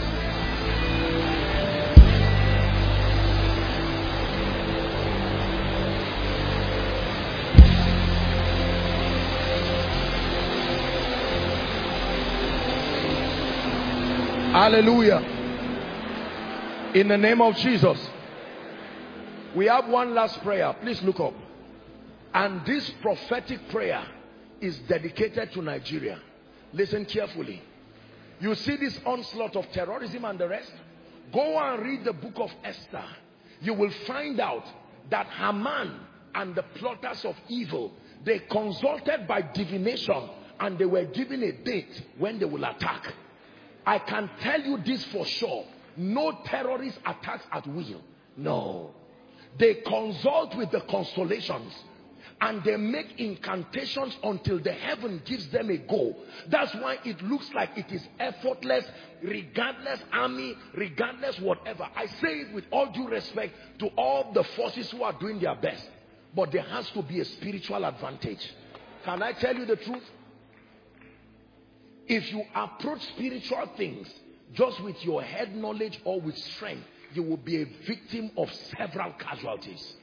hallelujah. In the name of Jesus. We have one last prayer. Please look up. And this prophetic prayer is dedicated to Nigeria. Listen carefully. You see this onslaught of terrorism and the rest? Go and read the book of Esther. You will find out that Haman and the plotters of evil, they consulted by divination and they were given a date when they will attack. I can tell you this for sure. No terrorist attacks at will. No. They consult with the constellations and they make incantations until the heaven gives them a go. That's why it looks like it is effortless, regardless army, regardless whatever. I say it with all due respect to all the forces who are doing their best. But there has to be a spiritual advantage. Can I tell you the truth? If you approach spiritual things just with your head knowledge or with strength, you will be a victim of several casualties.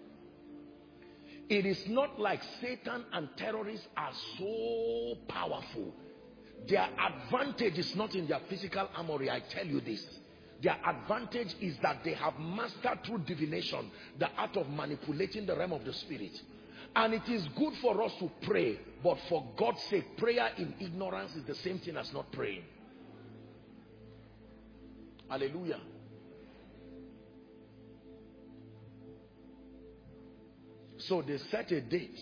It is not like Satan and terrorists are so powerful. Their advantage is not in their physical armory, I tell you this. Their advantage is that they have mastered through divination the art of manipulating the realm of the spirit. And it is good for us to pray, but for God's sake, prayer in ignorance is the same thing as not praying. Hallelujah. So they set a date.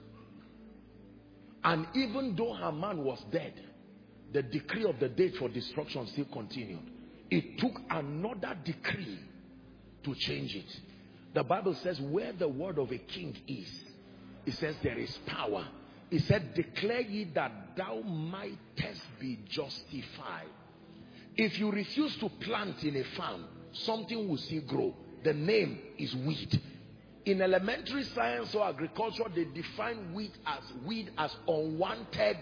And even though Haman was dead, the decree of the date for destruction still continued. It took another decree to change it. The Bible says where the word of a king is, it says there is power. It said, declare ye that thou mightest be justified. If you refuse to plant in a farm, something will still grow. The name is weed. In elementary science or agriculture, they define weed as weed as unwanted.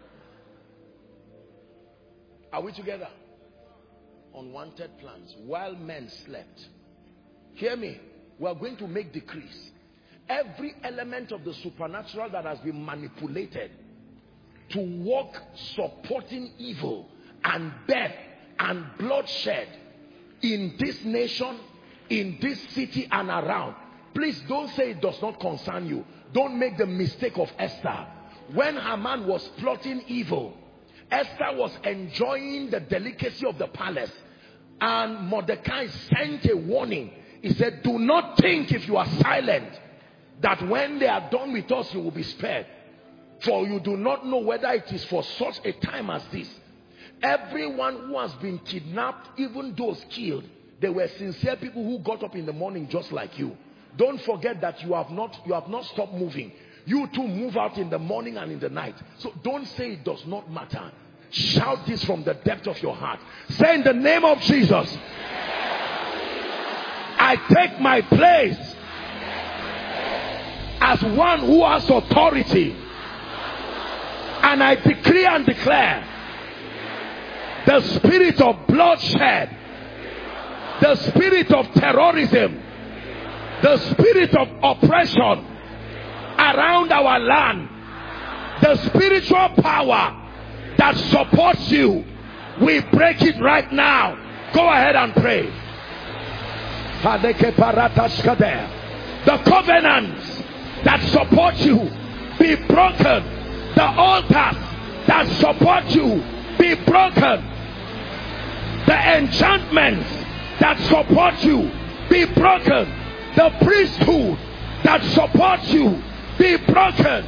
Are we together? Unwanted plants while men slept. Hear me. We are going to make decrees. Every element of the supernatural that has been manipulated to work supporting evil and death and bloodshed in this nation, in this city and around. Please don't say it does not concern you. Don't make the mistake of Esther. When Haman was plotting evil, Esther was enjoying the delicacy of the palace, and Mordecai sent a warning. He said, do not think if you are silent that when they are done with us you will be spared, for you do not know whether it is for such a time as this. Everyone who has been kidnapped, even those killed, they were sincere people who got up in the morning just like you. Don't forget that you have not you have not stopped moving. You too move out in the morning and in the night. So don't say it does not matter. Shout this from the depth of your heart. Say, in the name of Jesus, I take my place as one who has authority, and I decree and declare the spirit of bloodshed, the spirit of terrorism, the spirit of oppression around our land, the spiritual power that supports you, we break it right now. Go ahead and pray. The covenants that support you be broken. The altars that support you be broken. The enchantments that support you be broken. The priesthood that supports you be broken.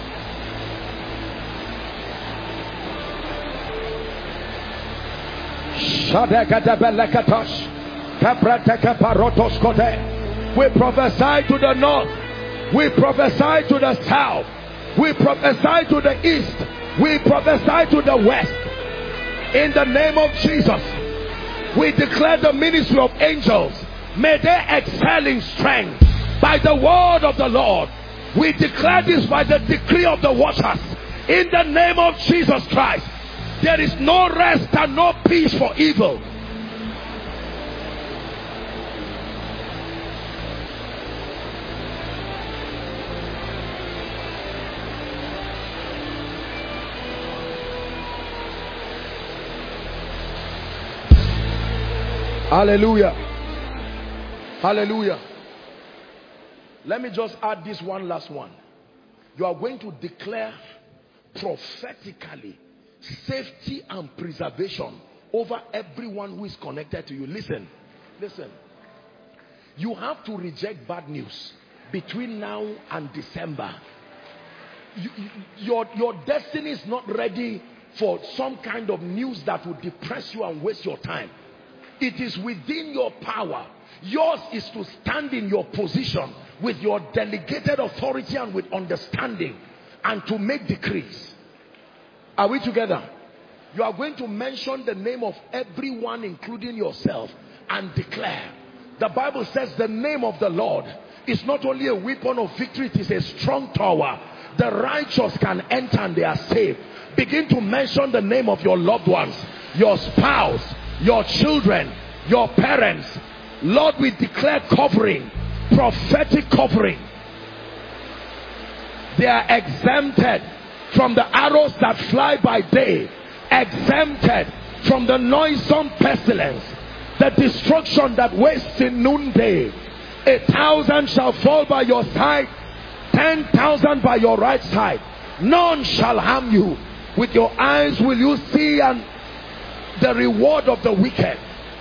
We prophesy to the north. We prophesy to the south. We prophesy to the east. We prophesy to the west. In the name of Jesus, we declare the ministry of angels. May they excel in strength by the word of the Lord. We declare this by the decree of the watchers. In the name of Jesus Christ, there is no rest and no peace for evil. Hallelujah. Hallelujah. Let me just add this one last one. You are going to declare prophetically safety and preservation over everyone who is connected to you. Listen, listen. You have to reject bad news between now and December. You, you, your, your destiny is not ready for some kind of news that will depress you and waste your time. It is within your power. Yours is to stand in your position with your delegated authority and with understanding, and to make decrees. Are we together? You are going to mention the name of everyone, including yourself, and declare. The Bible says the name of the Lord is not only a weapon of victory, it is a strong tower. The righteous can enter and they are saved. Begin to mention the name of your loved ones, your spouse, your children, your parents. Lord, we declare covering, prophetic covering. They are exempted from the arrows that fly by day, exempted from the noisome pestilence, the destruction that wastes in noonday. A thousand shall fall by your side, ten thousand by your right side. None shall harm you. With your eyes will you see and the reward of the wicked.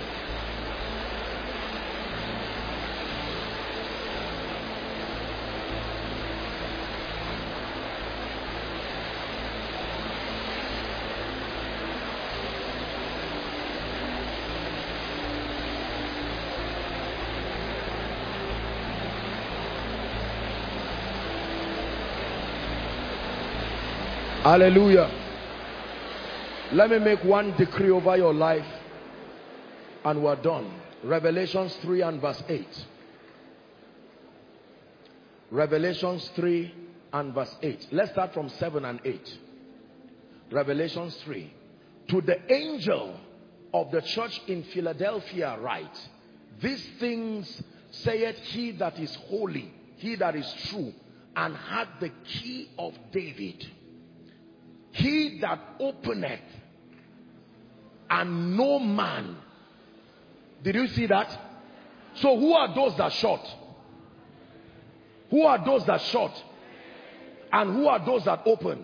Hallelujah. Let me make one decree over your life and we're done. Revelations three and verse eight. Revelations three and verse eight. Let's start from seven and eight. Revelations three. To the angel of the church in Philadelphia write, these things saith he that is holy, he that is true, and had the key of David. He that openeth, and no man. Did you see that? So who are those that shut? Who are those that shut? And who are those that open?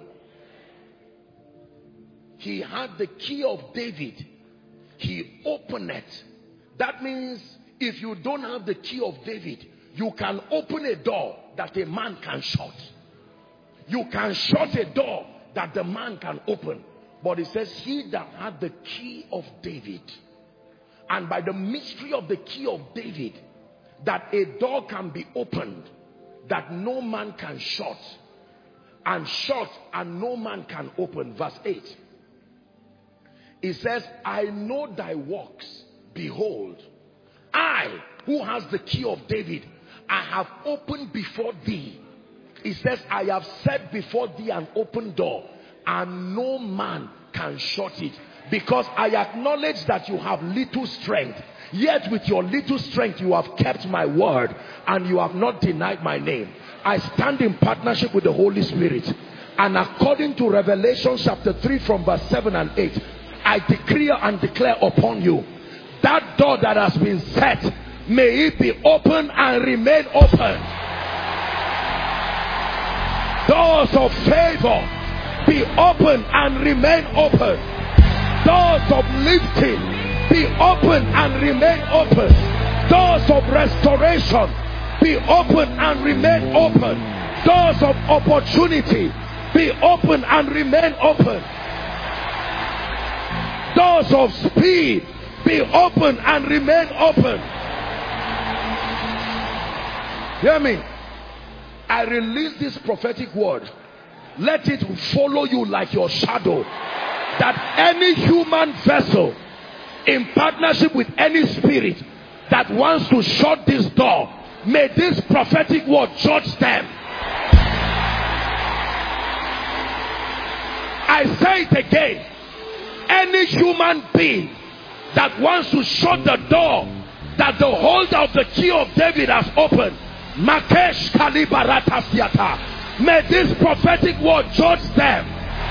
He had the key of David. He opened it. That means if you don't have the key of David, you can open a door that a man can shut. You can shut a door that the man can open. But it says he that had the key of David. And by the mystery of the key of David, that a door can be opened that no man can shut, and shut and no man can open. Verse eight. It says, I know thy works. Behold, I, who has the key of David, I have opened before thee. It says, I have set before thee an open door, and no man can shut it. Because I acknowledge that you have little strength, yet with your little strength you have kept my word, and you have not denied my name. I stand in partnership with the Holy Spirit, and according to Revelation chapter three from verse seven and eight, I decree and declare upon you, that door that has been set, may it be open and remain open. Doors of favor be open and remain open. Doors of lifting be open and remain open. Doors of restoration be open and remain open. Doors of opportunity be open and remain open. Doors of speed be open and remain open. Hear me. I release this prophetic word. Let it follow you like your shadow. That any human vessel in partnership with any spirit that wants to shut this door, may this prophetic word judge them. I say it again. Any human being that wants to shut the door that the holder of the key of David has opened, Makesh Kalibarata Siata, may this prophetic word judge them.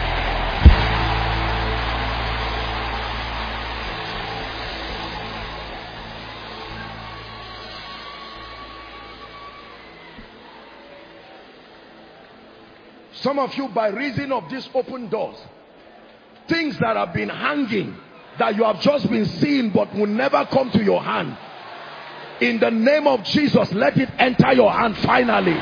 Some of you, by reason of these open doors, things that have been hanging, that you have just been seeing but will never come to your hand, in the name of Jesus, let it enter your hand finally.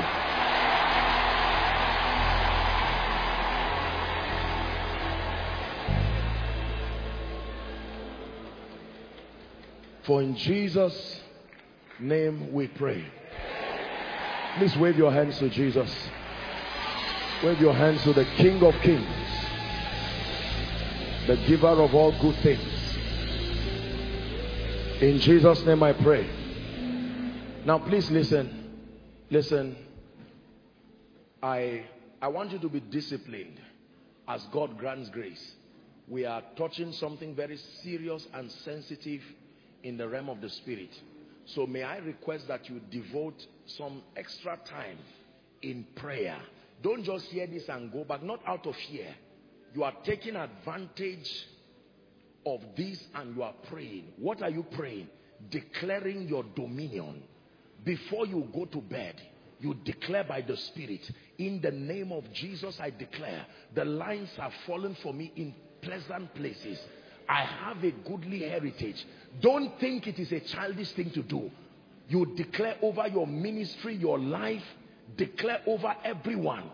For in Jesus' name we pray. Please wave your hands to Jesus. Wave your hands to the King of Kings, the giver of all good things. In Jesus' name I pray. Now please listen. Listen. I, I want you to be disciplined as God grants grace. We are touching something very serious and sensitive in the realm of the spirit. So may I request that you devote some extra time in prayer. Don't just hear this and go back, not out of fear. You are taking advantage of this and you are praying. What are you praying? Declaring your dominion. Before you go to bed, you declare by the Spirit, in the name of Jesus I declare, the lines have fallen for me in pleasant places. I have a goodly heritage. Don't think it is a childish thing to do. You declare over your ministry, your life, declare over everyone.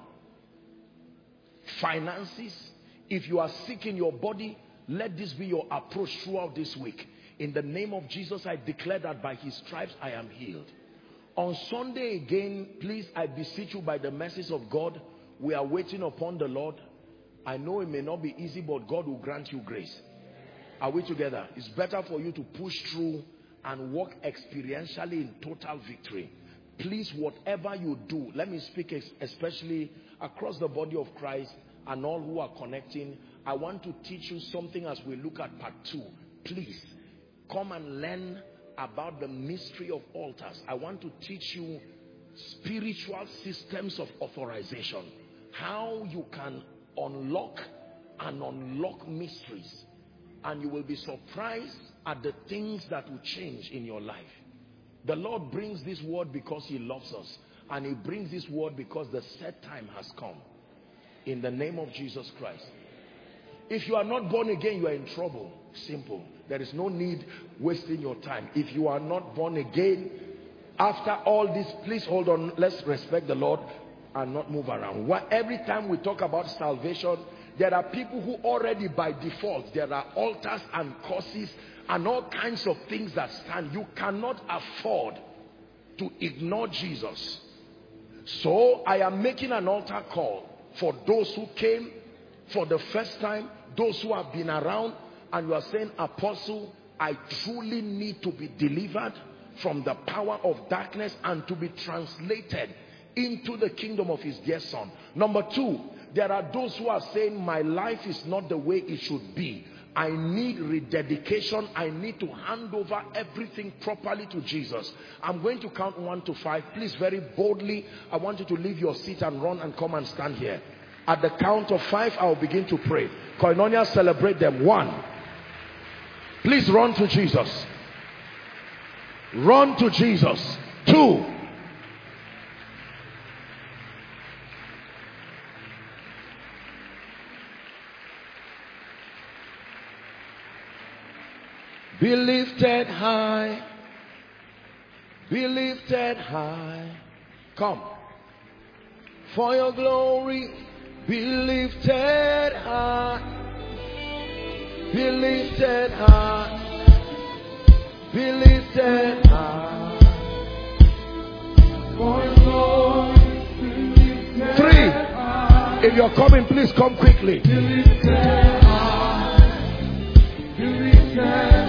Finances, if you are sick in your body, let this be your approach throughout this week. In the name of Jesus, I declare that by his stripes I am healed. On Sunday again, please, I beseech you by the mercies of God, we are waiting upon the Lord. I know it may not be easy, but God will grant you grace. Are we together? It's better for you to push through and walk experientially in total victory. Please, whatever you do, let me speak especially across the body of Christ and all who are connecting. I want to teach you something as we look at part two. Please, come and learn about the mystery of altars. I want to teach you spiritual systems of authorization. How you can unlock and unlock mysteries. And you will be surprised at the things that will change in your life. The Lord brings this word because he loves us. And he brings this word because the set time has come. In the name of Jesus Christ. If you are not born again, you are in trouble. Simple. There is no need wasting your time. If you are not born again, after all this, please hold on. Let's respect the Lord and not move around. What, every time we talk about salvation, there are people who already by default, there are altars and curses and all kinds of things that stand. You cannot afford to ignore Jesus. So I am making an altar call for those who came for the first time, those who have been around, and you are saying, Apostle, I truly need to be delivered from the power of darkness and to be translated into the kingdom of his dear son. Number two, there are those who are saying, my life is not the way it should be. I need rededication. I need to hand over everything properly to Jesus. I'm going to count one to five. Please, very boldly, I want you to leave your seat and run and come and stand here. At the count of five, I'll begin to pray. Koinonia, celebrate them. One. Please run to Jesus. Run to Jesus. Two. Be lifted high. Be lifted high. Come. For your glory, be lifted high. Be lifted high. Be lifted high. For your glory, be lifted Three. High. If you're coming, please come quickly. Be lifted high. Be lifted high.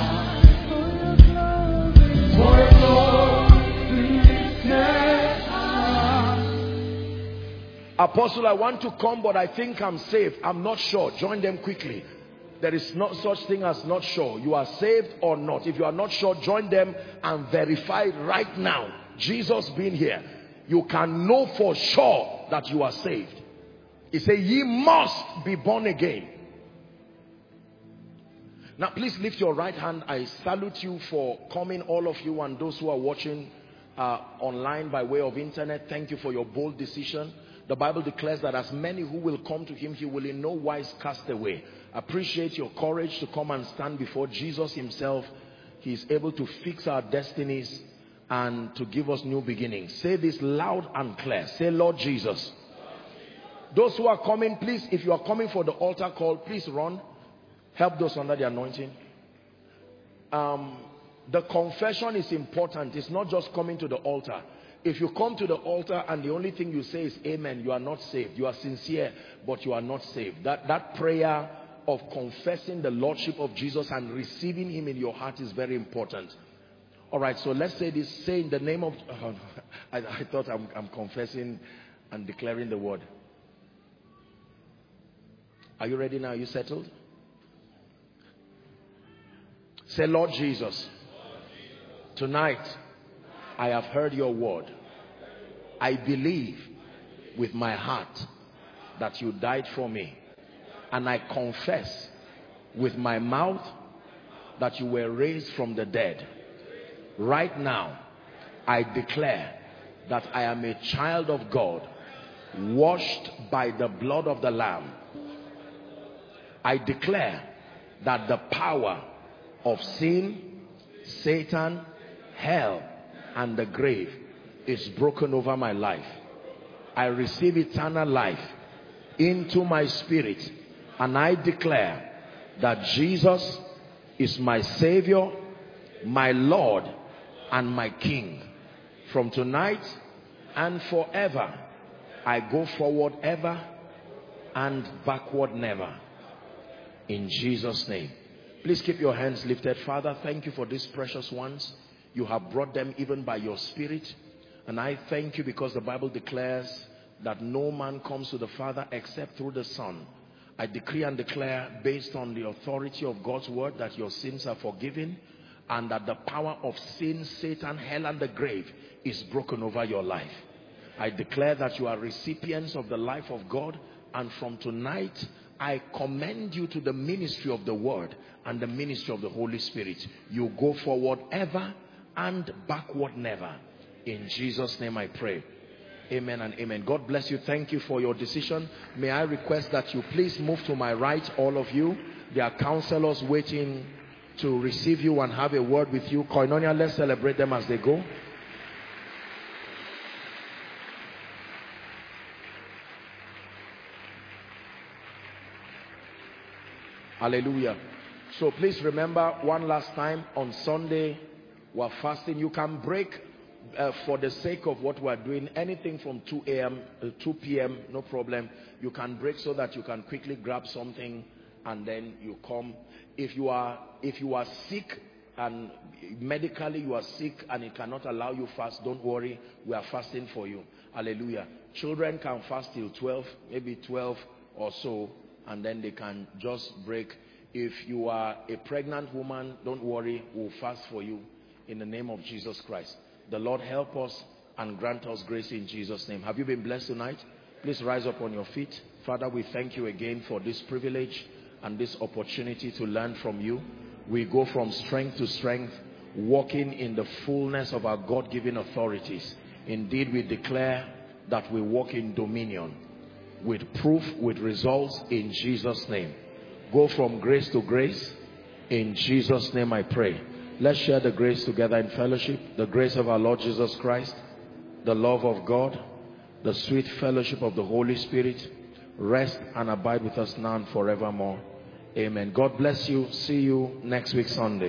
Apostle, I want to come, but I think I'm safe. I'm not sure. Join them quickly. There is not such thing as not sure. You are saved or not. If you are not sure, join them and verify right now. Jesus being here, you can know for sure that you are saved. He said, ye must be born again. Now please lift your right hand. I salute you for coming, all of you, and those who are watching uh, online by way of internet. Thank you for your bold decision. The Bible declares that as many who will come to him, he will in no wise cast away. Appreciate your courage to come and stand before Jesus himself. He is able to fix our destinies and to give us new beginnings. Say this loud and clear. Say, Lord Jesus. Those who are coming, please, if you are coming for the altar call, please run. Help those under the anointing. Um, the confession is important. It's not just coming to the altar. If you come to the altar and the only thing you say is amen, you are not saved. You are sincere, but you are not saved. That, that prayer of confessing the Lordship of Jesus and receiving him in your heart is very important. All right, so let's say this. Say in the name of... Oh, I, I thought I'm, I'm confessing and declaring the word. Are you ready now? Are you settled? Say, Lord Jesus, tonight I have heard your word. I believe with my heart that you died for me. And I confess with my mouth that you were raised from the dead. Right now, I declare that I am a child of God, washed by the blood of the Lamb. I declare that the power of sin, Satan, hell, and the grave is broken over my life. I receive eternal life into my spirit, and I declare that Jesus is my Savior, my Lord, and my King. From tonight and forever, I go forward ever and backward never. In Jesus' name. Please keep your hands lifted. Father, thank you for these precious ones. You have brought them even by your spirit. And I thank you because the Bible declares that no man comes to the Father except through the Son. I decree and declare based on the authority of God's word that your sins are forgiven and that the power of sin, Satan, hell, and the grave is broken over your life. I declare that you are recipients of the life of God, and from tonight I commend you to the ministry of the word and the ministry of the Holy Spirit. You go forward ever and backward never. In Jesus' name I pray. Amen and amen. God bless you. Thank you for your decision. May I request that you please move to my right, all of you. There are counselors waiting to receive you and have a word with you. Koinonia, let's celebrate them as they go. Hallelujah. So please remember, one last time, on Sunday we're fasting. You can break uh, for the sake of what we're doing, anything from two A M uh, two P M, no problem. You can break so that you can quickly grab something and then you come. If you are if you are sick and medically you are sick and it cannot allow you fast, don't worry, we are fasting for you. Hallelujah. Children can fast till twelve, maybe twelve or so, and then they can just break. If you are a pregnant woman, don't worry, we'll fast for you in the name of Jesus Christ. The Lord help us and grant us grace in Jesus' name. Have you been blessed tonight? Please rise up on your feet. Father, we thank you again for this privilege and this opportunity to learn from you. We go from strength to strength, walking in the fullness of our God-given authorities. Indeed, we declare that we walk in dominion, with proof, with results, in Jesus' name. Go from grace to grace. In Jesus' name I pray. Let's share the grace together in fellowship. The grace of our Lord Jesus Christ, the love of God, the sweet fellowship of the Holy Spirit, rest and abide with us now and forevermore. Amen. God bless you. See you next week Sunday.